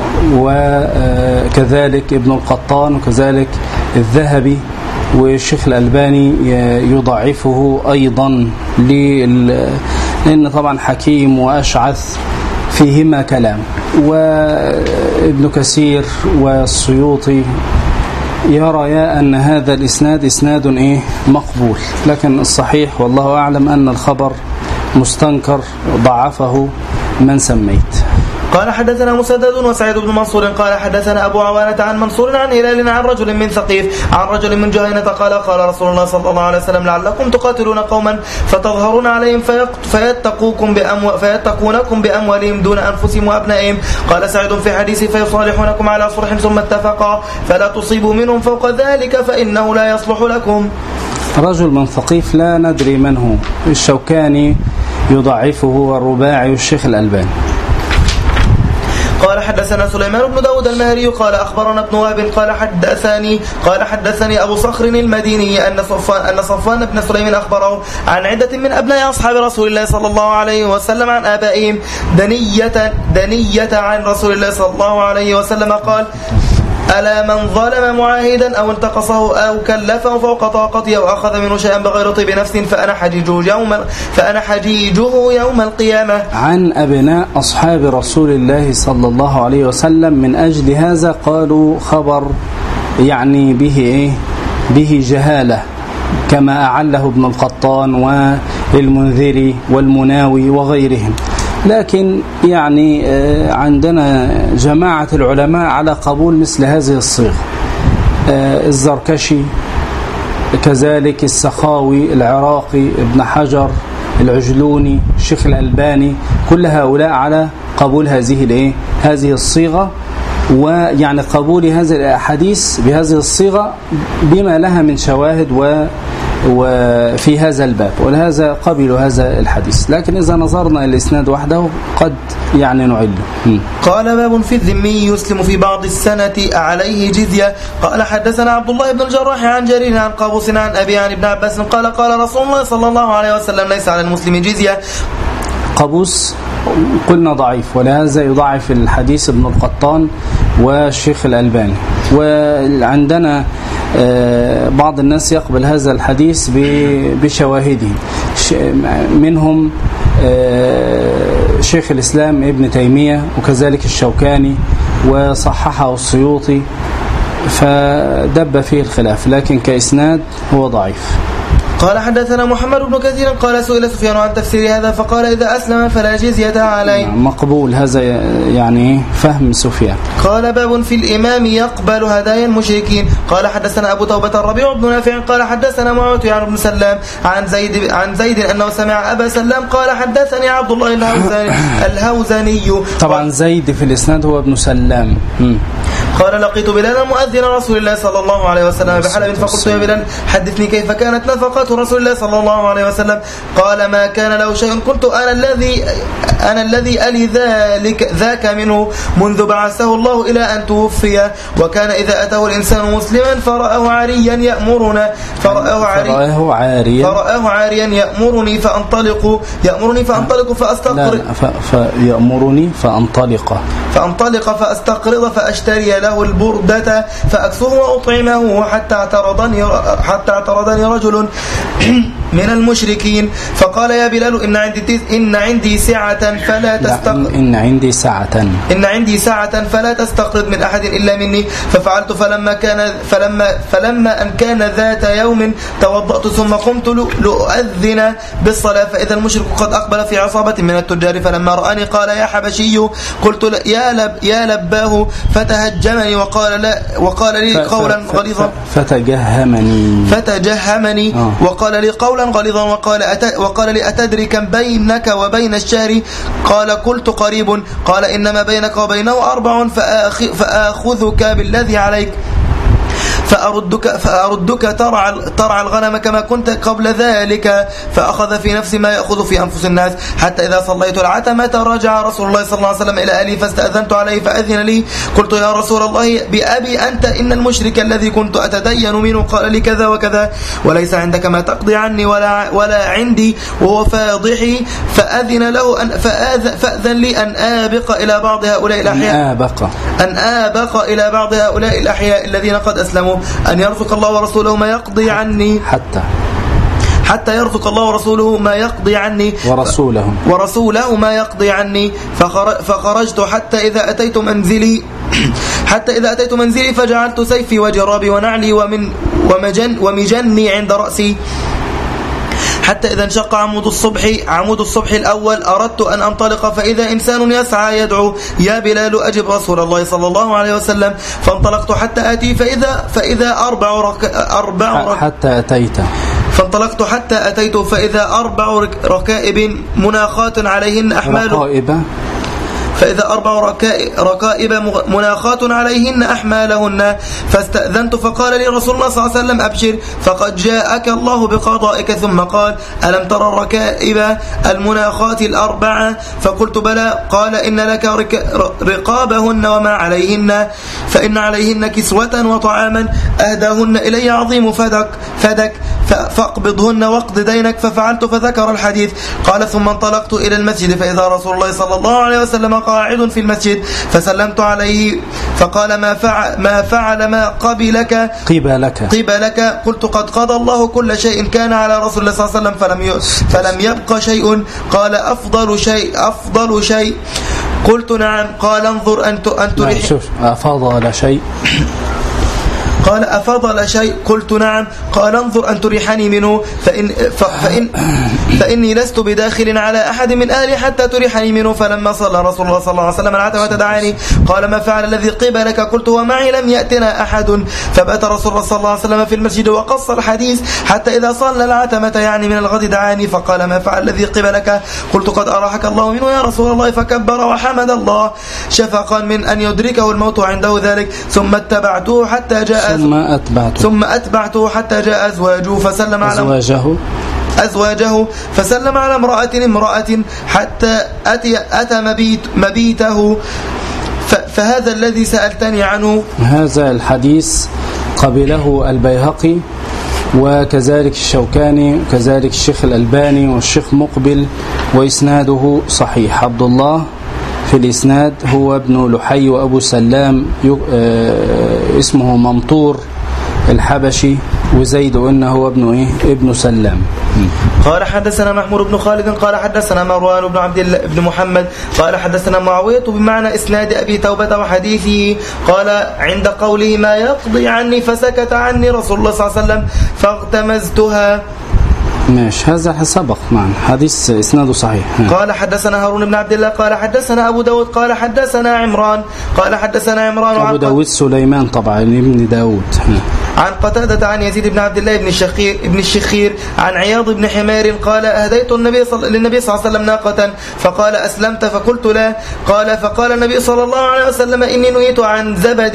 Speaker 1: وكذلك ابن القطان وكذلك الذهبي والشيخ الألباني يضعفه أيضا لأن طبعا حكيم وأشعث فيهما كلام وابن كثير والسيوطي يرى أن هذا الإسناد إسناد مقبول لكن الصحيح والله أعلم أن الخبر مستنكر ضعفه من سميت.
Speaker 2: قال حدثنا مسدد وسعيد بن منصور قال حدثنا أبو عوانة عن منصور عن هلال عن رجل من ثقيف عن رجل من جهينة قال رسول الله صلى الله عليه وسلم لعلكم تقاتلون قوما فتظهرون عليهم فيتقونكم بأموالهم دون أنفسهم وأبنائهم. قال سعيد في حديث فيصالحونكم على صلح ثم اتفقا فلا تصيبوا منهم فوق ذلك فإنه لا يصلح لكم.
Speaker 1: رجل من ثقيف لا ندري من هو الشوكاني يضعفه والرباعي والشيخ الألباني.
Speaker 2: قال حدثنا سليمان بن داود المهري قال أخبرنا ابن وهب قال حدثني أبو صخر المديني أن صفوان بن سليمان أخبره عن عدة من أبناء أصحاب رسول الله صلى الله عليه وسلم عن آبائهم دنية عن رسول الله صلى الله عليه وسلم قال ألا من ظلم معاهدا أو انتقصه أو كلفه فوق طاقته أو أخذ منه شيئا بغير طيب نفس فأنا حجيجه يوم القيامة.
Speaker 1: عن أبناء أصحاب رسول الله صلى الله عليه وسلم من أجل هذا قالوا خبر يعني به جهالة كما أعله ابن القطان والمنذري والمناوي وغيرهم لكن يعني عندنا جماعة العلماء على قبول مثل هذه الصيغة الزركشي كذلك السخاوي العراقي ابن حجر العجلوني الشيخ الألباني كل هؤلاء على قبول هذه الصيغة ويعني قبول هذه الأحاديث بهذه الصيغة بما لها من شواهد وفي هذا الباب ولهذا قبلوا هذا الحديث لكن إذا نظرنا الإسناد وحده قد يعني نعله.
Speaker 2: قال باب في الذمي يسلم في بعض السنة عليه جزية. قال حدثنا عبد الله بن الجراح عن جرير عن قابوس عن أبي عن ابن عباس قال رسول الله صلى الله عليه وسلم ليس على المسلم جزية.
Speaker 1: قابوس قلنا ضعيف ولهذا يضعف الحديث ابن القطان والشيخ الألباني وعندنا بعض الناس يقبل هذا الحديث بشواهده منهم شيخ الإسلام ابن تيمية وكذلك الشوكاني وصححه السيوطي فدب فيه الخلاف لكن كإسناد هو ضعيف.
Speaker 2: قال حدثنا محمد بن كثير قال سئل سفيان عن تفسير هذا فقال إذا أسلم فلا جزية عليه.
Speaker 1: مقبول هذا يعني فهم سفيان.
Speaker 2: قال باب في الإمام يقبل هدايا المشركين. قال حدثنا أبو توبة الربيع بن نافع قال حدثنا معاوية عن ابن سلام عن زيد أنه سمع أبا سلام قال حدثني عبد الله الهوزني.
Speaker 1: طبعا زيد في الإسناد هو ابن سلام.
Speaker 2: قال لقيت بلالا مؤذن رسول الله صلى الله عليه وسلم بحلب فقلت يا بلال حدثني كيف كانت نفقات رسول الله صلى الله عليه وسلم. قال ما كان له شيء. قلت أنا الذي ألي ذاك منه منذ بعثه الله إلى أن توفي. وكان إذا أتاه الإنسان مسلما فرآه عاريا يأمرني فأنطلق فأستقرض فأشتري له البردة فأكسه وأطعمه حتى اعترضني رجل من المشركين فقال يا بلال إن عندي سعة فلا تستقرض من أحد إلا مني. ففعلت فلما أن كان ذات يوم توضأت ثم قمت لأذن بالصلاة فإذا المشرك قد أقبل في عصابة من التجار فلما رآني قال يا حبشي. قلت يا لباه فتهجمني وقال لي قولا غليظا فتجهمني وقال لي قولا غليظا وقال لي أتدري كم بينك وبين الشهر؟ قال قلت قريب. قال إنما بينك وبينه 4 فآخذك بالذي عليك فأردك ترعى الغنم كما كنت قبل ذلك. فأخذ في نفسي ما يأخذ في أنفس الناس حتى إذا صليت العتمة رجع رسول الله صلى الله عليه وسلم إلى أهلي فاستأذنت عليه فأذن لي. قلت يا رسول الله بأبي أنت إن المشرك الذي كنت أتدين منه قال لي كذا وكذا وليس عندك ما تقضي عني ولا عندي وهو فاضحي فأذن له فأذن لي أن آبق إلى بعض هؤلاء الأحياء الذين قد أسلموا أن يرزق الله ورسوله ما يقضي عني حتى يرزق الله ورسوله ما يقضي عني ورسوله ما يقضي عني. فخرجت حتى إذا أتيت منزلي فجعلت سيفي وجرابي ونعلي ومجني عند رأسي حتى إذا انشق عمود الصبح الأول أردت أن أنطلق فإذا إنسان يسعى يدعو يا بلال أجب رسول الله صلى الله عليه وسلم. فانطلقت حتى أتي فإذا فانطلقت حتى أتيت فإذا 4 ركائب مناخات عليهن عليهن أحمالهن. فاستأذنت فقال لي رسول الله صلى الله عليه وسلم أبشر فقد جاءك الله بقضائك. ثم قال ألم ترى الركائب المناخات 4؟ فقلت بلى. قال إن لك رقابهن وما عليهن فإن عليهن كسوة وطعاما أهداهن إلي عظيم فدك فاقبضهن واقض دينك. ففعلت فذكر الحديث. قال ثم انطلقت إلى المسجد فإذا رسول الله صلى الله عليه وسلم قاعد في المسجد فسلمت عليه فقال ما فعل ما قبلك. قلت قد قضى الله كل شيء كان على رسول الله صلى الله عليه وسلم فلم يبق شيء. قال أفضل شيء. قلت نعم. قال انظر أن تريح. قال أفضل شيء؟ قلت نعم. قال انظر أن تريحني منه فإني لست بداخل على أحد من أهلي حتى تريحني منه. فلما صلى رسول الله صلى الله عليه وسلم العتمة دعاني قال ما فعل الذي قبلك؟ قلت ومعي لم يأتنا أحد. فبات رسول الله صلى الله عليه وسلم في المسجد وقص الحديث حتى إذا صلى العتمة يعني من الغد دعاني فقال ما فعل الذي قبلك؟ قلت قد أراحك الله منه يا رسول الله. فكبر وحمد الله شفقا من أن يدركه الموت عنده ذلك. ثم اتبعته حتى جاء أزواجه فسلم على امرأة حتى أتى مبيته. فهذا الذي سألتني عنه.
Speaker 1: هذا الحديث قبله البيهقي وكذلك الشوكاني وكذلك الشيخ الألباني والشيخ مقبل وإسناده صحيح. عبد الله في الإسناد هو ابن لحي وأبو سلام اسمه ممطور الحبشي وزيد إنه ابن سلام.
Speaker 2: قال حدثنا محمود بن خالد قال حدثنا مروان بن عبد الله بن محمد قال حدثنا معاوية بمعنى إسناد أبي توبة وحديثه. قال عند قوله ما يقضي عني فسكت عني رسول الله صلى الله عليه وسلم فاغتمزتها.
Speaker 1: ماشي هذا سبق معنا حديث إسناده صحيح.
Speaker 2: قال حدثنا هارون بن عبد الله قال حدثنا أبو داود قال حدثنا عمران قال حدثنا عمران
Speaker 1: أبو داود سليمان طبعا ابن داود
Speaker 2: عن قتادة عن يزيد بن عبد الله بن الشخير عن عياض بن حمار قال أهديت للنبي صلى الله عليه وسلم ناقة فقال أسلمت فقلت لا قال فقال النبي صلى الله عليه وسلم إني نهيت عن زبد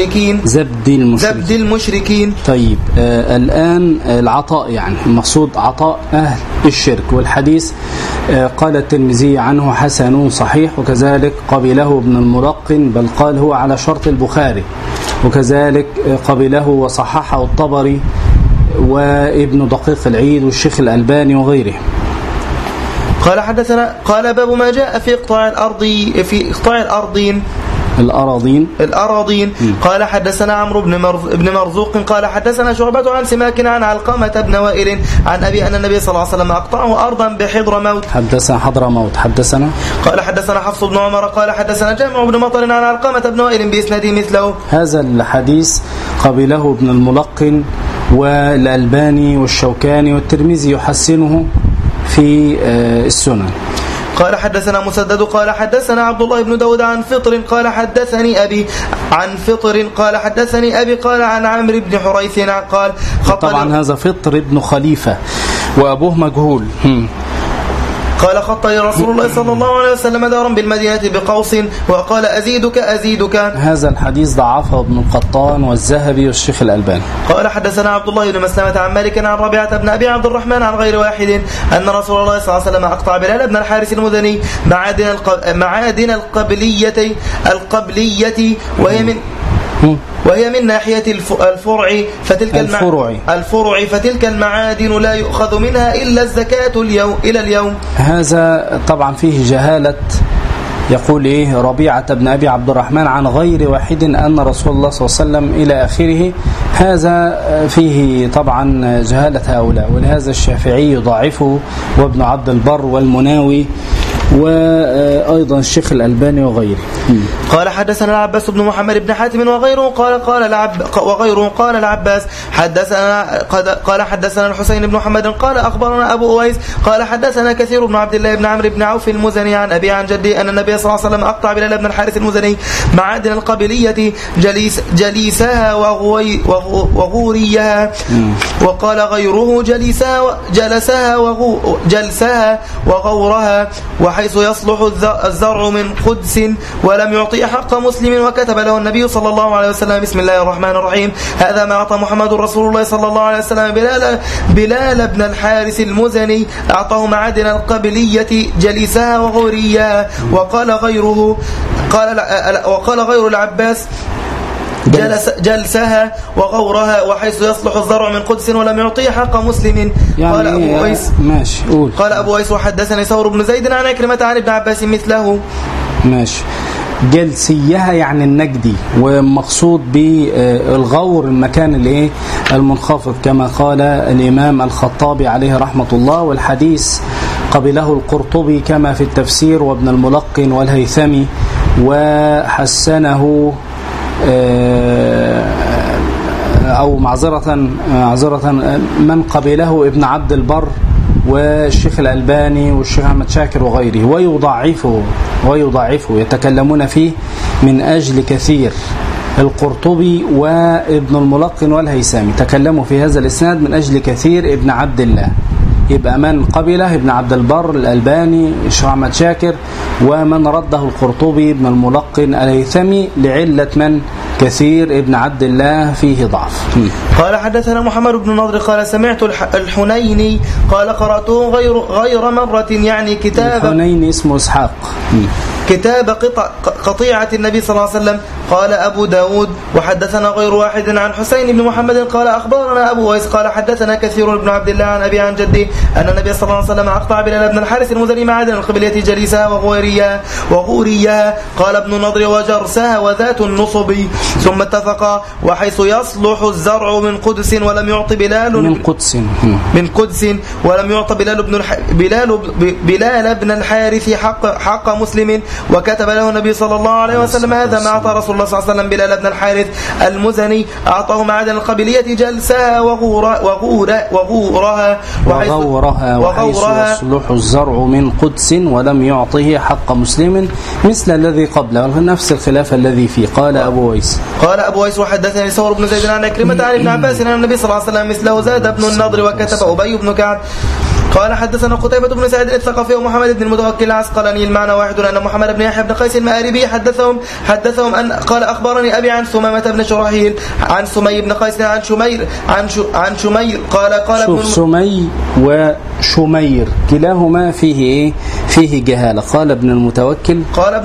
Speaker 2: المشركين.
Speaker 1: طيب الآن العطاء، يعني المقصود عطاء أهل الشرك. والحديث قال الترمذي عنه حسن صحيح، وكذلك قبله ابن الملقن بل قال هو على شرط البخاري، وكذلك قبله وصححه الطبري وابن دقيق العيد والشيخ الألباني وغيره.
Speaker 2: قال حدثنا قال باب ما جاء في إقطاع الأراضين. قال حدثنا عمرو بن مرزوق قال حدثنا شعبة عن سماك عن علقمة بن وائل عن أبي أن النبي صلى الله عليه وسلم أقطعه أرضا بحضرموت.
Speaker 1: حدثنا
Speaker 2: قال حدثنا حفص بن عمر قال حدثنا جامع بن مطر عن علقمة بن وائل بإسناده مثله.
Speaker 1: هذا الحديث قبله ابن الملقن والألباني والشوكاني والترمذي يحسنه في السنن.
Speaker 2: قال حدثنا مسدد قال حدثنا عبد الله بن داود عن فطر قال حدثني أبي قال عن عمرو بن حريث قال
Speaker 1: طبعا هذا فطر بن خليفة وأبوه مجهول.
Speaker 2: قال خط رسول الله صلى الله عليه وسلم دارا بالمدينة بقوس وقال أزيدك.
Speaker 1: هذا الحديث ضعفه ابن القطان والذهبي والشيخ الألباني.
Speaker 2: قال حدثنا عبد الله بن مسلمة عن مالك عن ربيعة بن أبي عبد الرحمن عن غير واحد أن رسول الله صلى الله عليه وسلم أقطع بلال بن الحارث المدني معادن القبلية وهي من ناحية الفرع فتلك المعادن لا يؤخذ منها إلا الزكاة إلى اليوم.
Speaker 1: هذا طبعا فيه جهالة. يقول ربيعة بن أبي عبد الرحمن عن غير واحد أن رسول الله صلى الله عليه وسلم إلى آخره. هذا فيه طبعا جهالة هؤلاء، ولهذا الشافعي يضاعفه وابن عبد البر والمناوي وأيضا الشيخ الألباني وغيره.
Speaker 2: قال حدثنا العباس بن محمد بن حاتم وغيره قال العباس قال حدثنا الحسين بن محمد قال أخبرنا أبو أويس قال حدثنا كثير بن عبد الله بن عمرو بن عوف المزني عن أبي عن جدي أن النبي صلى الله عليه وسلم أقطع بلال بن الحارث المزني معادن القبلية جليسها وغوريها وقال غيره جلسها وغورها وحيث يصلح الزرع من قدس ولم يعطي حق مسلم. وكتب له النبي صلى الله عليه وسلم بسم الله الرحمن الرحيم هذا ما أعطى محمد رسول الله صلى الله عليه وسلم بلال بن الحارث المزني أعطاه معادن القبلية جلسها وغوريها. وقال غير العباس جلسها وغورها وحيث يصلح الزرع من قدس ولم يعطي حق مسلم.
Speaker 1: يعني قال أبو ويس
Speaker 2: قال أبو ويس وحدثني ثور بن زيد عن عكرمة عن ابن عباس مثله.
Speaker 1: ماشي. جلسيها يعني النجدي، ومقصود بالغور المكان المنخفض كما قال الإمام الخطابي عليه رحمة الله. والحديث قبله القرطبي كما في التفسير وابن الملقن والهيثمي، وحسنه أو معذرة من قبله ابن عبد البر والشيخ الألباني والشيخ أحمد شاكر وغيره، ويضاعفه يتكلمون فيه من أجل كثير. القرطبي وابن الملقن والهيثمي تكلموا في هذا الإسناد من أجل كثير ابن عبد الله. يبقى من قبله ابن عبد البر الألباني الشيخ أحمد شاكر، ومن رده القرطبي ابن الملقن الهيثمي لعلة من كثير ابن عبد الله فيه ضعف.
Speaker 2: قال حدثنا محمد بن نضر قال سمعت الحنيني قال قرأته غير مرة يعني كتاب
Speaker 1: الحنيني اسمه إسحاق
Speaker 2: كتاب قطيعة النبي صلى الله عليه وسلم. قال أبو داود وحدثنا غير واحد عن حسين بن محمد قال أخبرنا أبو ويس قال حدثنا كثير بن عبد الله عن أبي عن جدي أن النبي صلى الله عليه وسلم أقطع بلال بن الحارث المزني معادن القبلية جليسها وغوريها. قال ابن نضر وجرسها وذات النصب ثم اتفقا وحيث يصلح الزرع من قدس ولم يعط من قدس ولم يعط بلال بن الحارث حق مسلم. وكتب له النبي صلى الله عليه وسلم هذا ما أعطى رسول الله صلى الله عليه وسلم بلال بن الحارث المزني، أعطاه معدن القبلية جلسها وغورها
Speaker 1: وحيث يصلح الزرع من قدس ولم يعطه حق مسلم مثل الذي قبله، نفس الخلاف الذي فيه. قال أبو ويس
Speaker 2: وحدثني ثور بن زيد عن عكرمة عن ابن عباس عن النبي صلى الله عليه وسلم مثله زاد ابن النضر وكتب أبي بن كعب. قال حدثنا قتيبة بن سعيد الثقفي ومحمد بن المتوكل العسقلاني المعنى واحد، أن محمد بن يحيى بن قيس المآربي حدثهم أن قال أخبرني أبي عن ثمامة بن شراحيل عن سمي بن قيس عن شمير قال
Speaker 1: شوف سمي وشمير كلاهما فيه جهالة. قال ابن المتوكل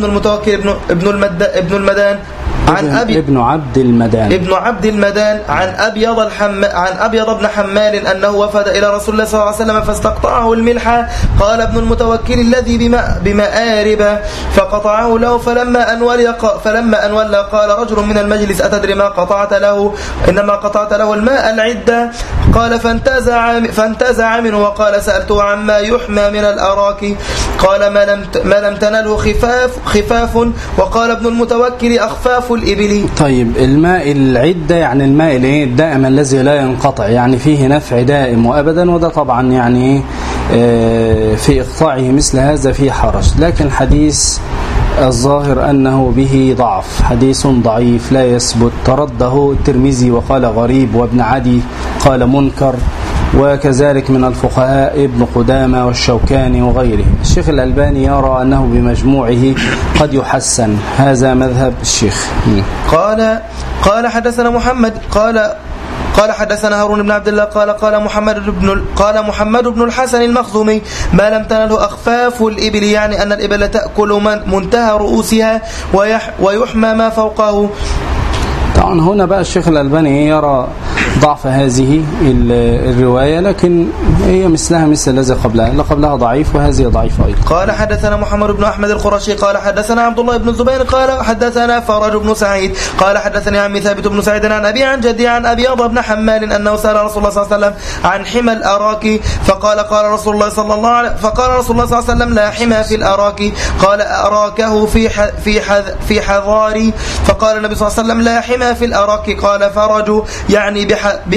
Speaker 1: ابن المدان عن ابن عبد المدان عن أبيض بن حمال أنه وفد إلى رسول الله صلى الله عليه وسلم فاستقطعه الملح. قال ابن المتوكل الذي بمآرب فقطعه له فلما أنولى قال رجل من المجلس أتدري ما قطعت له؟ إنما قطعت له الماء العدة. قال فانتزع منه وقال سألته عما يحمى من الأراك قال ما لم تنله خفاف وقال ابن المتوكل أخفاف الإبل. طيب الماء العدة يعني الماء الدائم الذي لا ينقطع، يعني فيه نفع دائم وأبدا، وده طبعا يعني في إقطاعه مثل هذا فيه حرج، لكن حديث الظاهر أنه به ضعف، حديث ضعيف لا يثبت. ترده الترمذي وقال غريب، وابن عدي قال منكر، وكذلك من الفقهاء ابن قدامة والشوكاني وغيره. الشيخ الألباني يرى أنه بمجموعه قد يحسن، هذا مذهب الشيخ.
Speaker 2: قال حدثنا محمد قال حدثنا هارون بن عبد الله قال محمد بن الحسن المخزومي ما لم تنله أخفاف الإبل، يعني أن الإبل تأكل منتهى رؤوسها ويحمى ما فوقه.
Speaker 1: طبعا هنا بقى الشيخ الألباني يرى ضعف هذه الرواية، لكن هي مثلها مثل الذي قبلها، اللي قبلها ضعيف وهذه ضعيفة أيضا.
Speaker 2: قال حدثنا محمد بن أحمد القرشي قال حدثنا عبد الله بن الزبير قال حدثنا فرج بن سعيد قال حدثني عمي ثابت بن سعيد عن أبي عن جدي عن أبيض بن حمال أنه سأل رسول الله صلى الله عليه وسلم عن حمى الأراك فقال رسول الله صلى الله عليه وسلم لا حمى في الأراك. قال أراكه في حذاري. فقال النبي صلى الله عليه وسلم لا حمى في الأراك. قال فرج يعني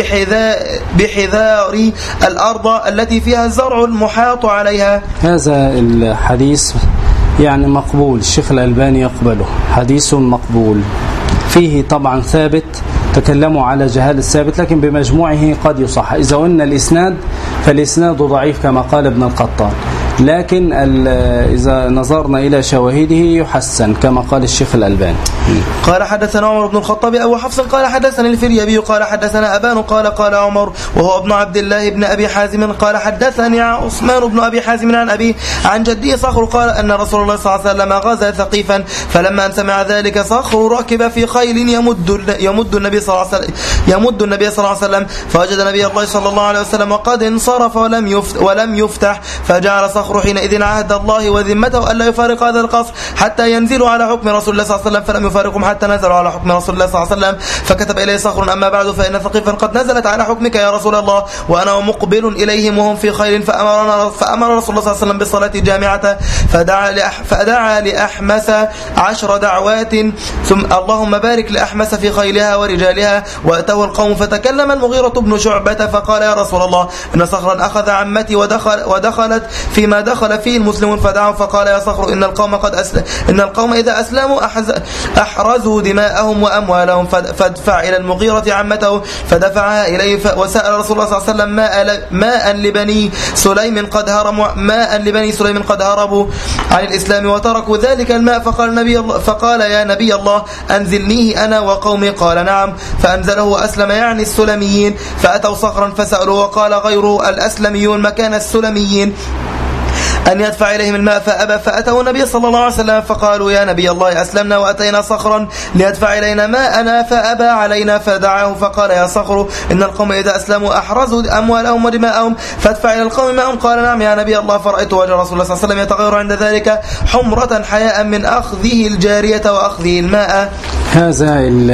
Speaker 2: بحذار الأرض التي فيها الزرع المحاط عليها.
Speaker 1: هذا الحديث يعني مقبول، الشيخ الألباني يقبله، حديث مقبول فيه طبعا ثابت، تكلموا على جهال الثابت، لكن بمجموعه قد يصح. إذا قلنا الإسناد فالإسناد ضعيف كما قال ابن القطان، لكن إذا نظرنا إلى شواهده يحسن كما قال الشيخ الألباني.
Speaker 2: قال حدثنا عمر بن الخطاب أبو حفص قال حدثنا الفريابي قال حدثنا أبان قال عمر وهو ابن عبد الله بن أبي حازم قال حدثني عثمان بن أبي حازم عن أبي عن جدي صخر قال أن رسول الله صلى الله عليه وسلم غزا ثقيفا فلما أن سمع ذلك صخر ركب في خيل يمد النبي صلى الله عليه وسلم فوجد نبي الله صلى الله عليه وسلم وقد انصرف ولم يفتح فجعل صخر حينئذ عهد الله وذمته ألا يفارق هذا القصر حتى ينزلوا على حكم رسول الله صلى الله عليه وسلم فلم يفارقهم حتى نزلوا على حكم رسول الله صلى الله عليه وسلم. فكتب إليه صخر أما بعد فإن ثقيفا قد نزلت على حكمك يا رسول الله وأنا مقبل إليهم وهم في خير. فأمر رسول الله صلى الله عليه وسلم بالصلاة الجامعة فدعا لأحمس 10 دعوات ثم اللهم بارك لأحمس في خيلها ورجالها. وأتوه القوم فتكلم المغيرة بن شعبة فقال يا رسول الله إن صخرا أخذ عمتي ودخلت فيما دخل فيه المسلمون فدعوا فقال يا صخر إن القوم إذا أسلموا أحرزوا دماءهم وأموالهم فادفع إلى المغيرة عمته فدفعها إليه. وسأل رسول الله صلى الله عليه وسلم ماء لبني سليم قد هربوا عن الإسلام وتركوا ذلك الماء فقال يا نبي الله أنزلنيه أنا وقومي. قال نعم فأنزله وأسلم يعني السلميين. فأتوا صخرا فسألوا وقال غير الأسلميون مكان السلميين أن يدفع إليهم الماء فأبى. فأتوا النبي صلى الله عليه وسلم فقالوا يا نبي الله أسلمنا وأتينا صخرا ليدفع إلينا ماءنا فأبى علينا. فدعاه فقال يا صخر إن القوم إذا أسلموا أحرزوا أموالهم ودماءهم فادفع إلى القوم ماءهم. قال نعم يا نبي الله. فرأيت وجه رسول الله صلى الله عليه وسلم يتغير عند ذلك حمرة حياء من أخذه الجارية وأخذه الماء.
Speaker 1: هذا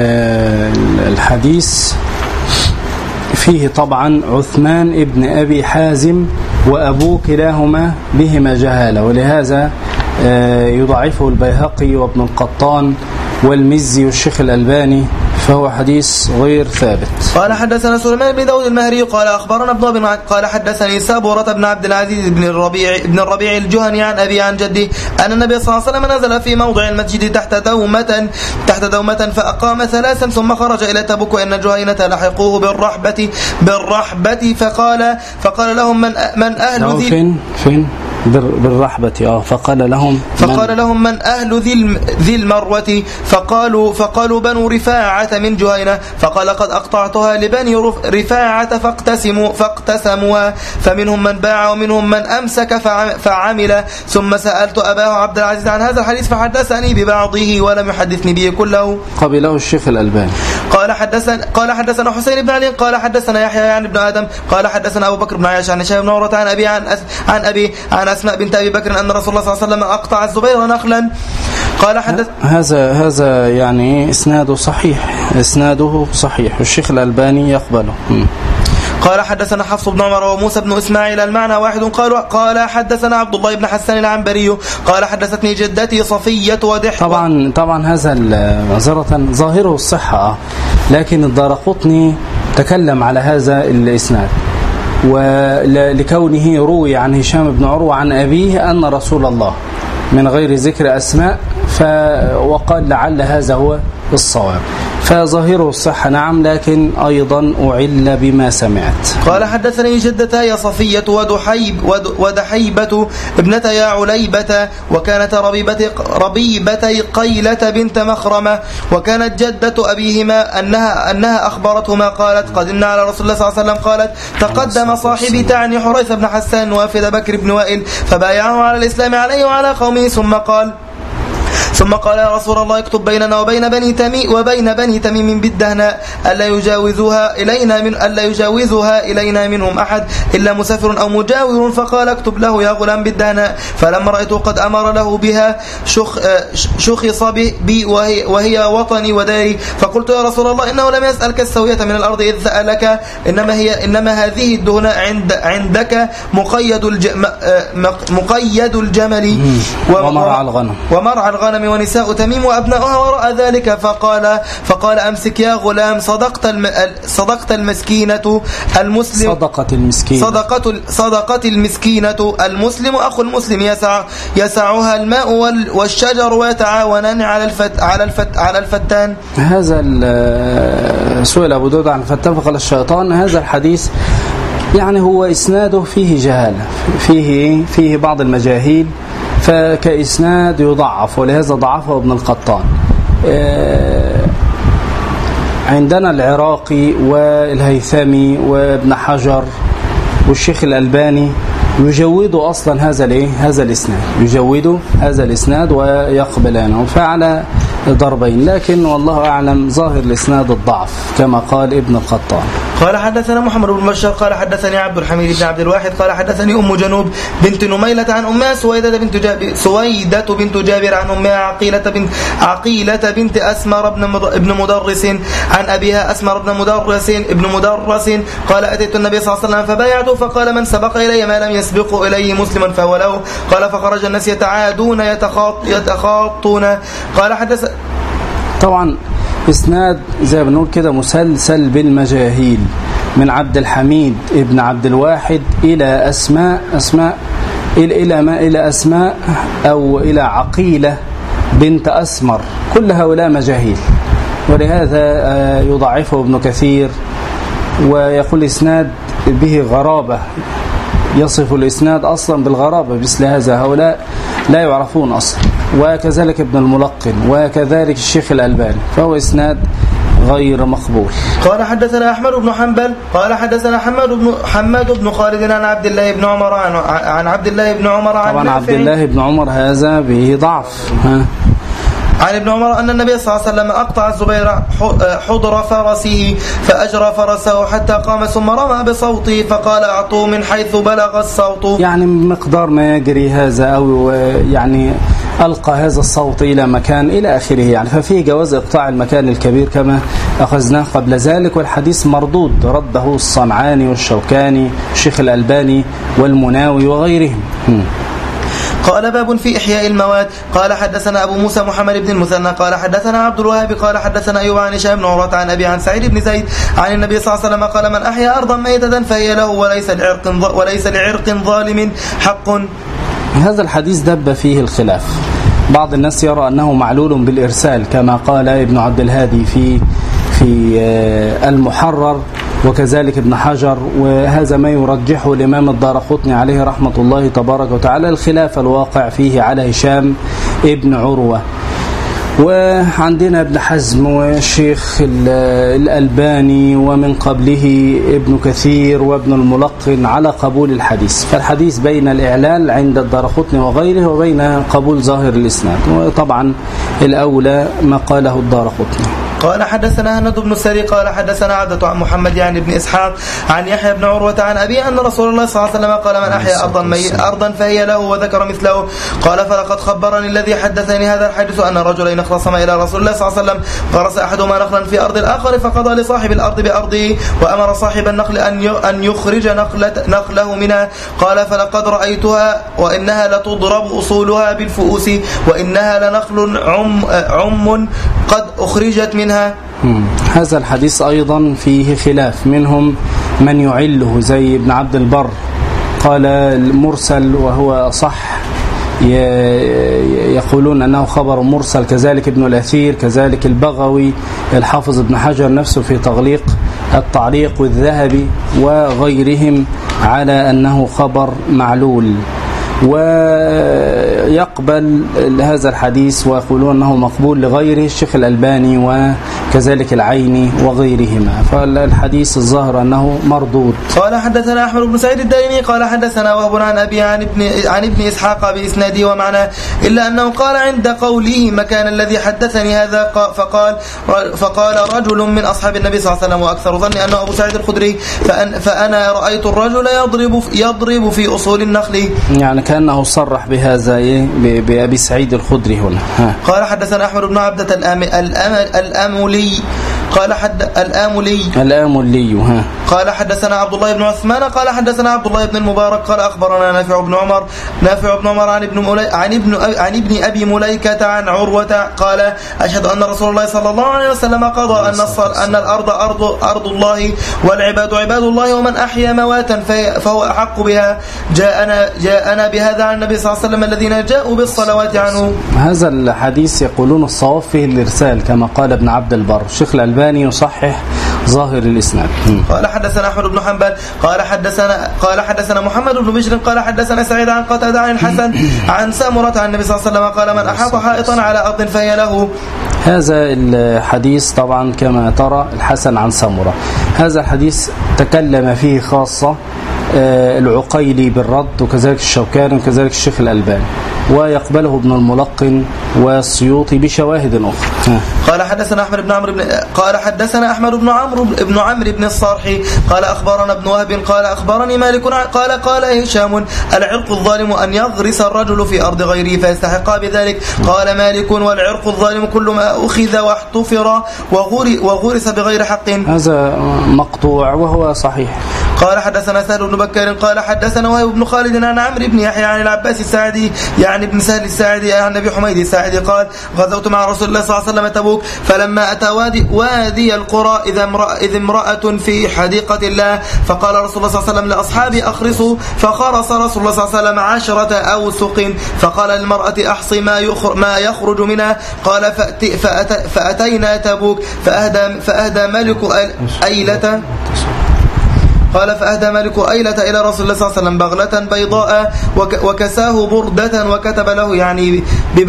Speaker 1: الحديث فيه طبعا عثمان ابن أبي حازم وأبوه كلاهما بهما جهالة، ولهذا يضعفه البيهقي وابن القطان والمزي والشيخ الألباني، فهو حديث غير ثابت.
Speaker 2: قال حدثنا سليمان بن داود المهري قال أخبرنا ابن أبي معد قال حدثني سابورة بن عبد العزيز بن الربيع الجهني عن أبي عن جدي أن النبي صلى الله عليه وسلم نزل في موضع المسجد تحت دومة فأقام 3 ثم خرج إلى تبوك وإن جهينة لحقوه بالرحبة فقال لهم من أهل
Speaker 1: فين بالرحبة فقال لهم من
Speaker 2: أهل ذي المروة فقالوا بنو رفاعة من جهينة فقال قد أقطعتها لبني رفاعة فاقتسموها فمنهم من باع ومنهم من أمسك فعمل. ثم سألت أباه عبد العزيز عن هذا الحديث فحدثني ببعضه ولم يحدثني به كله.
Speaker 1: قبله الشيخ الألباني.
Speaker 2: قال حدثنا حسين بن علي قال حدثنا يحيى عن ابن آدم قال حدثنا أبو بكر بن عياش عن هشام بن عروة عن أبي عن أسماء بنت أبي بكر أن رسول الله صلى الله عليه وسلم أقطع الزبير نخلا. قال
Speaker 1: هذا يعني إسناده صحيح والشيخ الألباني يقبله.
Speaker 2: قال حدثنا حفص بن عمر وموسى بن إسماعيل المعنى واحد. قال حدثنا عبد الله بن حسان العنبري قال حدثتني جدتي صفية ودحوة.
Speaker 1: طبعا هذا ظاهره الصحة، لكن الدارقطني تكلم على هذا الإسناد ولكونه روي عن هشام بن عروة عن أبيه أن رسول الله من غير ذكر أسماء وقال لعل هذا هو الصواب، فظاهره الصحة نعم، لكن أيضا أعل بما سمعت.
Speaker 2: قال حدثني جدتاي صفية ودحيبة ابنتي عليبة وكانت ربيبتي قيلة بنت مخرمة وكانت جدة أبيهما أنها أخبرتهما قالت قدمنا على رسول الله صلى الله عليه وسلم قالت تقدم صاحبي تعني حريث بن حسان وافد بكر بن وائل فبايعه على الإسلام عليه وعلى قومه ثم قال يا رسول الله اكتب بيننا وبين بني تميم بالدهناء ألا يجاوزها إلينا منهم أحد إلا مسافر أو مجاور. فقال اكتب له يا غلام بالدهناء. فلما رأيته قد أمر له بها شخص بي وهي وطني وداري فقلت يا رسول الله إنه لم يسألك السوية من الأرض إذ سألك إنما هذه الدهناء عندك مقيد الجمل ومرعى الغنم ونساء تميم وأبناؤها وراء ذلك. فقال أمسك يا غلام صدقت المسكينة المسلم صدقت المسكينة المسلم أخو المسلم يسعها الماء والشجر ويتعاونان على الفتان.
Speaker 1: هذا سئل أبو داود عن الفتان فقال الشيطان. هذا الحديث يعني هو إسناده فيه جهالة، فيه بعض المجاهيل، فكإسناد يضعف، ولهذا ضعفه ابن القطان. عندنا العراقي والهيثمي وابن حجر والشيخ الألباني يجودوا أصلا هذا الإسناد ويقبلانه، فعلى ضربين، لكن والله أعلم ظاهر الإسناد الضعف كما قال ابن القطان.
Speaker 2: قال حدثنا محمد بن بشار قال حدثني عبد الحميد بن عبد الواحد قال حدثني أم جنوب بنت نميلة عن أمها سويدة بنت جابر عن أمها عقيلة بنت أسمر بن مدرس عن أبيها أسمر بن مدرس قال أتيت النبي صلى الله عليه وسلم فبايعته فقال من سبق إلي ما لم يسبق إليه مسلما فهو له. قال فخرج الناس يتعادون يتخاطون. قال حدث
Speaker 1: طبعا إسناد زي ما بنقول كده مسلسل بالمجاهيل من عبد الحميد ابن عبد الواحد إلى أسماء أو إلى عقيلة بنت أسمر، كل هؤلاء مجاهيل، ولهذا يضعفه ابن كثير ويقول إسناد به غرابة، يصف الإسناد أصلا بالغرابة. مثل هذا هؤلاء لا يعرفون أصلا، وكذلك ابن الملقن وكذلك الشيخ الألباني، فهو إسناد غير مقبول.
Speaker 2: قال حدثنا أحمد بن حنبل قال حدثنا حماد بن خالد عن عبد الله بن عمر عن عبد الله بن عمر
Speaker 1: طبعا عبد الله بن عمر هذا به ضعف.
Speaker 2: عن ابن عمر أن النبي صلى الله عليه وسلم أقطع الزبير حضر فرسه فأجرى فرسه حتى قام ثم رمى بصوته فقال أعطوه من حيث بلغ الصوت،
Speaker 1: يعني مقدار ما يجري هذا أو يعني ألقى هذا الصوت إلى مكان إلى آخره، يعني ففيه جواز إقطاع المكان الكبير كما أخذناه قبل ذلك، والحديث مردود رده الصنعاني والشوكاني الشيخ الألباني والمناوي وغيرهم.
Speaker 2: قال باب في إحياء المواد. قال حدثنا أبو موسى محمد بن المثنى قال حدثنا عبد الوهاب قال حدثنا أيوب عن هشام بن عروة عن أبي عن سعيد بن زيد عن النبي صلى الله عليه وسلم قال من أحيا أرضا ميتة فهي له وليس لعرق ظالم حق.
Speaker 1: هذا الحديث دب فيه الخلاف. بعض الناس يرى أنه معلول بالإرسال كما قال ابن عبد الهادي في المحرر، وكذلك ابن حجر، وهذا ما يرجحه الإمام الدارقطني عليه رحمة الله تبارك وتعالى، الخلاف الواقع فيه على هشام ابن عروة. وعندنا ابن حزم والشيخ الألباني ومن قبله ابن كثير وابن الملقن على قبول الحديث، فالحديث بين الإعلال عند الدارقطني وغيره وبين قبول ظاهر الإسناد، وطبعا الأولى ما قاله الدارقطني.
Speaker 2: قال حدثنا هند بن السري قال حدثنا عبدة عن محمد يعني بن إسحاق عن يحيى بن عروة عن أبي أن رسول الله صلى الله عليه وسلم قال من أحيا أرضا فهي له وذكر مثله. قال فلقد خبرني الذي حدثني هذا الحديث أن رجلين اختصما إلى رسول الله صلى الله عليه وسلم غرس أحدهما نخلا في أرض الآخر فقضى لصاحب الأرض بأرضه وأمر صاحب النخل أن يخرج نخله منها. قال فلقد رأيتها وإنها لتضرب أصولها بالفؤوس وإنها لنخل عم قد أخرجت منها.
Speaker 1: هذا الحديث أيضا فيه خلاف، منهم من يعله زي ابن عبد البر قال المرسل وهو صح، يقولون أنه خبر مرسل، كذلك ابن الأثير، كذلك البغوي، الحافظ ابن حجر نفسه في تغليق التعليق والذهبي وغيرهم على أنه خبر معلول، ويقبل هذا الحديث ويقولون أنه مقبول لغيره الشيخ الألباني وكذلك العيني وغيرهما، فالحديث الظاهر أنه مردود.
Speaker 2: قال حدثنا أحمد بن سعيد الدارمي قال حدثنا وهب عن أبي عن ابن إسحاق بإسناده ومعناه، إلا أنه قال عند قوله مكان الذي حدثني هذا فقال رجل من أصحاب النبي صلى الله عليه وسلم وأكثر ظني أنه أبو سعيد الخدري فأنا رأيت الرجل يضرب في أصول النخل، يعني
Speaker 1: كأنه صرح بهذا بأبي سعيد الخدري هنا.
Speaker 2: قال حدثنا أحمد بن عبدة الآملي قال
Speaker 1: الآملي
Speaker 2: قال حدثنا عبد الله بن عثمان قال حدثنا عبد الله بن المبارك قال أخبرنا نافع بن عمر عن ابن أبي مليكة عن عروة قال أشهد أن رسول الله صلى الله عليه وسلم قضى أن الأرض أرض الله والعباد عباد الله ومن أحيا مواتا فهو أحق بها. جاءنا بهذا عن النبي صلى الله عليه وسلم الذين جاءوا بالصلوات عنه.
Speaker 1: هذا الحديث يقولون الصواب فيه الإرسال كما قال ابن عبد البر، الشيخ الألباني يصحح ظاهر الإسناد.
Speaker 2: قال حدثنا أحمد بن حنبل قال حدثنا محمد بن بشر قال حدثنا سعيد عن قتادة عن الحسن عن سامرة عن النبي صلى الله عليه وسلم قال من أحاط حائطا على أرض فهي له.
Speaker 1: هذا الحديث طبعا كما ترى الحسن عن سامرة، هذا الحديث تكلم فيه خاصة العقيلي بالرد وكذلك الشوكاني وكذلك الشيخ الألباني، ويقبله ابن الملقن والسيوطي بشواهد أخرى.
Speaker 2: قال حدثنا أحمد بن عمرو بن الصارحي قال أخبرنا ابن وهب قال أخبرني مالك قال هشام العرق الظالم أن يغرس الرجل في أرض غيره فيستحق بذلك. قال مالك والعرق الظالم كل ما أخذ واحتفر وغرس بغير حق. هذا
Speaker 1: مقطوع وهو صحيح.
Speaker 2: قال حدثنا سهل بن بكر قال حدثنا وهب بن خالد عن عمرو بن يحيى عن العباس الساعدي يعني ابن سهل الساعدي عن ابي حميد الساعدي قال غزوت مع رسول الله صلى الله عليه وسلم تبوك فلما اتى وادي القرى اذ امراه في حديقه الله فقال رسول الله صلى الله عليه وسلم لاصحابه اخرسوا فخرس رسول الله صلى الله عليه وسلم 10 أوسق فقال للمراه احصي ما يخرج منها. قال فاتينا تبوك فاهدى ملك أيلة قال فأهدى مالك أيلة إلى رسول الله صلى الله عليه وسلم بغلة بيضاء وكساه بردة وكتب له يعني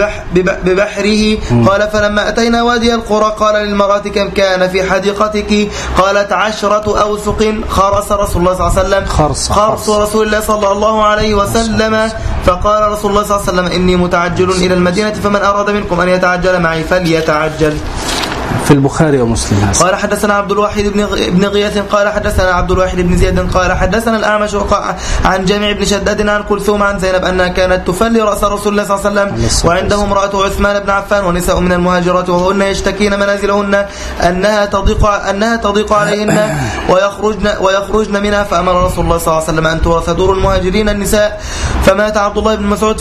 Speaker 2: ببحره. قال فلما أتينا وادي القرى قال للمرأة كم كان في حديقتك؟ قالت 10 أوسق. خرس رسول الله صلى الله عليه وسلم خرس رسول الله صلى الله عليه وسلم. فقال رسول الله صلى الله عليه وسلم إني متعجل إلى المدينة فمن أراد منكم أن يتعجل معي فليتعجل.
Speaker 1: في البخاري ومسلم هذا.
Speaker 2: قال حدثنا عبد الواحد بن غياث قال حدثنا عبد الواحد بن زياد قال حدثنا الأعمش عن جامع بن شداد عن كلثوم عن زينب أنها كانت تفلي رأس رسول الله صلى الله عليه وسلم وعنده امرأة عثمان بن عفان ونساء من المهاجرات وهن يشتكين منازلهن أنها تضيق عليهن ويخرجن منها فأمر رسول الله صلى الله عليه وسلم أن تورث دور المهاجرين النساء فمات عبد الله بن مسعود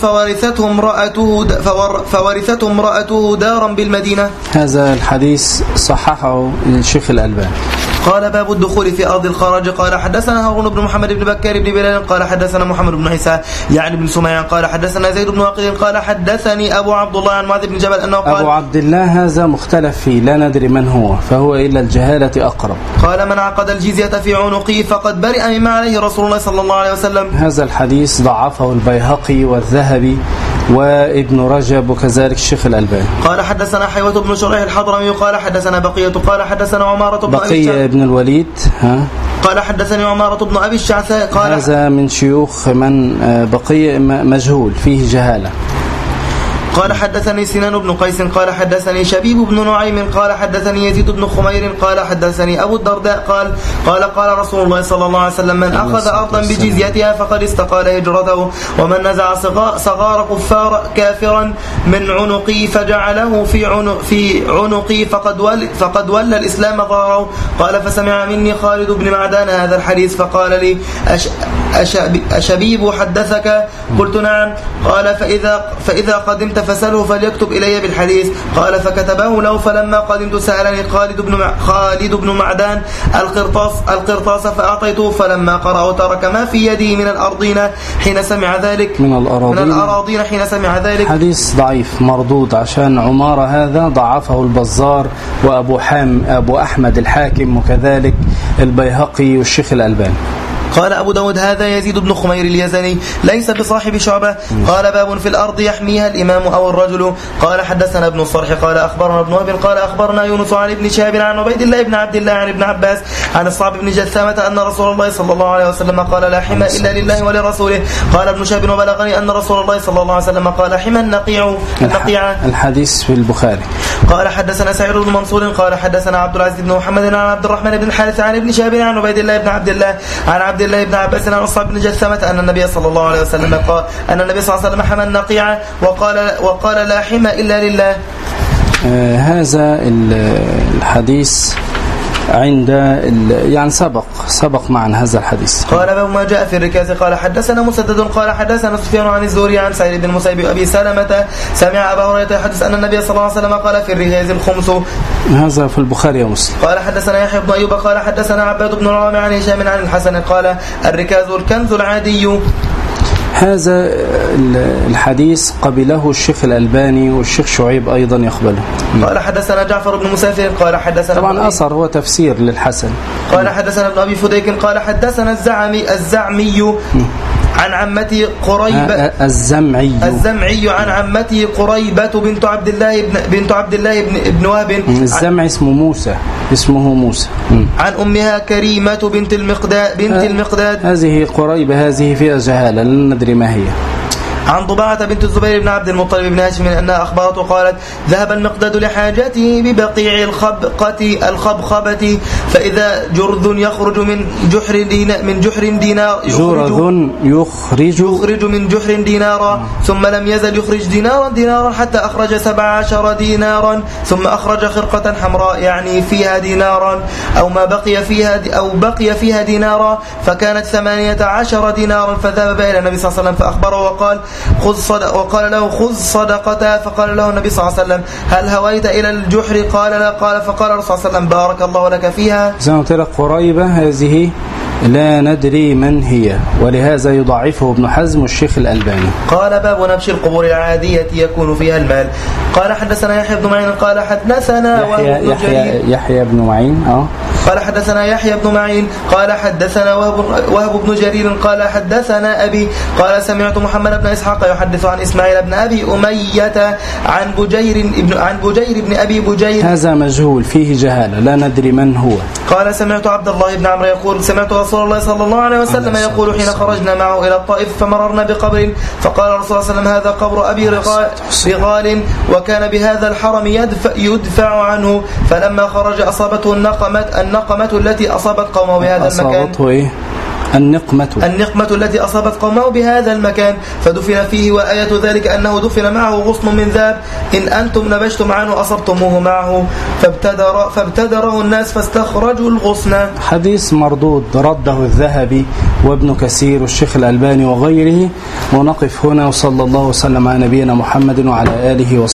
Speaker 2: فورثته امرأته دارا بالمدينة.
Speaker 1: هذا الحديث صححه الشيخ الألباني.
Speaker 2: قال باب الدخول في أرض الخراج. قال حدثنا هارون بن محمد بن بكار بن بلال قال حدثنا محمد بن عيسى يعني بن سميع قال حدثنا زيد بن واقد قال حدثني أبو عبد الله عن معاذ بن جبل أنه قال
Speaker 1: أبو عبد الله هذا مختلف فيه لا ندري من هو فهو إلى الجهالة أقرب.
Speaker 2: قال من عقد الجزية في عنقه فقد برئ مما عليه رسول الله صلى الله عليه وسلم.
Speaker 1: هذا الحديث ضعفه البيهقي والذهبي وابن رجب وكذلك الشيخ الألباني.
Speaker 2: قال حدثنا حيوة بن شريح الحضرمي قال حدثنا بقية قال حدثنا عمارة بن
Speaker 1: بقية بن الوليد
Speaker 2: قال حدثني عمارة بن أبي الشعثاء قال
Speaker 1: هذا من شيوخ من بقية مجهول فيه جهالة.
Speaker 2: قال حدثني سنان بن قيس قال حدثني شبيب بن نعيم قال حدثني يزيد بن خمير قال حدثني أبو الدرداء قال رسول الله صلى الله عليه وسلم من أخذ أرضا بجزيتها فقد استقال هجرته ومن نزع صغار كافرا من عنقي فجعله في عنقي فقد ولى الإسلام ضرره. قال فسمع مني خالد بن معدان هذا الحديث فقال لي أشبيب حدثك؟ قلت نعم. قال فإذا قدمت فسأله فليكتب إلي بالحديث. قال فكتبه له فلما قدمت سألني خالد بن معدان القرطاس فأعطيته فلما قرأه ترك ما في يدي من الأرضين حين سمع ذلك
Speaker 1: من الأراضين
Speaker 2: حين سمع ذلك.
Speaker 1: حديث ضعيف مردود عشان عمارة هذا ضعفه البزار وأبو أحمد الحاكم وكذلك البيهقي والشيخ الألباني.
Speaker 2: قال أبو داود هذا يزيد بن خمير اليزني ليس بصاحب شعبة. قال باب في الأرض يحميها الإمام أو الرجل. قال حدثنا ابن الصرح قال أخبرنا ابن وهب قال أخبرنا يونس عن ابن شهاب عن عبيد الله بن عبد الله عن ابن عباس عن الصعب بن جثامة أن رسول الله صلى الله عليه وسلم قال لا حمى إلا لله ولرسوله. قال ابن شهاب وبلغني أن رسول الله صلى الله عليه وسلم قال حمى النقيع.
Speaker 1: الحديث في البخاري.
Speaker 2: قال حدثنا سعيد بن منصور قال حدثنا عبد العزيز بن محمد عن عبد الرحمن بن الحارث عن ابن شهاب عن عبيد الله بن عبد الله عن عبد الله بن عباس عن الصعب بن جثامة أن النبي صلى الله عليه وسلم قال أن النبي صلى الله عليه وسلم حمى النقيع وقال لا حمى إلا لله.
Speaker 1: هذا الحديث عند يعني سبق معنا هذا الحديث.
Speaker 2: قال باب ما جاء في الركاز. قال حدثنا مسدد قال حدثنا سفيان عن الزهري عن سعيد بن المسيب أبي سلمة سمع أبا هريرة يحدث أن النبي صلى الله عليه وسلم قال في الركاز الخمس.
Speaker 1: هذا في البخاري ومسلم.
Speaker 2: قال حدثنا يحيى بن أيوب قال حدثنا عباد بن رامي عن هشام عن الحسن قال الركاز الكنز العادي.
Speaker 1: هذا الحديث قبله الشيخ الألباني والشيخ شعيب أيضا يقبله.
Speaker 2: قال حدثنا جعفر بن مسافر قال حدثنا
Speaker 1: طبعا أثر هو تفسير للحسن.
Speaker 2: قال حدثنا ابن أبي فديك قال حدثنا الزعمي عن عمتي قريبة الزمعي عن عمتي قريبة بنت عبد الله بن وهب.
Speaker 1: الزمعي اسمه موسى
Speaker 2: عن أمها كريمة بنت المقداد.
Speaker 1: هذه قريبة هذه فيها جهالة لا ندري ما هي.
Speaker 2: عن ضباعة بنت الزبير بن عبد المطلب بن هاشم أنها أخبرته قالت ذهب المقداد لحاجته ببقيع الخبخبة فإذا جرذ يخرج من جحر دينار يخرج من جحر دينارا ثم لم يزل يخرج دينارا حتى أخرج 17 دينارا ثم أخرج خرقة حمراء يعني فيها دينارا أو بقي فيها دينارا فكانت 18 دينارا فذهب إلى النبي صلى الله عليه وسلم فأخبره وقال له خذ صدقتها. فقال له النبي صلى الله عليه وسلم هل هويت إلى الجحر؟ قال لا. قال فقال الرسول صلى الله عليه وسلم بارك الله لك فيها.
Speaker 1: زي ما قلت لك قريبة هذه لا ندري من هي ولهذا يضعفه ابن حزم والشيخ الألباني.
Speaker 2: قال باب نبش القبور العادية يكون فيها المال. قال حدثنا يحيى بن معين قال حدثنا
Speaker 1: يحيى بن معين
Speaker 2: قال حدثنا يحيى بن معين قال حدثنا وهب بن جرير قال حدثنا أبي قال سمعت محمد بن إسحاق يحدث عن إسماعيل بن أبي أمية عن بجير بن أبي بجير.
Speaker 1: هذا مجهول فيه جهالة لا ندري من هو.
Speaker 2: قال سمعت عبد الله بن عمرو يقول سمعت رسول الله صلى الله عليه وسلم يقول حين خرجنا معه إلى الطائف فمررنا بقبر فقال رسول الله صلى الله عليه وسلم هذا قبر أبي رغال وكان بهذا الحرم يدفع عنه. فلما خرج أصابته النقمة التي أصابت قومه بهذا المكان. النقمة التي أصابت قومه بهذا المكان فدفن فيه. وآية ذلك أنه دفن معه غصن من ذهب إن أنتم نبشتم عنه أصبتموه معه فابتدره الناس فاستخرجوا الغصن.
Speaker 1: حديث مردود رده الذهبي وابن كثير والشيخ الألباني وغيره. ونقف هنا وصلى الله وسلم على نبينا محمد وعلى آله وصحبه.